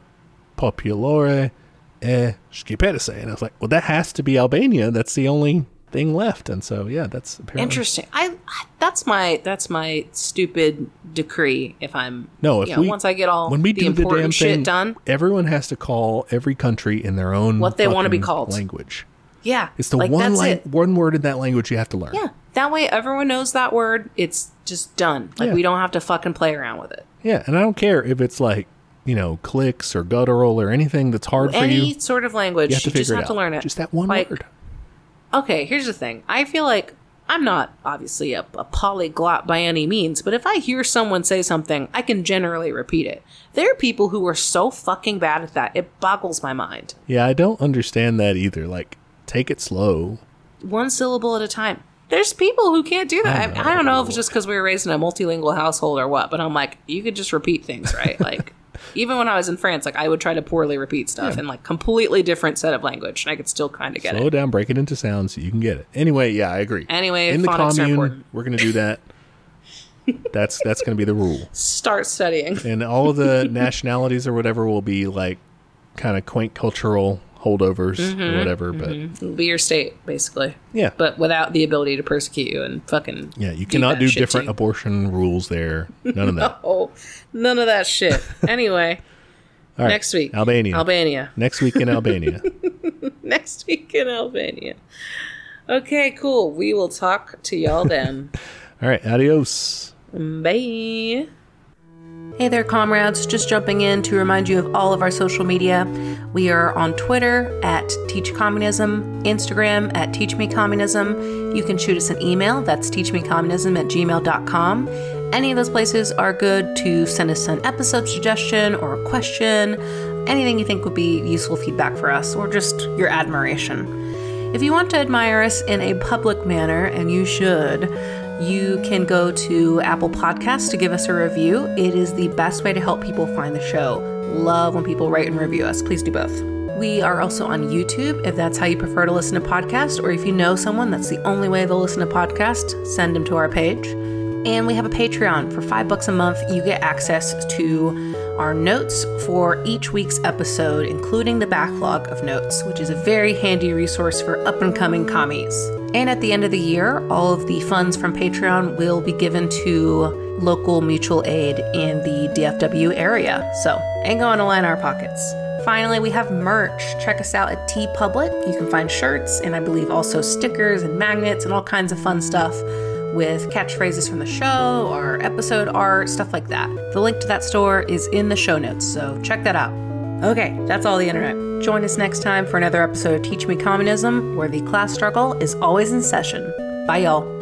Speaker 2: Popolare e Shkipedise, and I was like, well, that has to be Albania. That's the only thing left, and so yeah, that's apparently
Speaker 1: Interesting. I, I that's my that's my stupid decree. If I'm
Speaker 2: No, if
Speaker 1: you know,
Speaker 2: we
Speaker 1: once I get all
Speaker 2: when we
Speaker 1: the
Speaker 2: do the
Speaker 1: important
Speaker 2: damn
Speaker 1: shit
Speaker 2: thing,
Speaker 1: done,
Speaker 2: everyone has to call every country in their own
Speaker 1: What they wanna be
Speaker 2: fucking
Speaker 1: called.
Speaker 2: language.
Speaker 1: yeah,
Speaker 2: It's the
Speaker 1: like,
Speaker 2: one
Speaker 1: that's
Speaker 2: lang-
Speaker 1: it.
Speaker 2: one word in that language you have to learn.
Speaker 1: Yeah, that way everyone knows that word. It's just done. Like
Speaker 2: Yeah.
Speaker 1: we don't have to fucking play around with it.
Speaker 2: Yeah, and I don't care if it's like, you know, clicks or guttural or anything that's hard for
Speaker 1: Any
Speaker 2: you.
Speaker 1: sort of language,
Speaker 2: You
Speaker 1: you,
Speaker 2: have to figure
Speaker 1: just
Speaker 2: it
Speaker 1: have
Speaker 2: out.
Speaker 1: to learn it.
Speaker 2: Just that one
Speaker 1: Like,
Speaker 2: word.
Speaker 1: Okay, here's the thing. I feel like I'm not obviously a, a polyglot by any means, but if I hear someone say something, I can generally repeat it. There are people who are so fucking bad at that. It boggles my mind.
Speaker 2: Yeah, I don't understand that either. Like, take it slow.
Speaker 1: One syllable at a time. There's people who can't do that. I, I don't know if it's just because we were raised in a multilingual household or what, but I'm like, you could just repeat things, right? Like, even when I was in France, like I would try to poorly repeat stuff in like completely different set of language, and I could still kind of get
Speaker 2: Slow
Speaker 1: it.
Speaker 2: down, break it into sounds so you can get it. Anyway, yeah, I agree.
Speaker 1: Anyway,
Speaker 2: in the
Speaker 1: phonics are
Speaker 2: commune,
Speaker 1: important.
Speaker 2: we're going to do that. That's that's going to be the rule.
Speaker 1: Start studying.
Speaker 2: And all of the nationalities or whatever will be like kind of quaint cultural holdovers
Speaker 1: Mm-hmm,
Speaker 2: or whatever. But
Speaker 1: It'll be your state, basically.
Speaker 2: yeah,
Speaker 1: But without the ability to persecute you and fucking
Speaker 2: yeah, you
Speaker 1: do
Speaker 2: cannot
Speaker 1: bad
Speaker 2: do
Speaker 1: shit to
Speaker 2: different
Speaker 1: you.
Speaker 2: abortion rules there. None of that.
Speaker 1: Oh, none of that shit. Anyway,
Speaker 2: All right,
Speaker 1: next week.
Speaker 2: Albania.
Speaker 1: Albania.
Speaker 2: Next week in Albania.
Speaker 1: Next week in Albania. Okay, cool. We will talk to y'all then.
Speaker 2: All right, adios.
Speaker 1: Bye. Hey there, comrades. Just jumping in to remind you of all of our social media. We are on Twitter at Teach Communism, Instagram at Teach Me Communism. You can shoot us an email. That's teachmecommunism at gmail dot com. Any of those places are good to send us an episode suggestion or a question, anything you think would be useful feedback for us, or just your admiration. If you want to admire us in a public manner, and you should, you can go to Apple Podcasts to give us a review. It is the best way to help people find the show. Love when people rate and review us. Please do both. We are also on YouTube, if that's how you prefer to listen to podcasts, or if you know someone that's the only way they'll listen to podcasts, send them to our page. And we have a Patreon. For five bucks a month, you get access to our notes for each week's episode, including the backlog of notes, which is a very handy resource for up-and-coming commies. And at the end of the year, all of the funds from Patreon will be given to local mutual aid in the D F W area. So, ain't going to line our pockets. Finally, we have merch. Check us out at TeePublic. You can find shirts and I believe also stickers and magnets and all kinds of fun stuff with catchphrases from the show or episode art, stuff like that. The link to that store is in the show notes, so check that out. Okay, that's all the internet. Join us next time for another episode of Teach Me Communism, where the class struggle is always in session. Bye, y'all.